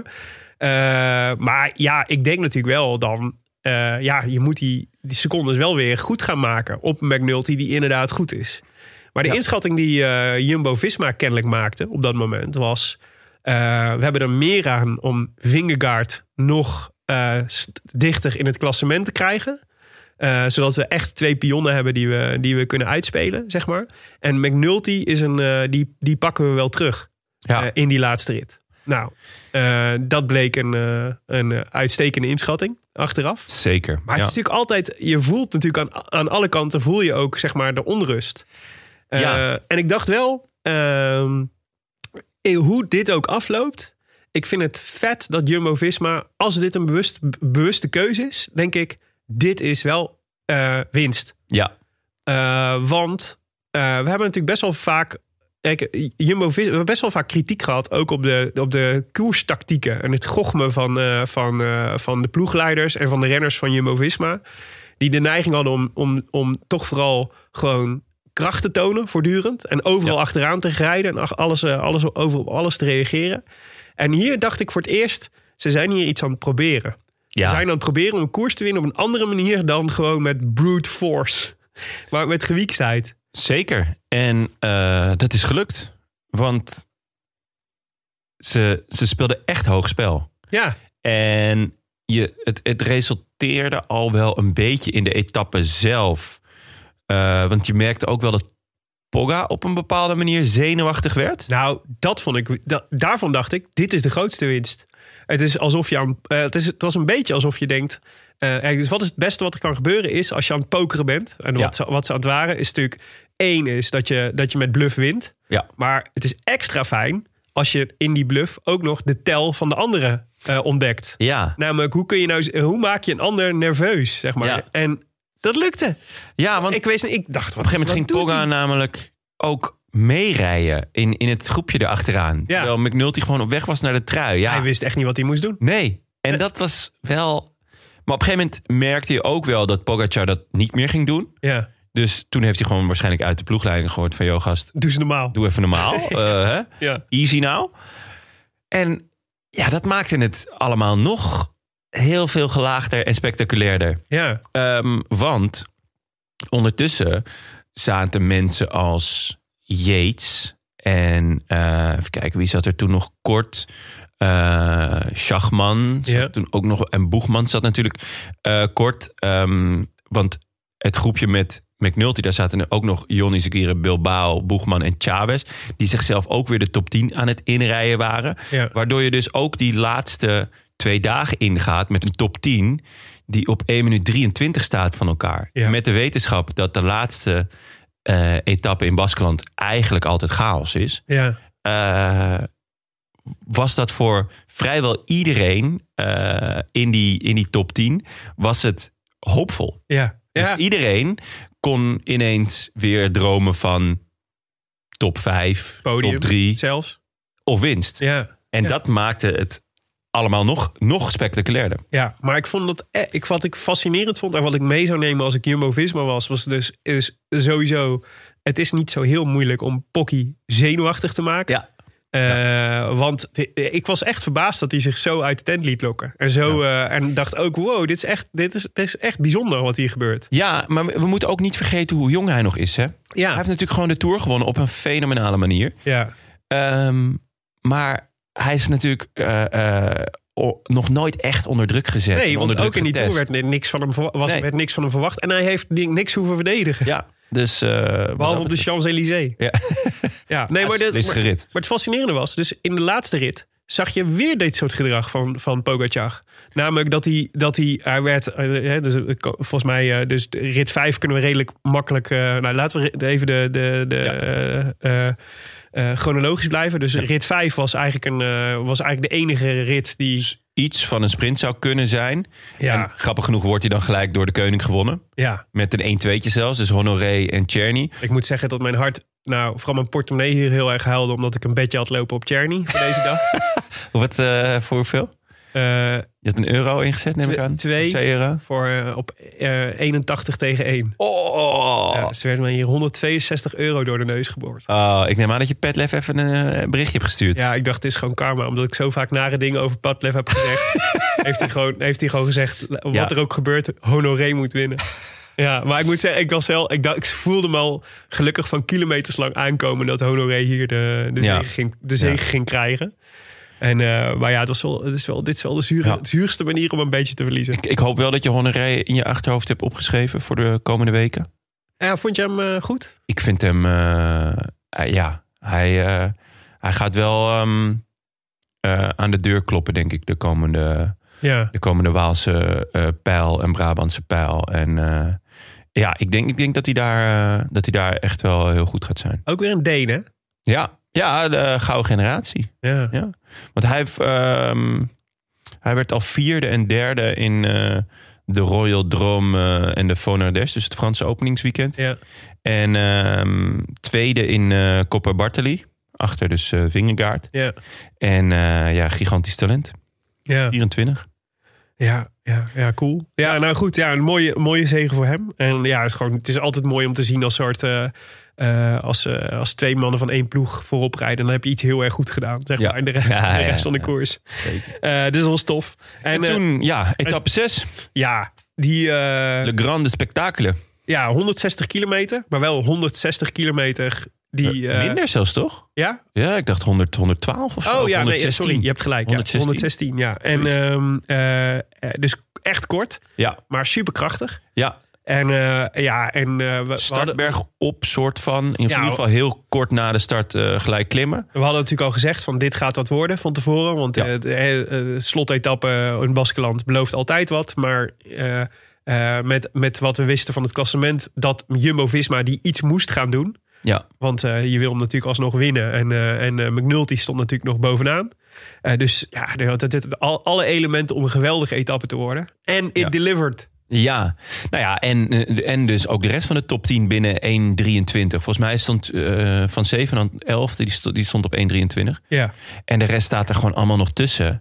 Uh, maar ja, ik denk natuurlijk wel dan... Uh, ja, je moet die, die secondes wel weer goed gaan maken op McNulty, die inderdaad goed is. Maar de ja. inschatting die uh, Jumbo-Visma kennelijk maakte op dat moment was... Uh, we hebben er meer aan om Vingegaard nog uh, st- dichter in het klassement te krijgen. Uh, zodat we echt twee pionnen hebben die we, die we kunnen uitspelen, zeg maar. En McNulty is een, uh, die, die pakken we wel terug ja. uh, in die laatste rit. Nou, uh, dat bleek een, uh, een uitstekende inschatting achteraf. Zeker. Maar het ja. is natuurlijk altijd... Je voelt natuurlijk aan, aan alle kanten... voel je ook, zeg maar, de onrust. Uh, ja. En ik dacht wel... Uh, hoe dit ook afloopt... Ik vind het vet dat Jumbo-Visma... Als dit een bewust, bewuste keuze is... Denk ik, dit is wel uh, winst. Ja. Uh, want uh, we hebben natuurlijk best wel vaak... Kijk, Jumbo, we hebben best wel vaak kritiek gehad, ook op de, op de koerstactieken en het gochme van, uh, van, uh, van de ploegleiders en van de renners van Jumbo-Visma. Die de neiging hadden om, om, om toch vooral gewoon kracht te tonen voortdurend. En overal ja. achteraan te rijden en alles, uh, alles, over op alles te reageren. En hier dacht ik voor het eerst, ze zijn hier iets aan het proberen. Ja. Ze zijn aan het proberen om een koers te winnen op een andere manier dan gewoon met brute force. Maar met gewieksheid. Zeker. En uh, dat is gelukt. Want ze, ze speelden echt hoog spel. Ja. En je, het, het resulteerde al wel een beetje in de etappe zelf. Uh, want je merkte ook wel dat Pogga op een bepaalde manier zenuwachtig werd. Nou, dat vond ik. Da- daarvan dacht ik, dit is de grootste winst. Het is alsof je aan. Uh, het, is, het was een beetje alsof je denkt. Uh, dus wat is het beste wat er kan gebeuren is als je aan het pokeren bent. En Ja. wat, ze, wat ze aan het waren is natuurlijk één is dat je, dat je met bluff wint. Ja. Maar het is extra fijn als je in die bluff ook nog de tel van de andere uh, ontdekt. Ja. Namelijk, hoe kun je nou, hoe maak je een ander nerveus, zeg maar. Ja. En dat lukte. Ja, want Ik, wees, ik dacht, wat op een gegeven moment ging wat doet Pogga hij? namelijk ook meerijden in, in het groepje erachteraan. Ja. Terwijl McNulty gewoon op weg was naar de trui. Ja. Hij wist echt niet wat hij moest doen. Nee. En Nee. dat was wel... Maar op een gegeven moment merkte je ook wel dat Pogacar dat niet meer ging doen. Ja, Dus toen heeft hij gewoon waarschijnlijk uit de ploegleiding gehoord van... joh gast, doe ze normaal. doe even normaal. uh, hè? Ja. Easy nou. En ja, dat maakte het allemaal nog heel veel gelaagder en spectaculairder. Ja. Um, want ondertussen zaten mensen als Yates en uh, even kijken, wie zat er toen nog kort? Uh, Schachman zat Ja. toen ook nog, en Boegman zat natuurlijk uh, kort. Um, want het groepje met McNulty, daar zaten er ook nog Johnny Zagire, Bilbao, Boegman en Chavez, die zichzelf ook weer de top tien aan het inrijden waren. Ja. Waardoor je dus ook die laatste twee dagen ingaat met een top tien die op één minuut drieëntwintig staat van elkaar. Ja. Met de wetenschap dat de laatste uh, etappe in Baskeland eigenlijk altijd chaos is. Ja. Uh, was dat voor vrijwel iedereen uh, in, die, in die top tien, was het hoopvol. Ja. Dus Ja. iedereen kon ineens weer dromen van top vijf, Podium top drie zelfs. of winst. Ja. En Ja. dat maakte het allemaal nog, nog spectaculairder. Ja, maar ik vond dat, eh, ik, wat ik fascinerend vond en wat ik mee zou nemen als ik Jumbo-Visma was, was dus is sowieso, het is niet zo heel moeilijk om Pocky zenuwachtig te maken. Ja. Uh, want t- ik was echt verbaasd dat hij zich zo uit de tent liet lokken. En, zo, uh, en dacht ook, wow, dit is, echt, dit, is, dit is echt bijzonder wat hier gebeurt. Ja, maar we moeten ook niet vergeten hoe jong hij nog is. Hè? Ja. Hij heeft natuurlijk gewoon de Tour gewonnen op een fenomenale manier. Ja. Um, maar hij is natuurlijk uh, uh, o- nog nooit echt onder druk gezet. Nee, en want onder druk ook in die Tour getest. werd niks van hem, verwa- was, Nee. werd niks van hem verwacht. En hij heeft ni- niks hoeven verdedigen. Ja, dus... Uh, Behalve op de Champs-Élysées. Ja. Ja, nee, maar, dit, is maar, gerit. maar het fascinerende was, dus in de laatste rit zag je weer dit soort gedrag van, van Pogacar. Namelijk dat hij, dat hij, hij werd, uh, dus, uh, volgens mij, uh, dus rit vijf kunnen we redelijk makkelijk, uh, nou laten we even de, de, de Ja. uh, uh, uh, chronologisch blijven. Dus Ja. rit vijf was eigenlijk, een, uh, was eigenlijk de enige rit die... Dus iets van een sprint zou kunnen zijn. Ja. En grappig genoeg wordt hij dan gelijk door de koning gewonnen. Ja, Met een een-tweetje zelfs. Dus Honoré en Czerny. ik moet zeggen dat mijn hart, nou vooral mijn portemonnee hier heel erg huilde, omdat ik een bedje had lopen op Czerny voor deze dag. Wat uh, voor hoeveel? Uh, Je had een euro ingezet, neem ik Twee- aan? twee. Twee euro. voor uh, op uh, eenentachtig tegen één. Oh. Ja, ze werden mij hier honderdtweeënzestig euro door de neus geboord. Oh, ik neem aan dat je Petlef even een uh, berichtje hebt gestuurd. Ja, ik dacht, het is gewoon karma. Omdat ik zo vaak nare dingen over Padlef heb gezegd. heeft, hij gewoon, heeft hij gewoon gezegd, wat Ja. er ook gebeurt, Honoré moet winnen. Ja, maar ik moet zeggen, ik was wel, ik, dacht, ik voelde me al gelukkig van kilometers lang aankomen dat Honoré hier de, de Ja. zege, ging, de zege Ja. ging krijgen. En, uh, maar ja, het was wel, het is wel, dit is wel de zure, Ja. zuurste manier om een beetje te verliezen. Ik, ik hoop wel dat je Honoré in je achterhoofd hebt opgeschreven voor de komende weken. Ja, vond je hem uh, goed? Ik vind hem, uh, uh, ja, hij, uh, hij gaat wel um, uh, aan de deur kloppen, denk ik, de komende, Ja. de komende Waalse uh, pijl en Brabantse pijl. En uh, ja, ik denk, ik denk dat, hij daar, uh, dat hij daar echt wel heel goed gaat zijn. Ook weer een Deen, hè? Ja, ja, de gouden generatie. Ja. Ja. Want hij, heeft, um, hij werd al vierde en derde in uh, de Royal Drôme uh, en de Fonardès, dus het Franse openingsweekend. Ja. En um, tweede in uh, Coppa Bartali, achter dus uh, Vingegaard. Ja. En uh, ja, gigantisch talent. Ja. vierentwintig. Ja, ja, ja, cool. Ja, nou goed, ja, een mooie, mooie zege voor hem. En ja, het is, gewoon, het is altijd mooi om te zien als soort uh, uh, als, uh, als twee mannen van één ploeg voorop rijden. Dan heb je iets heel erg goed gedaan, zeg Ja. maar, in de, re- Ja, de rest ja, van de ja. koers. Zeker. Uh, dus dat was tof. En, En uh, toen, ja, etappe zes. ja, die... Uh, Le Grande Spectacle. Ja, honderdzestig kilometer. Maar wel honderdzestig kilometer die... Uh, Minder zelfs, toch? Ja? Ja, ik dacht honderd, honderdtwaalf of zo. Oh ja, honderdzestien. nee, sorry. Je hebt gelijk. honderdzestien. Ja, honderdzestien, ja. En um, uh, dus echt kort. Ja. Maar superkrachtig. Ja. En uh, ja, en uh, we, Startberg we hadden, op, soort van. In ja, ieder geval heel kort na de start uh, gelijk klimmen. We hadden natuurlijk al gezegd van dit gaat wat worden van tevoren. Want ja. uh, de uh, slotetappe in Baskeland belooft altijd wat. Maar uh, uh, met, met wat we wisten van het klassement, dat Jumbo-Visma die iets moest gaan doen. Ja. Want uh, je wil hem natuurlijk alsnog winnen. En, uh, en uh, McNulty stond natuurlijk nog bovenaan. Uh, dus ja, het, het, al, alle elementen om een geweldige etappe te worden. En it ja. delivered. Ja, nou ja, en, en dus ook de rest van de top tien binnen één drieëntwintig. Volgens mij stond uh, van zeven aan elf, die stond, die stond op één drieëntwintig. Ja. En de rest staat er gewoon allemaal nog tussen.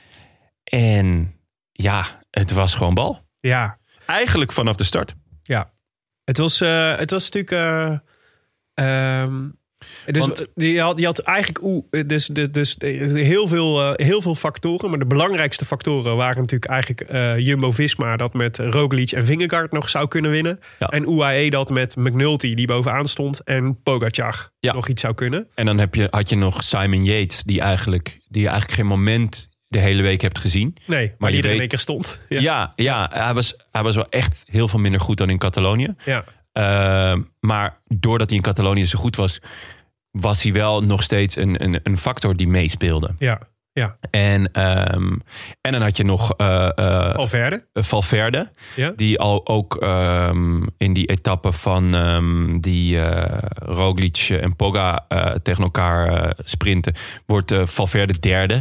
En ja, het was gewoon bal. Ja. Eigenlijk vanaf de start. Ja. Het was, uh, het was natuurlijk... Uh, um, dus Want, je, had, je had eigenlijk oe, dus, dus, dus heel, veel, uh, heel veel factoren. Maar de belangrijkste factoren waren natuurlijk eigenlijk uh, Jumbo-Visma... dat met Roglic en Vingegaard nog zou kunnen winnen. Ja. En U A E dat met McNulty die bovenaan stond... en Pogacar ja. nog iets zou kunnen. En dan heb je, had je nog Simon Yates... die eigenlijk, die je eigenlijk geen moment de hele week hebt gezien. Nee, maar, maar die er weet, in één keer stond. Ja, ja, ja hij, was, hij was wel echt heel veel minder goed dan in Catalonië. Ja. Uh, maar doordat hij in Catalonië zo goed was... was hij wel nog steeds een, een, een factor die meespeelde. Ja, ja. En, um, en dan had je nog... Uh, uh, Valverde. Valverde. Ja. Die al ook um, in die etappe van um, die uh, Roglic en Poga uh, tegen elkaar uh, sprinten... wordt uh, Valverde derde.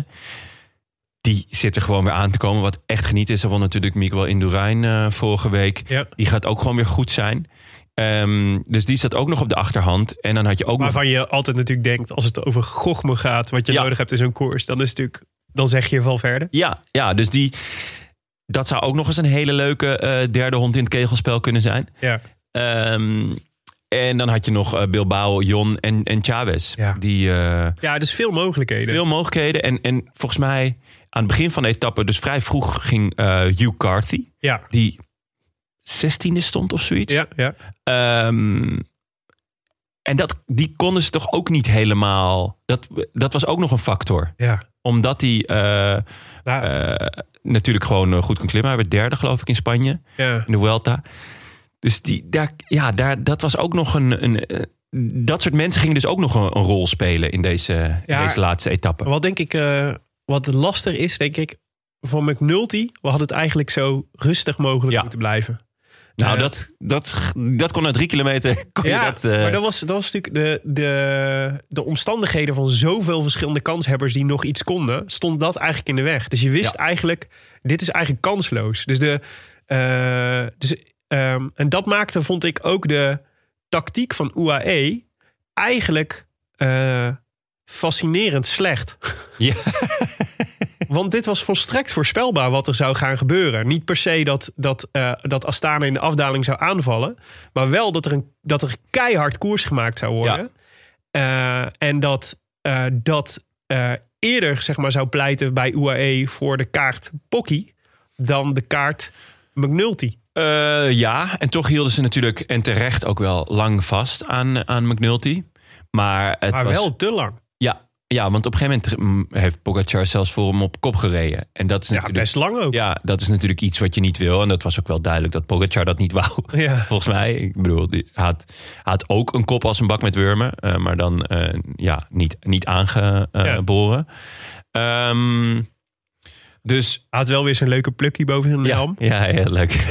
Die zit er gewoon weer aan te komen. Wat echt geniet is. Dat won natuurlijk Miguel Indurain uh, vorige week. Ja. Die gaat ook gewoon weer goed zijn. Um, dus die staat ook nog op de achterhand. En dan had je ook Waarvan nog... je altijd natuurlijk denkt... als het over gochme gaat... wat je ja. nodig hebt in zo'n koers... dan is het natuurlijk... dan zeg je Valverde. Ja, ja, dus die... dat zou ook nog eens een hele leuke uh, derde hond in het kegelspel kunnen zijn. Ja. Um, en dan had je nog uh, Bilbao, Jon en, en Chavez. Ja. Die, uh, ja, dus veel mogelijkheden. Veel mogelijkheden. En, en volgens mij aan het begin van de etappe... dus vrij vroeg ging uh, Hugh Carthy. Ja. Die zestiende stond of zoiets. Ja, ja. Um, en dat, die konden ze toch ook niet helemaal... Dat, dat was ook nog een factor. Ja. Omdat hij uh, nou. uh, natuurlijk gewoon goed kon klimmen. Hij werd derde, geloof ik, in Spanje. Ja. In de Vuelta. Dus die, daar, ja, daar, dat was ook nog een... een dat soort mensen gingen dus ook nog een, een rol spelen... in deze, ja, in deze laatste etappe. Wat denk ik... Uh, wat lastig is, denk ik... voor McNulty... we hadden het eigenlijk zo rustig mogelijk ja. moeten blijven. Nou, uh, dat, dat, dat kon na drie kilometer. Kon ja, je dat, uh... maar dat was, dat was natuurlijk de, de, de omstandigheden van zoveel verschillende kanshebbers die nog iets konden, stond dat eigenlijk in de weg. Dus je wist ja. eigenlijk, dit is eigenlijk kansloos. Dus de, uh, dus, um, en dat maakte, vond ik, ook de tactiek van U A E eigenlijk uh, fascinerend slecht. Ja. Want dit was volstrekt voorspelbaar wat er zou gaan gebeuren. Niet per se dat, dat, uh, dat Astana in de afdaling zou aanvallen. Maar wel dat er, een, dat er keihard koers gemaakt zou worden. Ja. Uh, en dat uh, dat uh, eerder zeg maar, zou pleiten bij U A E voor de kaart Pocky dan de kaart McNulty. Uh, ja, en toch hielden ze natuurlijk en terecht ook wel lang vast aan, aan McNulty. Maar, het maar was, wel te lang. Ja. Ja, want op een gegeven moment heeft Pogacar zelfs voor hem op kop gereden. En dat is ja, best lang ook. Ja, dat is natuurlijk iets wat je niet wil. En dat was ook wel duidelijk dat Pogacar dat niet wou. Ja. Volgens mij. Ik bedoel, hij had, had ook een kop als een bak met wurmen. Uh, maar dan uh, ja, niet, niet aangeboren. Ja. Um, dus... Hij had wel weer zijn leuke plukje boven zijn helm. Ja, ja, heel leuk.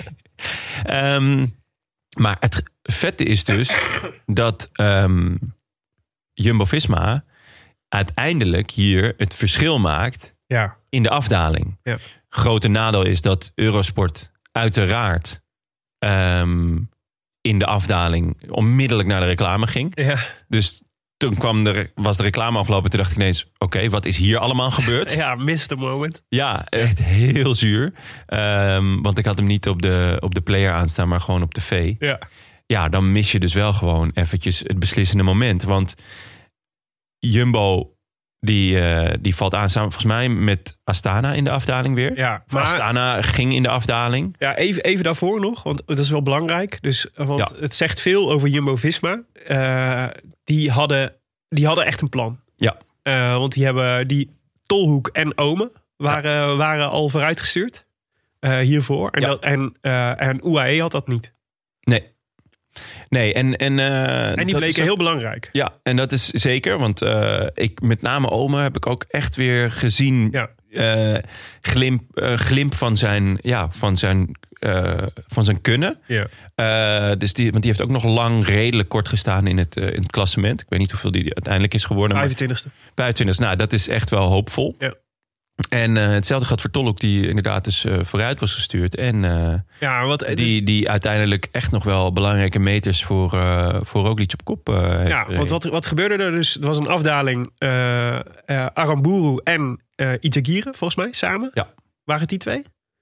um, maar het vette is dus dat um, Jumbo-Visma uiteindelijk hier het verschil maakt ja. in de afdaling. Ja. Grote nadeel is dat Eurosport uiteraard um, in de afdaling onmiddellijk naar de reclame ging. Ja. Dus toen kwam de, was de reclame afgelopen. Toen dacht ik ineens, oké, okay, wat is hier allemaal gebeurd? Ja, missed the moment. Ja, echt heel zuur. Um, want ik had hem niet op de, op de player aanstaan, maar gewoon op tv. Ja. Ja, dan mis je dus wel gewoon eventjes het beslissende moment. Want Jumbo Die, uh, die valt aan samen volgens mij met Astana in de afdaling weer. Ja, maar Astana ging in de afdaling. Ja, even, even daarvoor nog, want dat is wel belangrijk. Dus, want Ja. het zegt veel over Jumbo-Visma. Uh, die, hadden, die hadden echt een plan. Ja. Uh, want die hebben die Tolhoek en Ome waren, ja. waren al vooruitgestuurd uh, hiervoor. En, Ja. dat, en, uh, en U A E had dat niet. Nee. Nee, en... En, uh, en die bleken heel belangrijk. Ja, en dat is zeker. Want uh, ik, met name Ome heb ik ook echt weer gezien... Ja. Uh, glimp, uh, glimp van zijn, ja, van zijn, uh, van zijn kunnen. Ja. Uh, dus die, want die heeft ook nog lang redelijk kort gestaan in het, uh, in het klassement. Ik weet niet hoeveel die uiteindelijk is geworden. vijfentwintigste. vijfentwintigste, nou dat is echt wel hoopvol. Ja. En uh, hetzelfde gaat voor Tolhoek, die inderdaad dus uh, vooruit was gestuurd. En uh, ja, wat, dus, die, die uiteindelijk echt nog wel belangrijke meters voor, uh, voor Roglic op kop uh, heeft Ja, gereden. want wat, wat gebeurde er dus? Er was een afdaling uh, uh, Aramburu en uh, Itagire, volgens mij, samen. Ja. Waren het die twee?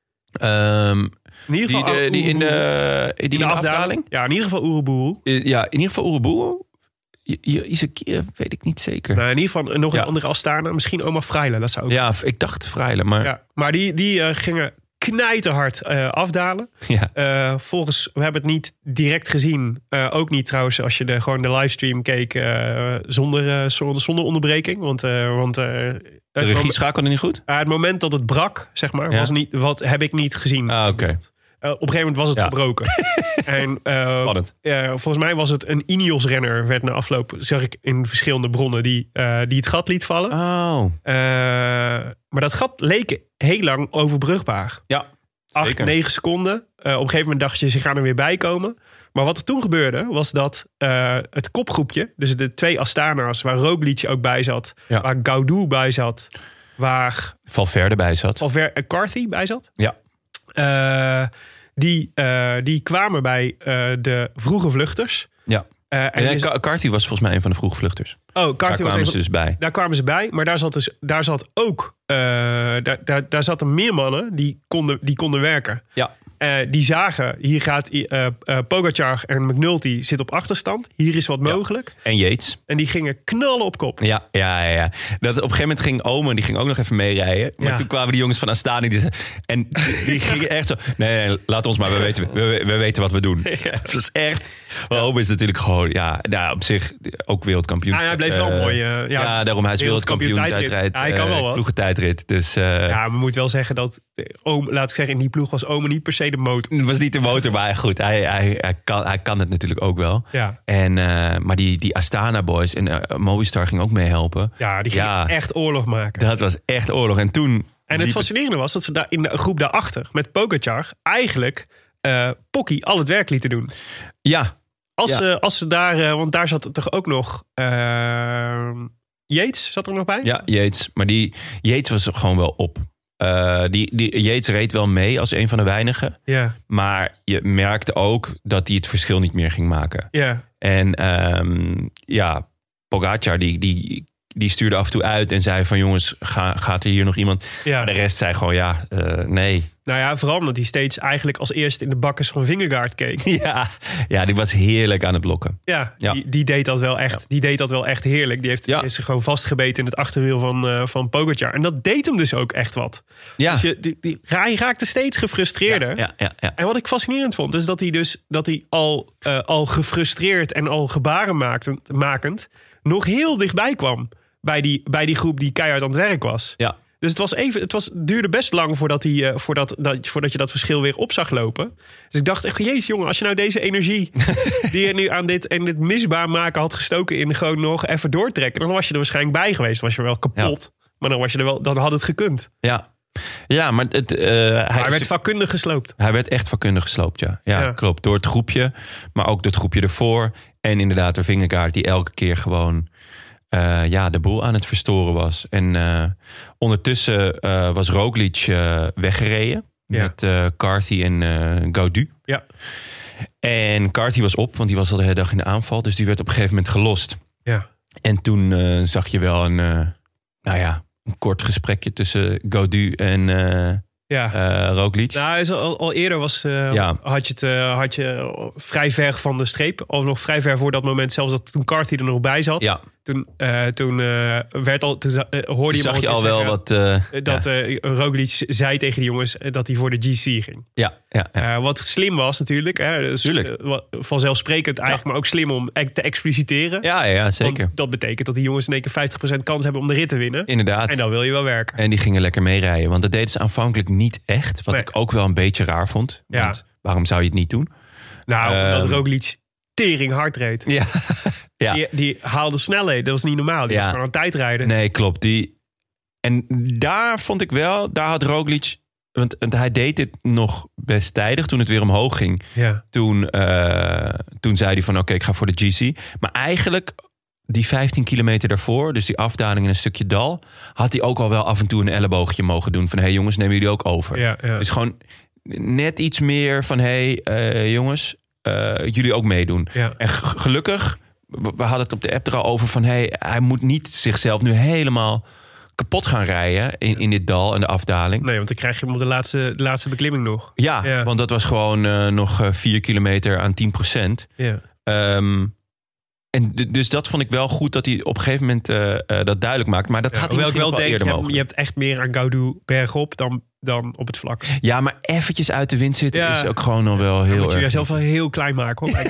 Um, in ieder geval die, de, die in de, die in de, in de afdaling? afdaling? Ja, in ieder geval Uruburu. Ja, in ieder geval Uruburu. Izakir weet ik niet zeker. Nou, in ieder geval nog een ja. andere Astana. Misschien Omar Freile, dat zou ook. Ja, ik dacht Freile, maar... Ja, maar die, die uh, gingen knijterhard uh, afdalen. Ja. Uh, volgens, we hebben het niet direct gezien. Uh, ook niet trouwens als je de, gewoon de livestream keek uh, zonder, uh, zonder onderbreking. Want... Uh, want uh, de regie schakelde niet goed? Uh, het moment dat het brak, zeg maar, ja. was niet, wat heb ik niet gezien. Ah, oké. Okay. Uh, op een gegeven moment was het ja. gebroken. en, uh, Spannend. Uh, volgens mij was het een Ineos-renner, werd na afloop, zag ik in verschillende bronnen, die, uh, die het gat liet vallen. Oh. Uh, maar dat gat leek heel lang overbrugbaar. Ja, Acht, negen seconden. Uh, op een gegeven moment dacht je, ze gaan er weer bij komen. Maar wat er toen gebeurde, was dat uh, het kopgroepje, dus de twee Astana's, waar Roglic ook bij zat, ja. waar Gaudu bij zat, waar Valverde bij zat. Valverde en Carthy bij zat. Ja. Uh, die, uh, die kwamen bij uh, de vroege vluchters. Ja. Uh, en en is... Carthy was volgens mij een van de vroege vluchters. Oh, Carthy daar kwamen was ze dus bij. Daar kwamen ze bij, maar daar zat, dus, daar zat ook uh, daar, daar, daar zaten meer mannen die konden, die konden werken. Ja. Uh, die zagen, hier gaat uh, uh, Pogacar en McNulty zit op achterstand. Hier is wat mogelijk. Ja. En Yates. En die gingen knallen op kop. Ja, ja, ja. Dat, op een gegeven moment ging Omen, die ging ook nog even meerijden. Maar ja. toen kwamen die jongens van Astana. Die, en die gingen echt zo... Nee, nee, laat ons maar, we weten, we, we weten wat we doen. Ja. Het is echt... Maar ja. Omen is natuurlijk gewoon... Ja, nou, op zich ook wereldkampioen. Ja, hij bleef wel uh, mooi. Uh, ja, ja, daarom hij is wereldkampioen. Tijdrit. Ja, hij kan wel wat. Ploegentijdrit. Dus, uh, ja, we moeten wel zeggen dat... Omen, laat ik zeggen, in die ploeg was Omen niet per se de motor. Het was niet de motor, maar goed, hij, hij, hij, kan, hij kan het natuurlijk ook wel. Ja. En, uh, maar die, die Astana boys en uh, Movistar ging ook meehelpen. Ja, die gingen ja, echt oorlog maken. Dat was echt oorlog. En toen... En het fascinerende was dat ze daar in de groep daarachter met Pogacar eigenlijk uh, Pocky al het werk lieten doen. Ja. Als, ja. Ze, als ze daar, uh, want daar zat toch ook nog uh, Yates zat er nog bij? Ja, Yates. Maar die Yates was er gewoon wel op. Uh, die, die Yates reed wel mee als een van de weinigen. Ja. Maar je merkte ook dat hij het verschil niet meer ging maken. Ja. En um, ja, Pogacar die, die, die stuurde af en toe uit en zei van jongens, ga, gaat er hier nog iemand? Ja. Maar de rest zei gewoon ja, uh, nee. Nou ja, vooral omdat hij steeds eigenlijk als eerste in de bakkes van Vingegaard keek. Ja, ja, die was heerlijk aan het blokken. Ja, ja. Die, die deed dat wel echt. Ja. Die deed dat wel echt heerlijk. Die heeft ja. is gewoon vastgebeten in het achterwiel van, uh, van Pogacar. En dat deed hem dus ook echt wat. Ja. Dus je, die, die, hij raakte steeds gefrustreerder. Ja, ja, ja, ja. En wat ik fascinerend vond, is dat hij dus dat hij al, uh, al gefrustreerd en al gebaren maakend, makend nog heel dichtbij kwam bij die, bij die groep die keihard aan het werk was. Ja. Dus het was even, het was, duurde best lang voordat, hij, uh, voordat, dat, voordat je dat verschil weer op zag lopen. Dus ik dacht echt, jezus jongen, als je nou deze energie die je nu aan dit, en dit misbaar maken had gestoken in gewoon nog even doortrekken, dan was je er waarschijnlijk bij geweest. Dan was je wel kapot, ja. maar dan, was je er wel, dan had het gekund. Ja, ja maar het, uh, hij, hij werd vakkundig gesloopt. Hij werd echt vakkundig gesloopt, ja. Ja, ja. Klopt. Door het groepje, maar ook door het groepje ervoor. En inderdaad de Vingegaard die elke keer gewoon... Uh, ja, de boel aan het verstoren was. En uh, ondertussen uh, was Roglic uh, weggereden. Ja. Met uh, Carthy en uh, Gaudu. Ja. En Carthy was op, want die was al de hele dag in de aanval. Dus die werd op een gegeven moment gelost. Ja. En toen uh, zag je wel een, uh, nou ja, een kort gesprekje tussen Gaudu en uh, ja. uh, Roglic. Nou, al, al eerder was, uh, ja. had, je het, uh, had je vrij ver van de streep. Al nog vrij ver voor dat moment, zelfs dat toen Carthy er nog bij zat. Ja. Toen, uh, toen, uh, werd al, toen uh, hoorde je zag je al zeggen, wel wat... Uh, dat ja. uh, Roglic zei tegen die jongens dat hij voor de G C ging. Ja, ja, ja. Uh, wat slim was natuurlijk. Hè, dus, uh, vanzelfsprekend eigenlijk, ja. maar ook slim om te expliciteren. Ja, ja, zeker. Want dat betekent dat die jongens in één keer vijftig procent kans hebben om de rit te winnen. Inderdaad. En dan wil je wel werken. En die gingen lekker meerijden. Want dat deden ze aanvankelijk niet echt. Wat nee. ik ook wel een beetje raar vond. Want ja. waarom zou je het niet doen? Nou, um, omdat Roglic tering hard reed. Ja. ja. Die, die haalde snelheden. Dat was niet normaal. Die ja. was gewoon aan tijdrijden. Nee, klopt. Die... En daar vond ik wel, daar had Roglic... Want, want hij deed dit nog best tijdig toen het weer omhoog ging. Ja. Toen, uh, toen zei hij van oké, okay, ik ga voor de G C. Maar eigenlijk die vijftien kilometer daarvoor, dus die afdaling in een stukje dal, had hij ook al wel af en toe een elleboogje mogen doen. Van hé hey, jongens, nemen jullie ook over. Ja, ja. Dus gewoon net iets meer van hé hey, uh, jongens, uh, jullie ook meedoen. Ja. En g- gelukkig, we, we hadden het op de app er al over van hé, hey, hij moet niet zichzelf nu helemaal kapot gaan rijden in, in dit dal en de afdaling. Nee, want dan krijg je hem op de laatste, de laatste beklimming nog. Ja, ja, want dat was gewoon uh, nog uh, vier kilometer aan tien procent. Ja. Um, en d- dus dat vond ik wel goed dat hij op een gegeven moment uh, uh, dat duidelijk maakt. Maar dat ja, had hij misschien wel wel denk, eerder je, mogen. Je hebt echt meer aan Gaudu bergop dan, dan op het vlak. Ja, maar eventjes uit de wind zitten ja. is ook gewoon al wel heel dan moet je erg. jezelf wel heel klein maken, hoor.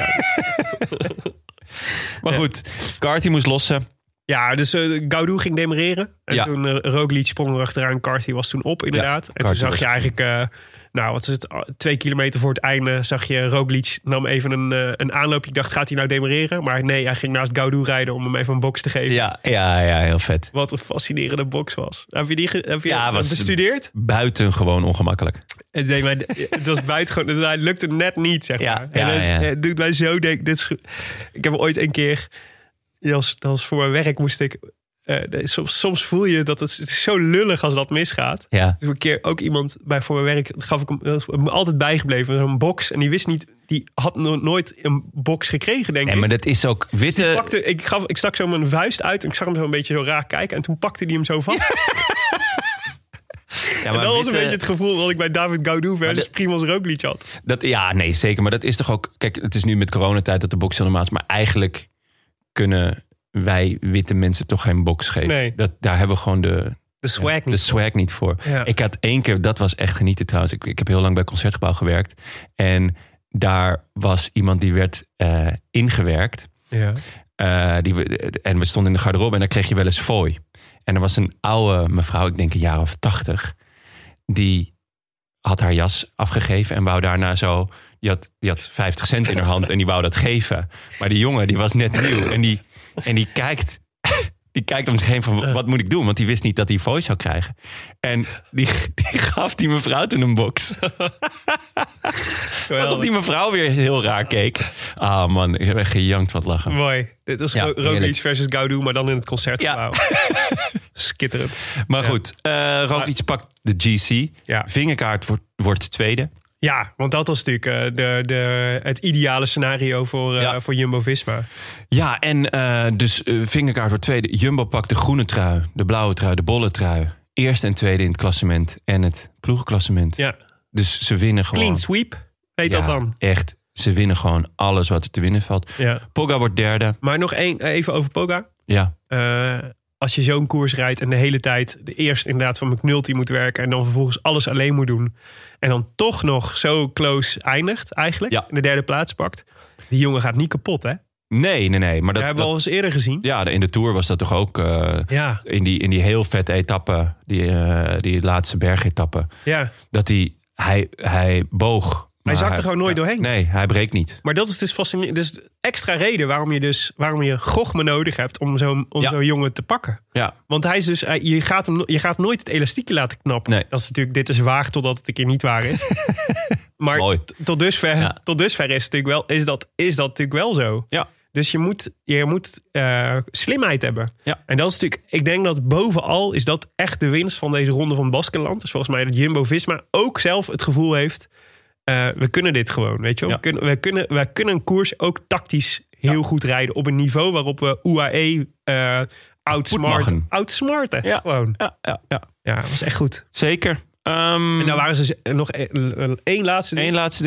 Maar goed, Carty moest lossen. Ja, dus uh, Gaudu ging demereren. En ja. toen uh, Roglic sprong er achteraan. Carty was toen op, inderdaad. Ja, en toen zag je eigenlijk... Uh, nou, wat is het? Twee kilometer voor het einde zag je Roglic nam even een, uh, een aanloopje. Ik dacht, gaat hij nou demereren? Maar nee, hij ging naast Gaudu rijden om hem even een box te geven. Ja, ja, ja, heel vet. Wat een fascinerende box was. Heb je die ge- heb je ja, was bestudeerd? Buitengewoon ongemakkelijk. Het, deed mij, het was buitengewoon. Het lukte net niet, zeg maar. Ja, en ja, het, ja. het doet mij zo denken. Dit is, ik heb ooit een keer... Dat was, dat was voor mijn werk moest ik... Uh, soms, soms voel je dat het, het is zo lullig als dat misgaat. Ja. Dus een keer ook iemand bij voor mijn werk gaf ik hem, hem altijd bijgebleven zo'n box en die wist niet, die had no, nooit een box gekregen, denk nee, ik. Maar dat is ook witte. Pakte, ik, gaf, ik stak zo mijn vuist uit en ik zag hem zo een beetje zo raar kijken en toen pakte hij hem zo vast. Ja, en dat was witte... een beetje het gevoel dat ik bij David Gaudu versus de... Primož Roglic had. Dat, ja, nee, zeker. Maar dat is toch ook... Kijk, het is nu met coronatijd dat de box helemaal is. Maar eigenlijk kunnen wij witte mensen toch geen box geven. Nee. Dat, daar hebben we gewoon de... De swag ja, niet, de swag niet voor. Ja. Ik had één keer... Dat was echt genieten trouwens. Ik, ik heb heel lang bij Concertgebouw gewerkt. En daar was iemand die werd uh, ingewerkt. Ja. Uh, die, en we stonden in de garderobe en daar kreeg je wel eens fooi. En er was een oude mevrouw, ik denk een jaar of tachtig... die had haar jas afgegeven en wou daarna zo... Die had, die had vijftig cent in haar hand en die wou dat geven. Maar die jongen, die was net nieuw. En die, en die kijkt... Die kijkt om zich heen van, wat moet ik doen? Want die wist niet dat hij fooi zou krijgen. En die, die gaf die mevrouw toen een box. Waarop die mevrouw weer heel raar keek. Ah man, ik heb echt gejankt van het lachen. Mooi. Dit is ja, Roglic versus Gaudu, maar dan in het Concertgebouw. Ja. Skitterend. Maar ja. goed, uh, Roglic maar, pakt de G C. Ja. Vingegaard wordt, wordt tweede. Ja, want dat was natuurlijk uh, de, de, het ideale scenario voor, uh, ja. voor Jumbo-Visma. Ja, en uh, dus uh, Vingegaard wordt tweede. Jumbo pakt de groene trui, de blauwe trui, de bolle trui. Eerste en tweede in het klassement en het ploegenklassement. Ja. Dus ze winnen gewoon. Clean sweep, heet ja, dat dan? Echt, ze winnen gewoon alles wat er te winnen valt. Ja. Pogga wordt derde. Maar nog één, even over Pogga. Ja. Uh, als je zo'n koers rijdt en de hele tijd de eerst inderdaad van McNulty moet werken en dan vervolgens alles alleen moet doen en dan toch nog zo close eindigt eigenlijk, ja. in de derde plaats pakt. Die jongen gaat niet kapot, hè? Nee, nee, nee. Maar dat, dat hebben we al eens eerder gezien. Ja, in de Tour was dat toch ook uh, ja. in, die, in die heel vette etappe, die, uh, die laatste bergetappe. Ja. Dat die, hij, hij boog. Hij zakt er gewoon nooit ja, doorheen. Nee, hij breekt niet. Maar dat is dus fascinerend. Dus extra reden waarom je dus waarom je Gochme nodig hebt om zo'n om ja. zo'n jongen te pakken. Ja. Want hij is dus, je gaat hem, je gaat nooit het elastiekje laten knappen. Nee. Dat is natuurlijk, dit is waar totdat het een keer niet waar is. Maar Mooi. T- tot dusver, ja. tot dusver is, het natuurlijk wel, is, dat, is dat natuurlijk wel zo. Ja. Dus je moet, je moet uh, slimheid hebben. Ja. En dat is natuurlijk, ik denk dat bovenal is dat echt de winst van deze ronde van Baskenland. Dus volgens mij dat Jumbo-Visma ook zelf het gevoel heeft, Uh, we kunnen dit gewoon, weet je wel. Ja. We, kunnen, we, kunnen, we kunnen een koers ook tactisch heel ja. goed rijden op een niveau waarop we U A E uh, outsmarten. Outsmarten, ja. gewoon. Ja, ja, ja. ja, dat was echt goed. Zeker. Um, en dan waren ze nog één laatste ding. Eén laatste ding.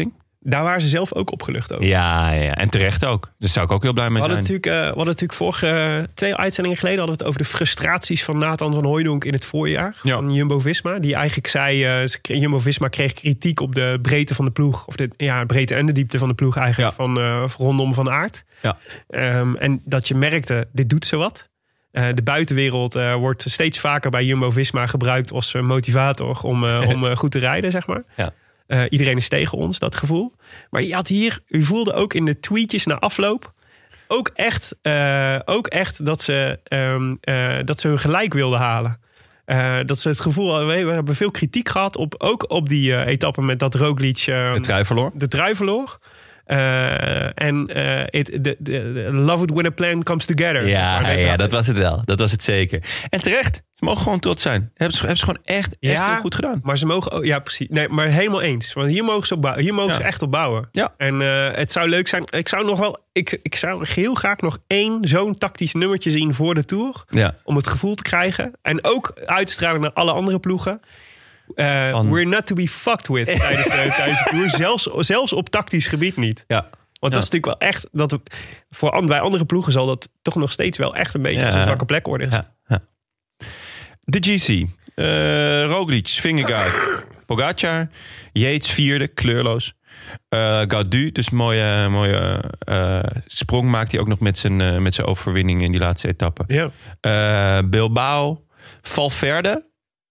daar waren ze zelf ook opgelucht over. Ja, ja, en terecht ook. Daar zou ik ook heel blij mee We zijn. hadden natuurlijk, uh, we hadden natuurlijk vorige uh, twee uitzendingen geleden hadden we het over de frustraties van Nathan van Hooijdonk in het voorjaar Ja. van Jumbo-Visma. Die eigenlijk zei, uh, Jumbo-Visma kreeg kritiek op de breedte van de ploeg. Of de ja, breedte en de diepte van de ploeg eigenlijk Ja. van uh, rondom Van Aert. Ja. Um, en dat je merkte, dit doet ze wat. Uh, de buitenwereld uh, wordt steeds vaker bij Jumbo-Visma gebruikt als uh, motivator om, uh, om uh, goed te rijden, zeg maar. Ja. Uh, iedereen is tegen ons, dat gevoel. Maar je had hier, u voelde ook in de tweetjes na afloop ook echt, uh, ook echt dat, ze, um, uh, dat ze hun gelijk wilden halen. Uh, dat ze het gevoel hadden, we hebben veel kritiek gehad op, ook op die uh, etappe met dat Roglic uh, De trui verloor. de trui verloor. Uh, en uh, it, the, the, love it when a plan comes together. Ja, zeg maar. ja, dat was het wel. Dat was het zeker. En terecht. Ze mogen gewoon trots zijn. Hebben ze, hebben ze gewoon echt, echt Ja, heel goed gedaan. Maar ze mogen ook, ja, precies. Nee, maar helemaal eens. Want hier mogen ze, op bouwen. Hier mogen Ja. ze echt op bouwen. Ja. En uh, het zou leuk zijn. Ik zou nog wel, ik, ik zou heel graag nog één zo'n tactisch nummertje zien voor de Tour. Ja. Om het gevoel te krijgen. En ook uitstralen naar alle andere ploegen. Uh, Van- we're not to be fucked with tijdens de, tijdens de Tour. Zelfs, zelfs op tactisch gebied niet. Ja. Want Ja. dat is natuurlijk wel echt, dat we, voor an- bij andere ploegen zal dat toch nog steeds wel echt een beetje Ja. als een zwakke plek worden. Ja. Ja. De G C. Uh, Roglic, Vingegaard, Pogacar, Yates vierde, kleurloos. Uh, Gaudu, dus mooie, mooie uh, sprong maakt hij ook nog met zijn, uh, met zijn overwinning in die laatste etappe. Ja. Uh, Bilbao, Valverde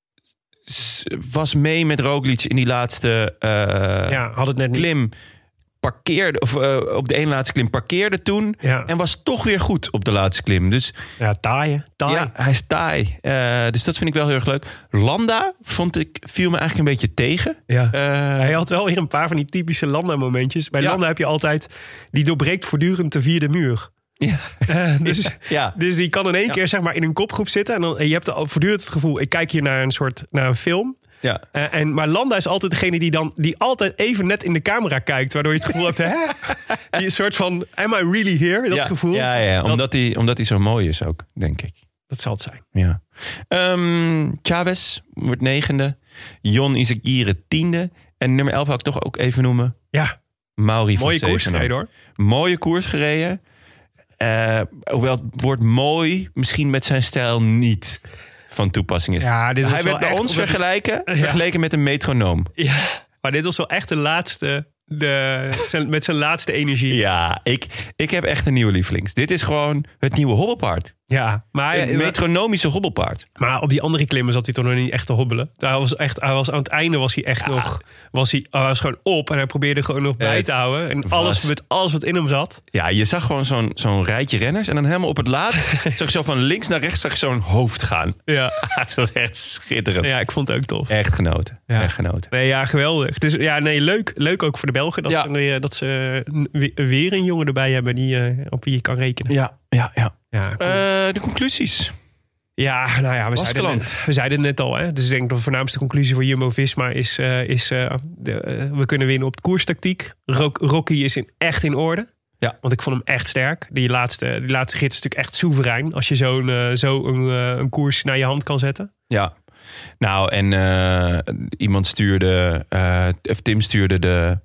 s- was mee met Roglic in die laatste uh, Ja, had het net niet. klim. Parkeerde, of uh, op de ene laatste klim parkeerde toen. Ja. En was toch weer goed op de laatste klim. Dus Ja, taaien. taaien. ja, hij is taai. Uh, dus dat vind ik wel heel erg leuk. Landa vond ik, viel me eigenlijk een beetje tegen. Ja. Uh, Hij had wel weer een paar van die typische Landa-momentjes. Bij Ja. Landa heb je altijd, die doorbreekt voortdurend de vierde muur. ja. Uh, dus, Ja. dus die kan in één keer zeg maar in een kopgroep zitten. En, dan, en je hebt al voortdurend het gevoel, ik kijk hier naar een soort naar een film. Ja. Uh, en, maar Landa is altijd degene die dan die altijd even net in de camera kijkt. Waardoor je het gevoel hebt, hè? Die soort van, am I really here? Dat ja. gevoel. Ja, ja, Dat- omdat, hij, omdat hij zo mooi is ook, denk ik. Dat zal het zijn. Ja. Um, Chavez wordt negende. Jon Izagirre tiende. En nummer elf wil ik toch ook even noemen. Ja, Mauri van mooie koers Zevenhout. gereden hoor. Mooie koers gereden. Uh, hoewel het woord mooi misschien met zijn stijl niet van toepassing is. Ja, dit was Hij wel werd bij echt ons omdat- vergelijken, vergeleken met een metronoom. Ja, maar dit was wel echt de laatste, de, zijn, met zijn laatste energie. Ja, ik, ik heb echt een nieuwe lievelings. Dit is gewoon het nieuwe hobbelpaard. Ja, maar, Een metronomische hobbelpaard. maar op die andere klimmen zat hij toch nog niet echt te hobbelen. Hij was echt, hij was, aan het einde was hij echt Ja. nog, was hij, hij was gewoon op en hij probeerde gewoon nog bij Het te houden. En was- alles met alles wat in hem zat. Ja, je zag gewoon zo'n zo'n rijtje renners. En dan helemaal op het laatst zag je zo van links naar rechts zag je zo'n hoofd gaan. Ja, Het was echt schitterend. ja ik vond het ook tof. Echt genoten. Ja. Echt genoten. Nee, ja, geweldig. Dus ja, nee, leuk, leuk ook voor de Belgen dat, Ja. ze, weer- dat ze we- weer een jongen erbij hebben die, eh, op wie je kan rekenen. Ja, ja, ja. Ja, cool. Uh, de conclusies. Ja, nou ja, we zeiden, Baskeland. net, we zeiden het net al. Hè? Dus ik denk dat de voornaamste conclusie voor Jumbo-Visma is... Uh, is uh, de, uh, we kunnen winnen op de koerstactiek. Rock, Rocky is in, echt in orde. Ja. Want ik vond hem echt sterk. Die laatste, die laatste gids is natuurlijk echt soeverein. Als je zo'n, uh, zo een, uh, een koers naar je hand kan zetten. Ja. Nou, en uh, iemand stuurde... Uh, of Tim stuurde de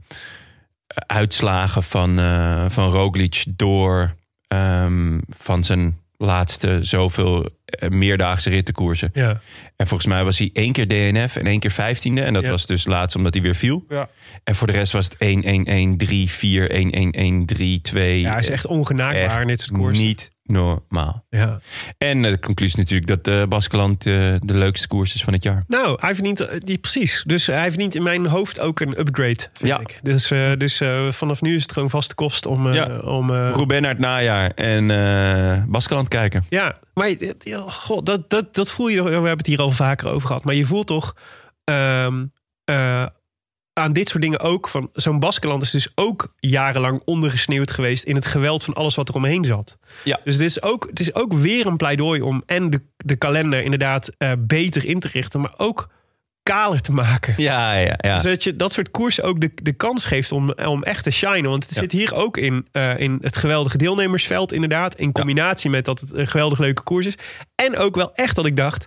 uitslagen van, uh, van Roglic door... Um, van zijn laatste zoveel uh, meerdaagse rittenkoersen. Ja. En volgens mij was hij één keer D N F en één keer vijftiende. En dat Ja. was dus laatst omdat hij weer viel. Ja. En voor de rest was het één één één drie vier, één één één drie twee. Ja, hij is echt ongenaakbaar Echt in dit soort koersen. niet normaal. Ja. En uh, de conclusie natuurlijk dat de Baskeland uh, de leukste koers is van het jaar. Nou, hij verdient, uh, die, precies. Dus uh, hij verdient in mijn hoofd ook een upgrade, vind Ja. ik. Dus, uh, dus uh, vanaf nu is het gewoon vaste kost om... Uh, Ja. om uh, Roubaix naar het najaar en uh, Baskeland kijken. Ja, maar ja, god, dat, dat, dat voel je. We hebben het hier al vaker over gehad. Maar je voelt toch um, uh, aan dit soort dingen ook van zo'n Baskeland is dus ook jarenlang ondergesneeuwd geweest in het geweld van alles wat er omheen zat. Ja. Dus het is ook, het is ook weer een pleidooi om en de, de kalender inderdaad uh, beter in te richten, maar ook kaler te maken. Ja, ja, ja. Dus dat je dat soort koersen ook de, de kans geeft om, om echt te shinen. Want het Ja. zit hier ook in, uh, in het geweldige deelnemersveld inderdaad. In combinatie met dat het een geweldig leuke koers is. En ook wel echt dat ik dacht...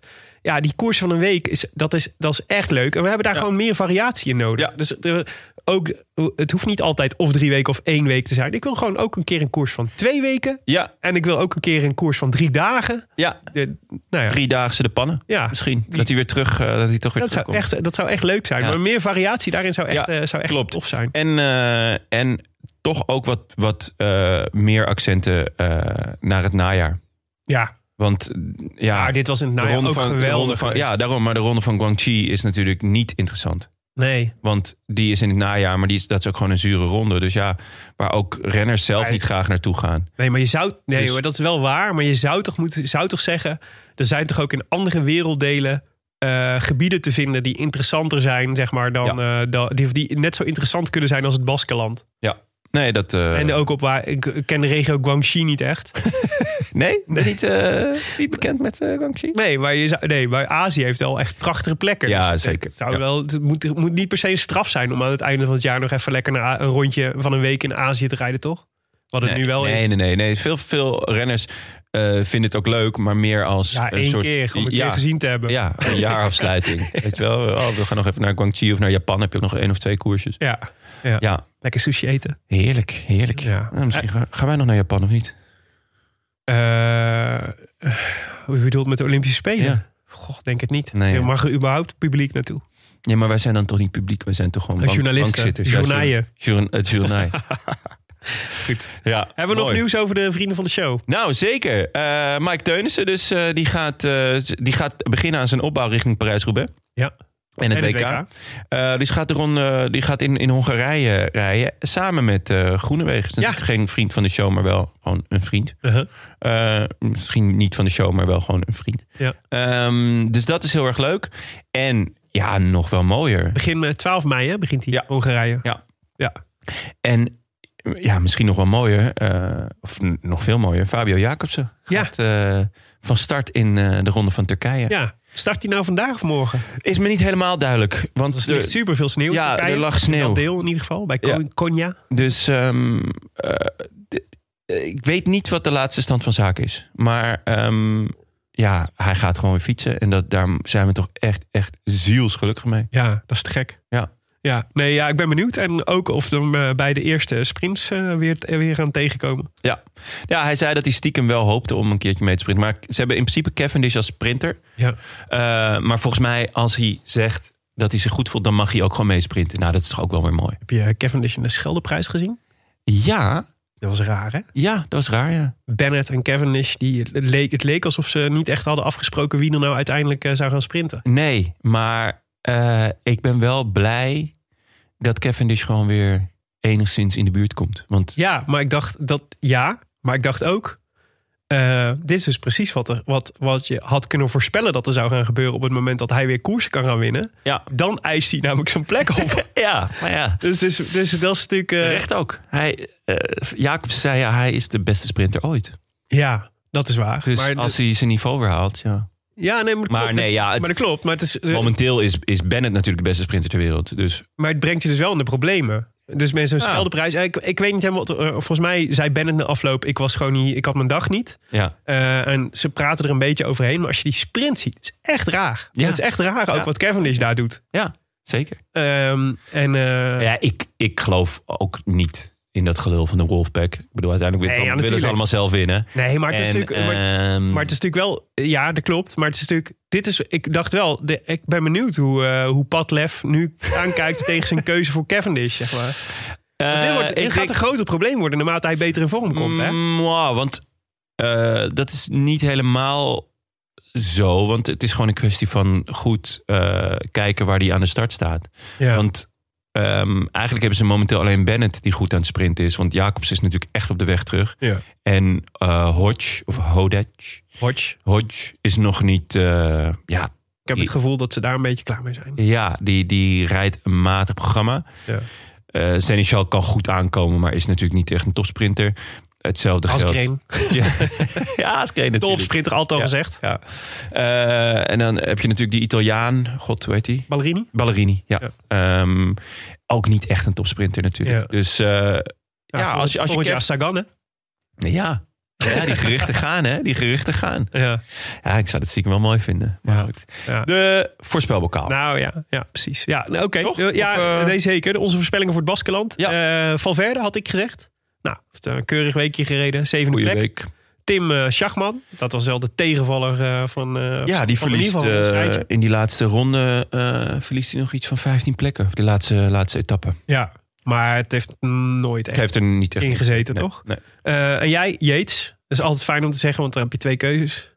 ja, die koers van een week, is, dat, is, dat is echt leuk. En we hebben daar Ja. gewoon meer variatie in nodig. Ja. Dus uh, ook, het hoeft niet altijd of drie weken of één week te zijn. Ik wil gewoon ook een keer een koers van twee weken. Ja, En ik wil ook een keer een koers van drie dagen. ja. De, nou ja, Driedaagse de pannen. Ja. Misschien. Dat hij weer terug, uh, dat hij toch weer dat, zou terugkomt. echt, dat zou echt leuk zijn. Ja. Maar meer variatie daarin zou echt, Ja, uh, zou echt klopt. tof zijn. En, uh, en toch ook wat, wat uh, meer accenten uh, naar het najaar. Ja, Want ja, maar dit was in het de najaar ronde ook van, de geweldig ronde van, geweest. ja, daarom. Maar de ronde van Guangxi is natuurlijk niet interessant. Nee. Want die is in het najaar, maar die is, dat is ook gewoon een zure ronde. Dus ja, waar ook renners zelf Nee. niet graag naartoe gaan. Nee, maar je zou. Nee, Dus- hoor, dat is wel waar. Maar je zou toch, moeten, zou toch zeggen. Er zijn toch ook in andere werelddelen. Uh, gebieden te vinden die interessanter zijn, zeg maar, dan, Ja. uh, dan die, die net zo interessant kunnen zijn als het Baskenland. Ja, nee, dat... Uh, En ook op waar ik ken de regio Guangxi niet echt. nee, ben niet, uh, niet bekend met uh, Guangxi? Nee, maar je zou, nee, maar Azië heeft wel echt prachtige plekken. Ja, Dus zeker. Het, zou Ja. wel, het, moet, het moet niet per se een straf zijn om aan het einde van het jaar nog even lekker naar een rondje van een week in Azië te rijden, toch? Wat het nee, nu wel nee, is. Nee, nee, nee. Veel, veel renners uh, vinden het ook leuk, maar meer als Ja, een één soort... keer, om een ja, keer gezien te hebben. Ja, een jaarafsluiting. Weet je wel, oh, we gaan nog even naar Guangxi of naar Japan. Heb je ook nog één of twee koersjes. Ja, ja. Ja, Lekker sushi eten. heerlijk, heerlijk. Ja. Nou, misschien gaan, gaan wij nog naar Japan of niet? Uh, hoe bedoelt met de Olympische Spelen? Ja. Goh, denk het niet. Nee, er ja. mag er überhaupt publiek naartoe. Ja, maar wij zijn dan toch niet publiek? Wij zijn toch gewoon Een bank, journalisten, bankzitters. journaaien. Ja, het journaai. Goed. Ja, Hebben we nog mooi. nieuws over de vrienden van de show? Nou, zeker. Uh, Mike Teunissen, dus, uh, die, gaat, uh, die gaat beginnen aan zijn opbouw richting Parijs-Roubaix. Ja. En het En het W K. W K. Uh, dus gaat, de ronde, die gaat in, in Hongarije rijden. Samen met uh, Groenewegen. Is natuurlijk geen vriend van de show, maar wel gewoon een vriend. Uh-huh. Uh, misschien niet van de show, maar wel gewoon een vriend. Ja. Um, dus dat is heel erg leuk. En ja, nog wel mooier. Begin uh, twaalf mei, hè, begint hij Ja. Hongarije. Ja. Ja. En ja, misschien nog wel mooier. Uh, of n- nog veel mooier. Fabio Jacobsen Ja. gaat uh, van start in uh, de ronde van Turkije. Ja. Start hij nou vandaag of morgen? Is me niet helemaal duidelijk. Want Er de- ligt super veel sneeuw. in Ja, Turkije. er lag sneeuw. In dat deel in ieder geval, bij Ja. Kon- Konya. Dus um, uh, d- ik weet niet wat de laatste stand van zaken is. Maar um, ja, hij gaat gewoon weer fietsen. En dat, daar zijn we toch echt, echt zielsgelukkig mee. Ja, dat is te gek. Ja. Ja, nee, ja, ik ben benieuwd. En ook of we hem uh, bij de eerste sprints uh, weer, weer gaan tegenkomen. Ja. ja, hij zei dat hij stiekem wel hoopte om een keertje mee te sprinten. Maar ze hebben in principe Cavendish als sprinter. Ja. Uh, maar volgens mij, als hij zegt dat hij zich goed voelt, dan mag hij ook gewoon meesprinten. Nou, dat is toch ook wel weer mooi. Heb je Cavendish in de Scheldeprijs gezien? Ja, Dat was raar, hè? ja, dat was raar, ja. Bennett en Cavendish, die, het, leek, het leek alsof ze niet echt hadden afgesproken wie er nou uiteindelijk uh, zou gaan sprinten. Nee, maar uh, ik ben wel blij dat Cavendish gewoon weer enigszins in de buurt komt. Want Ja, maar ik dacht dat ja, maar ik dacht ook, uh, dit is dus precies wat, er, wat, wat je had kunnen voorspellen dat er zou gaan gebeuren op het moment dat hij weer koersen kan gaan winnen. ja, Dan eist hij namelijk zijn plek op. ja, maar ja. dus, dus, dus dat is natuurlijk. Uh, Recht ook. Hij, uh, Jacobs zei ja, hij is de beste sprinter ooit. Ja, dat is waar. Dus maar als de, hij zijn niveau weer haalt, ja. ja, nee, maar, Maar klopt, nee, ja, het- maar dat klopt. Maar het, is, Momenteel is, is Bennett natuurlijk de beste sprinter ter wereld. Dus maar het brengt je dus wel in de problemen. Dus met zo'n Ja. Scheldeprijs. Ik, ik weet niet helemaal. Uh, volgens mij zei Bennett na afloop. Ik was gewoon niet. Ik had mijn dag niet. ja, Uh, en ze praten er een beetje overheen. Maar als je die sprint ziet, het is echt raar. Ja. Het is echt raar ook Ja. wat Cavendish daar doet. ja, zeker. Um, en, uh, Ja, ik, ik geloof ook niet in dat gelul van de Wolfpack. Ik bedoel, uiteindelijk Nee, willen, ja, willen ze natuurlijk. allemaal zelf winnen. Nee, maar het is En, natuurlijk. Maar, ehm, maar het is natuurlijk wel. Ja, dat klopt. Maar het is natuurlijk. Dit is. Ik dacht wel. De, ik ben benieuwd hoe, uh, hoe Pat Lef nu aankijkt tegen zijn keuze voor Cavendish. Zeg maar. Want dit, eh, wordt, dit ik gaat denk- een groter probleem worden naarmate hij beter in vorm komt. Hè? Mm, wow, want uh, dat is niet helemaal zo. Want het is gewoon een kwestie van goed uh, kijken waar hij aan de start staat. Ja. Want um, eigenlijk hebben ze momenteel alleen Bennett die goed aan het sprinten is. Want Jacobs is natuurlijk echt op de weg terug. ja. En uh, Hodge, of Hodge, Hodge. Hodge is nog niet... Uh, ja, Ik heb het gevoel dat ze daar een beetje klaar mee zijn. ja die, die rijdt een matig programma. Ja. Uh, Seneschal kan goed aankomen, maar is natuurlijk niet echt een topsprinter. Hetzelfde geldt... Asgreen. Ja, ja Asgreen natuurlijk. Topsprinter, altijd al Ja. gezegd. Ja. Uh, en dan heb je natuurlijk die Italiaan. God, hoe heet die? Ballerini. Ballerini, ja. Um, ook niet echt een topsprinter natuurlijk. Ja. Dus uh, ja, Ja, als je... Als je volgend jaar Kev- Sagan, hè? ja, Ja, die geruchten gaan, hè? Die geruchten gaan. Ja, Ja, ik zou het stiekem wel mooi vinden. Maar Ja. goed. Ja. De voorspelbokaal. Nou ja, ja precies. Ja, nou, oké. Toch? Uh, ja, Of, uh... nee, zeker. Onze voorspellingen voor het Baskeland. Ja. Uh, Valverde had ik gezegd. Nou, heeft een keurig weekje gereden. Zevende Goeie plek. week. Tim uh, Schachman. Dat was wel de tegenvaller uh, van... Uh, Ja, die van verliest in ieder geval uh, ons rijtje. in die laatste ronde uh, verliest hij nog iets van vijftien plekken. Of die laatste, laatste etappe. Ja, maar het heeft nooit echt Het heeft er niet echt ingezeten, nee, toch? Nee. Uh, en jij, Yates. Dat is altijd fijn om te zeggen, want dan heb je twee keuzes.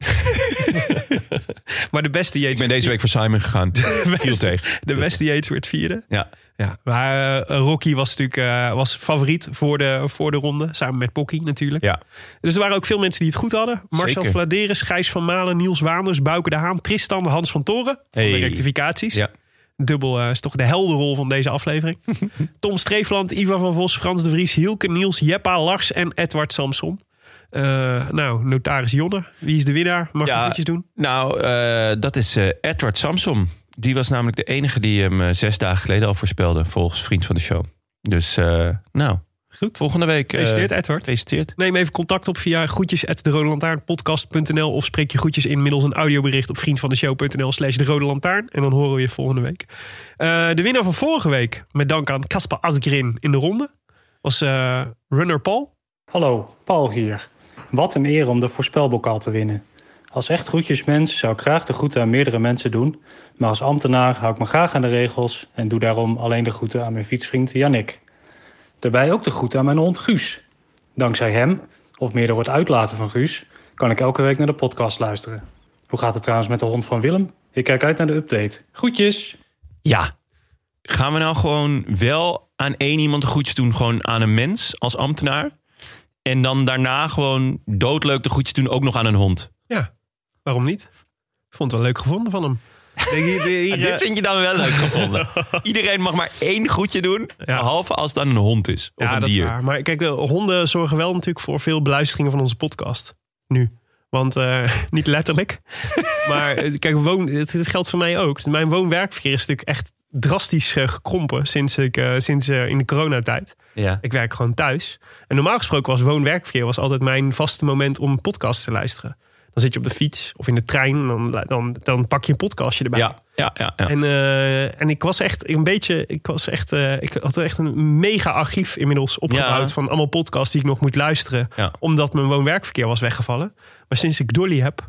Maar de beste Yates... Ik ben deze week voor Simon gegaan. Viel tegen. De beste Yates werd vierde. Ja. Ja, maar uh, Rocky was natuurlijk uh, was favoriet voor de, voor de ronde. Samen met Pocky natuurlijk. Ja. Dus er waren ook veel mensen die het goed hadden. Marcel Zeker. Vladeres, Gijs van Malen, Niels Waanders, Bouke de Haan, Tristan, Hans van Toren. Van Hey. de rectificaties. Ja. Dubbel uh, is toch de heldenrol van deze aflevering. Tom Streefland, Ivar van Vos, Frans de Vries, Hielke, Niels, Jeppa, Lars en Edward Samson. Uh, nou, notaris Jonne. Wie is de winnaar? Mag je Ja, goedjes doen? Nou, uh, dat is uh, Edward Samson. Die was namelijk de enige die hem uh, zes dagen geleden al voorspelde. Volgens vriend van de show. Dus, uh, nou, goed. Volgende week. Gefeliciteerd, uh, Edward. Gefeliciteerd. Neem even contact op via groetjes at de rode lantaarn podcast punt n l of spreek je groetjes in middels een audiobericht op vriendvandeshow punt n l slash de rode lantaarn. En dan horen we je volgende week. Uh, de winnaar van vorige week, met dank aan Kasper Asgreen in de ronde, was uh, runner Paul. Hallo, Paul hier. Wat een eer om de voorspelbokaal te winnen. Als echt groetjesmens zou ik graag de groeten aan meerdere mensen doen. Maar als ambtenaar hou ik me graag aan de regels en doe daarom alleen de groeten aan mijn fietsvriend Yannick. Daarbij ook de groeten aan mijn hond Guus. Dankzij hem, of meer door het uitlaten van Guus, kan ik elke week naar de podcast luisteren. Hoe gaat het trouwens met de hond van Willem? Ik kijk uit naar de update. Groetjes! Ja, gaan we nou gewoon wel aan één iemand de groetjes doen, gewoon aan een mens als ambtenaar? En dan daarna gewoon doodleuk de groetjes doen, ook nog aan een hond? Ja, waarom niet? Ik vond het wel leuk gevonden van hem. Denk je, hier, Ja, dit vind je dan wel leuk gevonden. Iedereen mag maar één groetje doen, Ja. behalve als het dan een hond is. Of ja, een dat dier. is waar. Maar kijk, de honden zorgen wel natuurlijk voor veel beluisteringen van onze podcast. Nu. Want uh, niet letterlijk. Maar uh, kijk, woon, dit, dit geldt voor mij ook. Mijn woon-werkverkeer is natuurlijk echt drastisch uh, gekrompen sinds, ik, uh, sinds uh, in de coronatijd. Ja. Ik werk gewoon thuis. En normaal gesproken was woon-werkverkeer was altijd mijn vaste moment om een podcast te luisteren. Dan zit je op de fiets of in de trein en dan, dan, dan pak je een podcastje erbij. Ja, ja, ja, ja. En, uh, en ik was echt een beetje, ik was echt, uh, ik had echt een mega archief inmiddels opgebouwd Ja. van allemaal podcasts die ik nog moet luisteren, Ja. omdat mijn woon-werkverkeer was weggevallen. Maar sinds ik Dolly heb,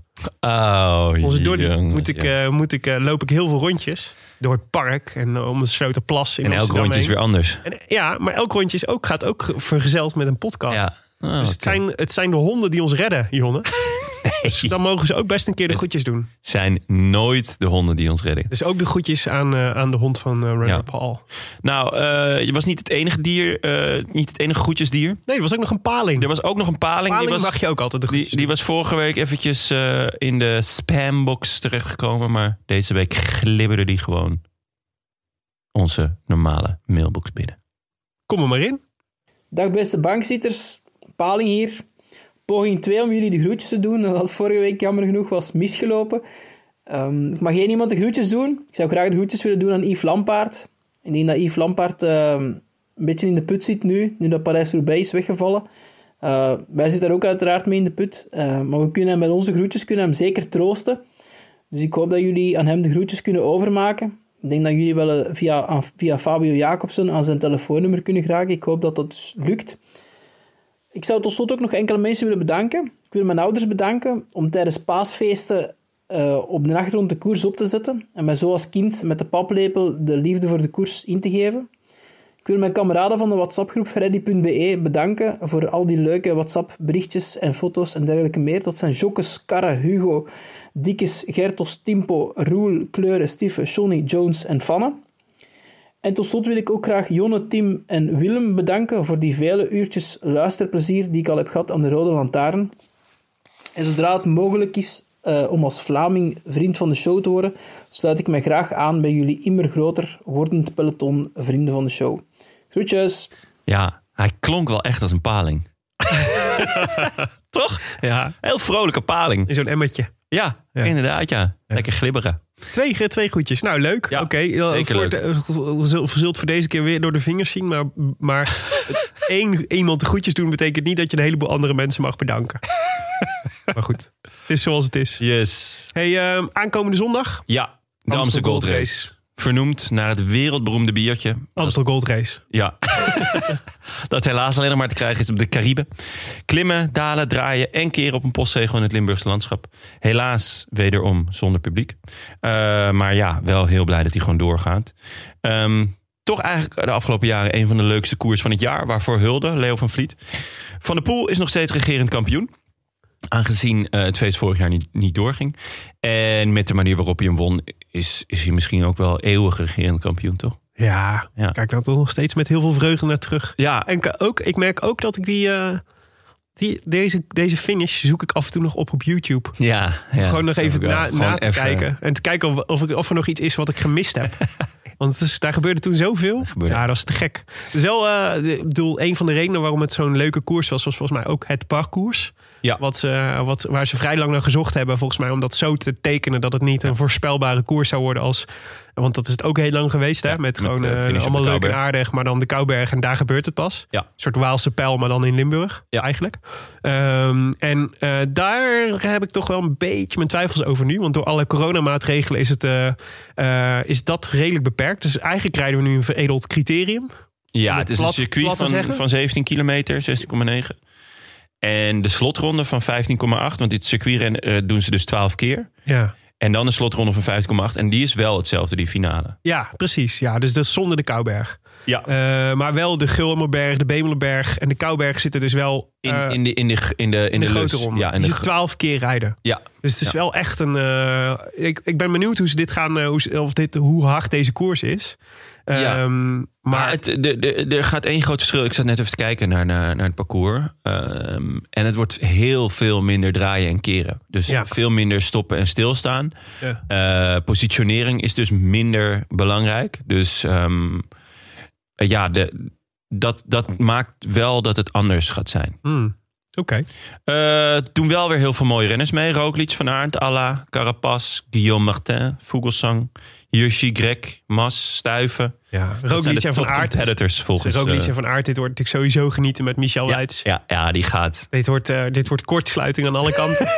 Oh, onze Dolly, jongen, moet ik, ja. uh, moet ik, uh, loop ik heel veel rondjes door het park en uh, om het Sloterplas in En elk Amsterdam rondje is heen. weer anders. En, ja, maar elk rondje is ook, gaat ook vergezeld met een podcast. Ja. Oh, Dus het oké. zijn, het zijn de honden die ons redden, Jonne. Dus dan mogen ze ook best een keer de Het- groetjes doen. Zijn nooit de honden die ons redden. Dus ook de groetjes aan, uh, aan de hond van uh, Runner Ja. Paul. Nou, uh, je was niet het enige dier, uh, niet het enige groetjesdier. Nee, er was ook nog een paling. Er was ook nog een paling. paling die was, mag je ook altijd de die, groetjes die was vorige week eventjes uh, in de spambox terechtgekomen. Maar deze week glibberde die gewoon onze normale mailbox binnen. Kom er maar in. Dag beste bankzitters, Paling hier. Poging twee om jullie de groetjes te doen. Wat vorige week jammer genoeg was misgelopen. Um, ik mag geen iemand de groetjes doen. Ik zou graag de groetjes willen doen aan Yves Lampaert. Ik denk dat Yves Lampaert uh, een beetje in de put zit nu, nu dat Parijs-Roubaix is weggevallen. Uh, wij zitten daar ook uiteraard mee in de put. Uh, maar we kunnen hem met onze groetjes kunnen hem zeker troosten. Dus ik hoop dat jullie aan hem de groetjes kunnen overmaken. Ik denk dat jullie wel uh, via, via Fabio Jacobsen aan zijn telefoonnummer kunnen geraken. Ik hoop dat dat dus lukt. Ik zou tot slot ook nog enkele mensen willen bedanken. Ik wil mijn ouders bedanken om tijdens paasfeesten uh, op de achtergrond de koers op te zetten en mij zo als kind met de paplepel de liefde voor de koers in te geven. Ik wil mijn kameraden van de WhatsApp-groep Freddy punt b e bedanken voor al die leuke WhatsApp-berichtjes en foto's en dergelijke meer. Dat zijn Jokkes, Karre, Hugo, Dikkes, Gertos, Timpo, Roel, Kleuren, Stieffe, Johnny, Jones en Fanne. En tot slot wil ik ook graag Jonne, Tim en Willem bedanken voor die vele uurtjes luisterplezier die ik al heb gehad aan de Rode Lantaarn. En zodra het mogelijk is uh, om als Vlaming vriend van de show te worden, sluit ik mij graag aan bij jullie immer groter wordend peloton vrienden van de show. Groetjes! Ja, hij klonk wel echt als een paling. Toch? Ja, Heel vrolijke paling. in zo'n emmertje. Ja, Ja. inderdaad ja. Lekker glibberen. Twee, twee groetjes. Nou, leuk. Ja, Oké, zeker voor leuk. het- uh, we zult voor deze keer weer door de vingers zien. Maar, maar één iemand de groetjes doen betekent niet dat je een heleboel andere mensen mag bedanken. Maar goed, het is zoals het is. Yes. Hey, uh, aankomende zondag? Ja, de Amstel Gold Race. Vernoemd naar het wereldberoemde biertje. Amstel Gold Race. Ja. Dat helaas alleen nog maar te krijgen is op de Cariben. Klimmen, dalen, draaien en keren op een postzegel in het Limburgse landschap. Helaas wederom zonder publiek. Uh, maar ja, wel heel blij dat hij gewoon doorgaat. Um, toch eigenlijk de afgelopen jaren een van de leukste koers van het jaar. Waarvoor hulde, Leo van Vliet. Van der Poel is nog steeds regerend kampioen. Aangezien uh, het feest vorig jaar niet, niet doorging. En met de manier waarop hij hem won... is, is hij misschien ook wel eeuwig regerend kampioen, toch? Ja, ja. Kijk nou toch nog steeds met heel veel vreugde naar terug. Ja. En ook, ik merk ook dat ik die, uh, die deze, deze finish zoek ik af en toe nog op op YouTube. Ja, ja Gewoon nog even na, Gewoon na te even... kijken. En te kijken of, of, ik, of er nog iets is wat ik gemist heb. Want het is, daar gebeurde toen zoveel. Gebeurde. Ja, dat is te gek. Het is wel, uh, ik bedoel, een van de redenen waarom het zo'n leuke koers was... was volgens mij ook het parcours. Ja. Wat ze, wat, waar ze vrij lang naar gezocht hebben, volgens mij... om dat zo te tekenen dat het niet een voorspelbare koers zou worden als... Want dat is het ook heel lang geweest, hè? Ja, met, met gewoon uh, uh, allemaal leuk en aardig, maar dan de Kouberg en daar gebeurt het pas. Ja. Een soort Waalse pijl, maar dan in Limburg, ja. eigenlijk. Um, en uh, daar heb ik toch wel een beetje mijn twijfels over nu. Want door alle coronamaatregelen is, het, uh, uh, is dat redelijk beperkt. Dus eigenlijk rijden we nu een veredeld criterium. Ja, het is plat, een circuit van, van zeventien kilometer, zestien komma negen. En de slotronde van vijftien komma acht. Want dit circuitren uh, doen ze dus twaalf keer. Ja. En dan de slotronde van vijftien komma acht. En die is wel hetzelfde, die finale. Ja, precies. Ja, dus dat is zonder de Kouberg. Ja. Uh, maar wel de Gulmerberg, de Bemelenberg en de Kouberg zitten dus wel... Uh, in, in, de, in, de, in, de, in, in de, de grote lus. ronde. Ja, in die de ze twaalf keer rijden. Ja. Dus het is ja. wel echt een... Uh, ik, ik ben benieuwd hoe ze dit gaan... Uh, hoe, ze, of dit, hoe hard deze koers is. Ja. Um, maar maar het, de, de, er gaat één groot verschil. Ik zat net even te kijken naar, naar, naar het parcours. Um, en het wordt heel veel minder draaien en keren. Dus ja. veel minder stoppen en stilstaan. Ja. Uh, positionering is dus minder belangrijk. Dus um, uh, ja, de, dat, dat maakt wel dat het anders gaat zijn. Mm. Oké. Okay. Uh, doen wel weer heel veel mooie renners mee. Roglic, Van Aert, Alla, Carapaz, Guillaume Martin, Vogelsang, Hirschi, Greg, Mas, Stuyven. Ja, Roglic en Van Aert. Competitors volgens. Roglic uh, en Van Aert, dit wordt natuurlijk sowieso genieten met Michel ja, Weits. Ja, ja, die gaat. Dit wordt, uh, dit wordt kortsluiting aan alle kanten.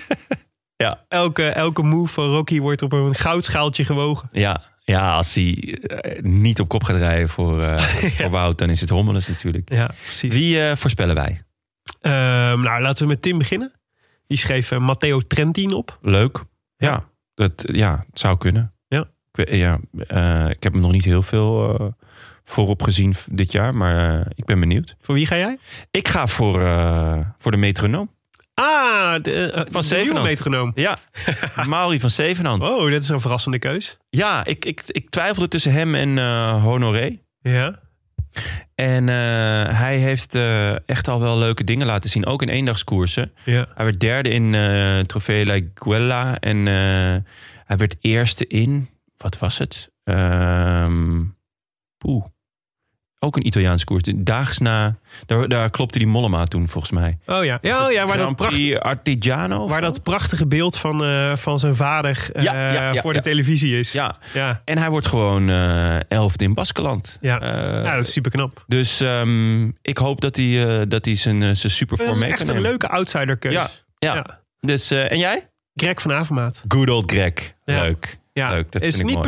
Ja. Elke, elke move van Rocky wordt op een goudschaaltje gewogen. Ja, ja als hij uh, niet op kop gaat rijden voor, uh, ja. voor Wout, dan is het Hommeles natuurlijk. Ja, precies. Wie uh, voorspellen wij? Uh, nou, laten we met Tim beginnen. Die schreef uh, Matteo Trentin op. Leuk. Ja, ja, dat, ja het zou kunnen. Ja. Ik, ja, uh, ik heb hem nog niet heel veel uh, voorop gezien dit jaar, maar uh, ik ben benieuwd. Voor wie ga jij? Ik ga voor, uh, voor de metronoom. Ah, de, uh, van Zevenhand. Metronoom. Ja, Mauri van Zevenhand. Oh, dat is een verrassende keus. Ja, ik, ik, ik twijfelde tussen hem en uh, Honoré. Ja. En uh, hij heeft uh, echt al wel leuke dingen laten zien. Ook in eendagskoersen. Ja. Hij werd derde in uh, Trofeo La Guella. En uh, hij werd eerste in... Wat was het? Um, poeh. Ook een Italiaanse koers. Daags na... Daar, daar klopte die Mollema toen volgens mij. Oh ja, ja, oh, ja waar, dat prachtige, Artigiano, waar dat prachtige beeld van, uh, van zijn vader uh, ja, ja, ja, voor ja. de televisie is. Ja. ja, en hij wordt gewoon uh, elfde in Baskeland. Ja. Uh, ja, dat is super knap. Dus um, ik hoop dat hij, uh, dat hij zijn, uh, zijn supervorm mee kan Echt nemen. een leuke outsiderkeus. Ja, ja. ja. Dus, uh, en jij? Greg van Avermaat. Good old Greg. Ja. Leuk. Ja, Leuk, dat is vind ik niet mooi. per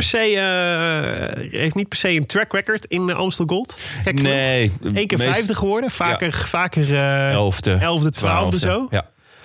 se, uh, heeft niet per se een track record in de Amstel Gold. Gek nee. Eén keer meest... vijfde geworden. Vaker, ja. vaker uh, elfde, elfde, twaalfde zo. Ja.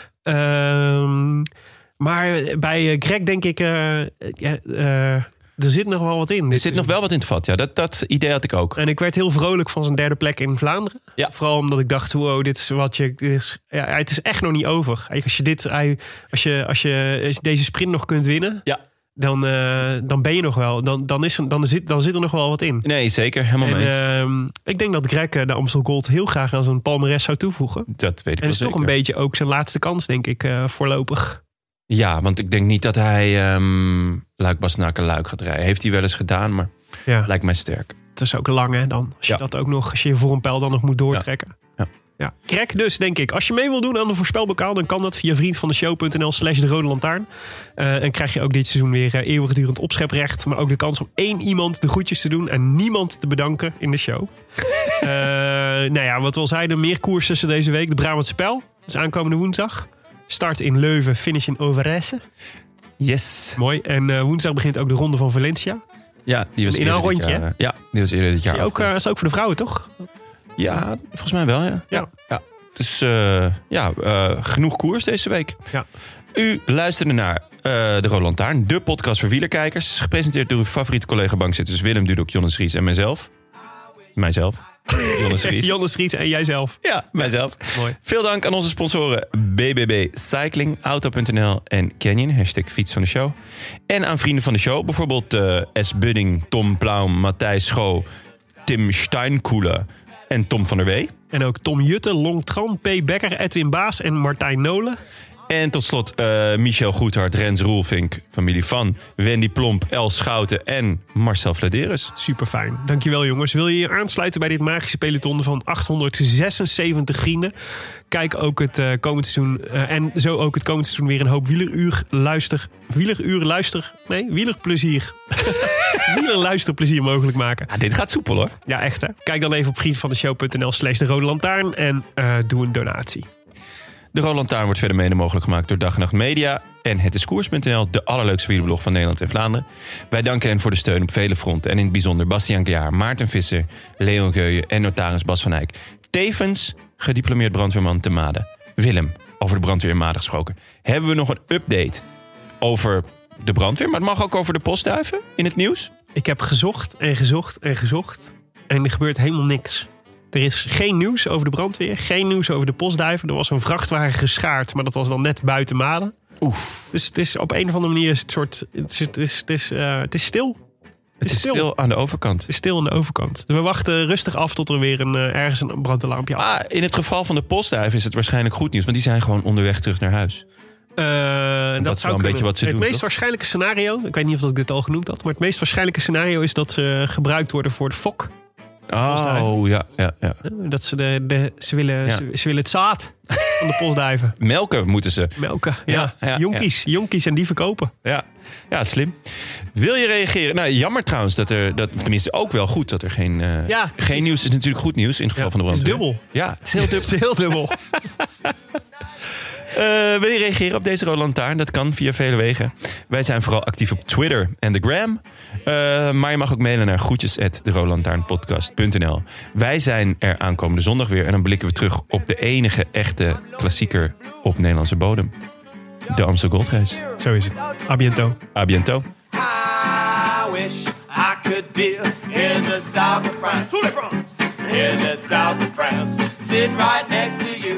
Um, maar bij uh, Greg denk ik, uh, uh, uh, er zit nog wel wat in. Er zit nog wel wat in het vat, ja. Dat, dat idee had ik ook. En ik werd heel vrolijk van zijn derde plek in Vlaanderen. Ja. Vooral omdat ik dacht, wow, dit is wat je... Dit is, ja, het is echt nog niet over. Als je, dit, als je, als je, als je deze sprint nog kunt winnen... Ja. Dan, uh, dan ben je nog wel. Dan, dan, is, dan, zit, dan zit er nog wel wat in. Nee, zeker. Helemaal mee. Uh, ik denk dat Greg de Amstel Gold heel graag aan zijn palmares zou toevoegen. Dat weet ik en wel is zeker. toch een beetje ook zijn laatste kans, denk ik, uh, voorlopig. Ja, want ik denk niet dat hij um, Luik-Bastenaken-Luik gaat rijden. Heeft hij wel eens gedaan, maar ja. lijkt mij sterk. Het is ook lang, hè, dan. Als je ja. dat ook nog, als je voor een pijl dan nog moet doortrekken. Ja. Ja. Ja. Greg dus, denk ik. Als je mee wil doen aan de voorspelbokaal, dan kan dat via vriendvandeshow.nl slash de rode lantaarn. Uh, en krijg je ook dit seizoen weer uh, eeuwigdurend opscheprecht. Maar ook de kans om één iemand de groetjes te doen en niemand te bedanken in de show. uh, nou ja, wat we al zeiden, meer koers tussen deze week. De Brabantse Pijl, dat is aankomende woensdag. Start in Leuven, finish in Overijse. Yes. Mooi. En uh, woensdag begint ook de Ronde van Valencia. Ja, die was in een rondje. Jaar, ja, die was eerder dit jaar. Ook, uh, is ook voor de vrouwen, toch? Ja, volgens mij wel, ja. Ja. ja. Dus uh, ja, uh, genoeg koers deze week. Ja. U luisterde naar uh, de Rode Lantaarn, de podcast voor wielerkijkers. Gepresenteerd door uw favoriete collega-bankzitters Willem Dudok, Jonas Ries en mijzelf. Mijzelf. Jonas Ries. Jonas Ries en jijzelf. Ja, mijzelf. Mooi. Veel dank aan onze sponsoren B B B Cycling, Auto punt n l en Canyon, hashtag fiets van de show. En aan vrienden van de show, bijvoorbeeld uh, S. Budding, Tom Plaum, Matthijs Schoo, Tim Steinkoelen en Tom van der Wee. En ook Tom Jutte, Long Tran, P. Becker, Edwin Baas en Martijn Nolen. En tot slot uh, Michel Goedhart, Rens Roelvink, familie van Wendy Plomp, Els Schouten en Marcel Vladeres. Super fijn. Dankjewel jongens. Wil je je aansluiten bij dit magische peloton van achthonderdzesenzeventig vrienden? Kijk ook het uh, komend seizoen uh, en zo ook het komend seizoen weer een hoop wieleruur luister. Wieleruur luister. Nee, wielerplezier. Wielerluisterplezier mogelijk maken. Ja, dit gaat soepel hoor. Ja, echt hè. Kijk dan even op vriendvandeshow.nl slash de Rode Lantaarn en uh, doe een donatie. De Rode Lantaarn wordt verder mede mogelijk gemaakt door Dag en Nacht Media en Het is Koers punt n l, de allerleukste wielerblog van Nederland en Vlaanderen. Wij danken hen voor de steun op vele fronten en in het bijzonder Bastiaan Klaar, Maarten Visser, Leon Geuyen en notaris Bas van Eyck. Tevens gediplomeerd brandweerman te Maden. Willem, over de brandweer in Maden gesproken. Hebben we nog een update over de brandweer, maar het mag ook over de postduiven in het nieuws? Ik heb gezocht en gezocht en gezocht en er gebeurt helemaal niks. Er is geen nieuws over de brandweer, geen nieuws over de postduiven. Er was een vrachtwagen geschaard, maar dat was dan net buiten Maden. Oef. Dus het is op een of andere manier is het soort, het is, het is, het is, uh, het is stil. Het, het is stil. stil aan de overkant. Het is stil aan de overkant. We wachten rustig af tot er weer een, uh, ergens een brandalarmpje af. Ah, in het geval van de postduiven is het waarschijnlijk goed nieuws, want die zijn gewoon onderweg terug naar huis. Uh, dat, dat is wel een beetje wat ze het doen. Het meest toch? waarschijnlijke scenario, ik weet niet of ik dit al genoemd had, maar het meest waarschijnlijke scenario is dat ze gebruikt worden voor de fok. Oh, ja, ja, ja. Dat ze, de, de, ze, willen, ja. ze, ze willen het zaad van de postduiven. Melken moeten ze. Melken, ja. ja, ja jonkies, ja. jonkies en die verkopen. Ja. ja, slim. Wil je reageren? Nou, jammer trouwens dat er, dat, tenminste ook wel goed dat er geen, uh, ja, geen nieuws is. Natuurlijk goed nieuws in het geval ja, van de brandweer. Het is dubbel. Ja, het is heel dubbel. het is heel dubbel. Uh, wil je reageren op deze Rode Lantaarn? Dat kan via vele wegen. Wij zijn vooral actief op Twitter en de Gram. Uh, maar je mag ook mailen naar groetjes at de rode lantaarn podcast punt n l. Wij zijn er aankomende zondag weer. En dan blikken we terug op de enige echte klassieker op Nederlandse bodem. De Amstel Gold Race. Zo is het. A biento. A biento. I wish I could be in the south of France. In the south of France. Sitting right next to you.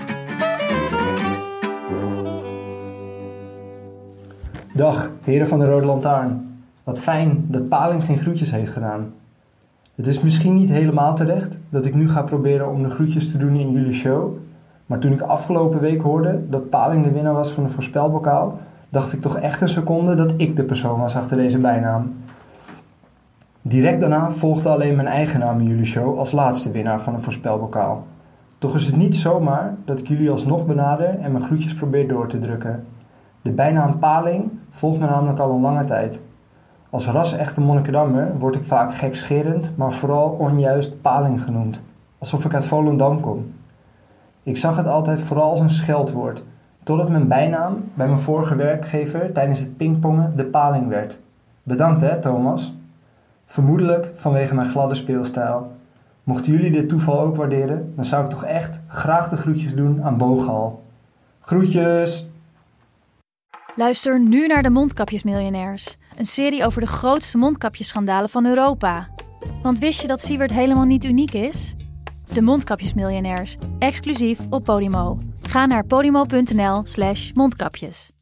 Dag, heren van de Rode Lantaarn. Wat fijn dat Paling geen groetjes heeft gedaan. Het is misschien niet helemaal terecht dat ik nu ga proberen om de groetjes te doen in jullie show. Maar toen ik afgelopen week hoorde dat Paling de winnaar was van de voorspelbokaal, dacht ik toch echt een seconde dat ik de persoon was achter deze bijnaam. Direct daarna volgde alleen mijn eigen naam in jullie show als laatste winnaar van de voorspelbokaal. Toch is het niet zomaar dat ik jullie alsnog benader en mijn groetjes probeer door te drukken. De bijnaam Paling volgt me namelijk al een lange tijd. Als ras-echte Monnikendammer word ik vaak gekscherend, maar vooral onjuist Paling genoemd. Alsof ik uit Volendam kom. Ik zag het altijd vooral als een scheldwoord, totdat mijn bijnaam bij mijn vorige werkgever tijdens het pingpongen de Paling werd. Bedankt hè, Thomas. Vermoedelijk vanwege mijn gladde speelstijl. Mochten jullie dit toeval ook waarderen, dan zou ik toch echt graag de groetjes doen aan Booghal. Groetjes! Luister nu naar de Mondkapjesmiljonairs. Een serie over de grootste mondkapjesschandalen van Europa. Want wist je dat Siewert helemaal niet uniek is? De Mondkapjesmiljonairs, exclusief op Podimo. Ga naar podimo punt n l slash mondkapjes.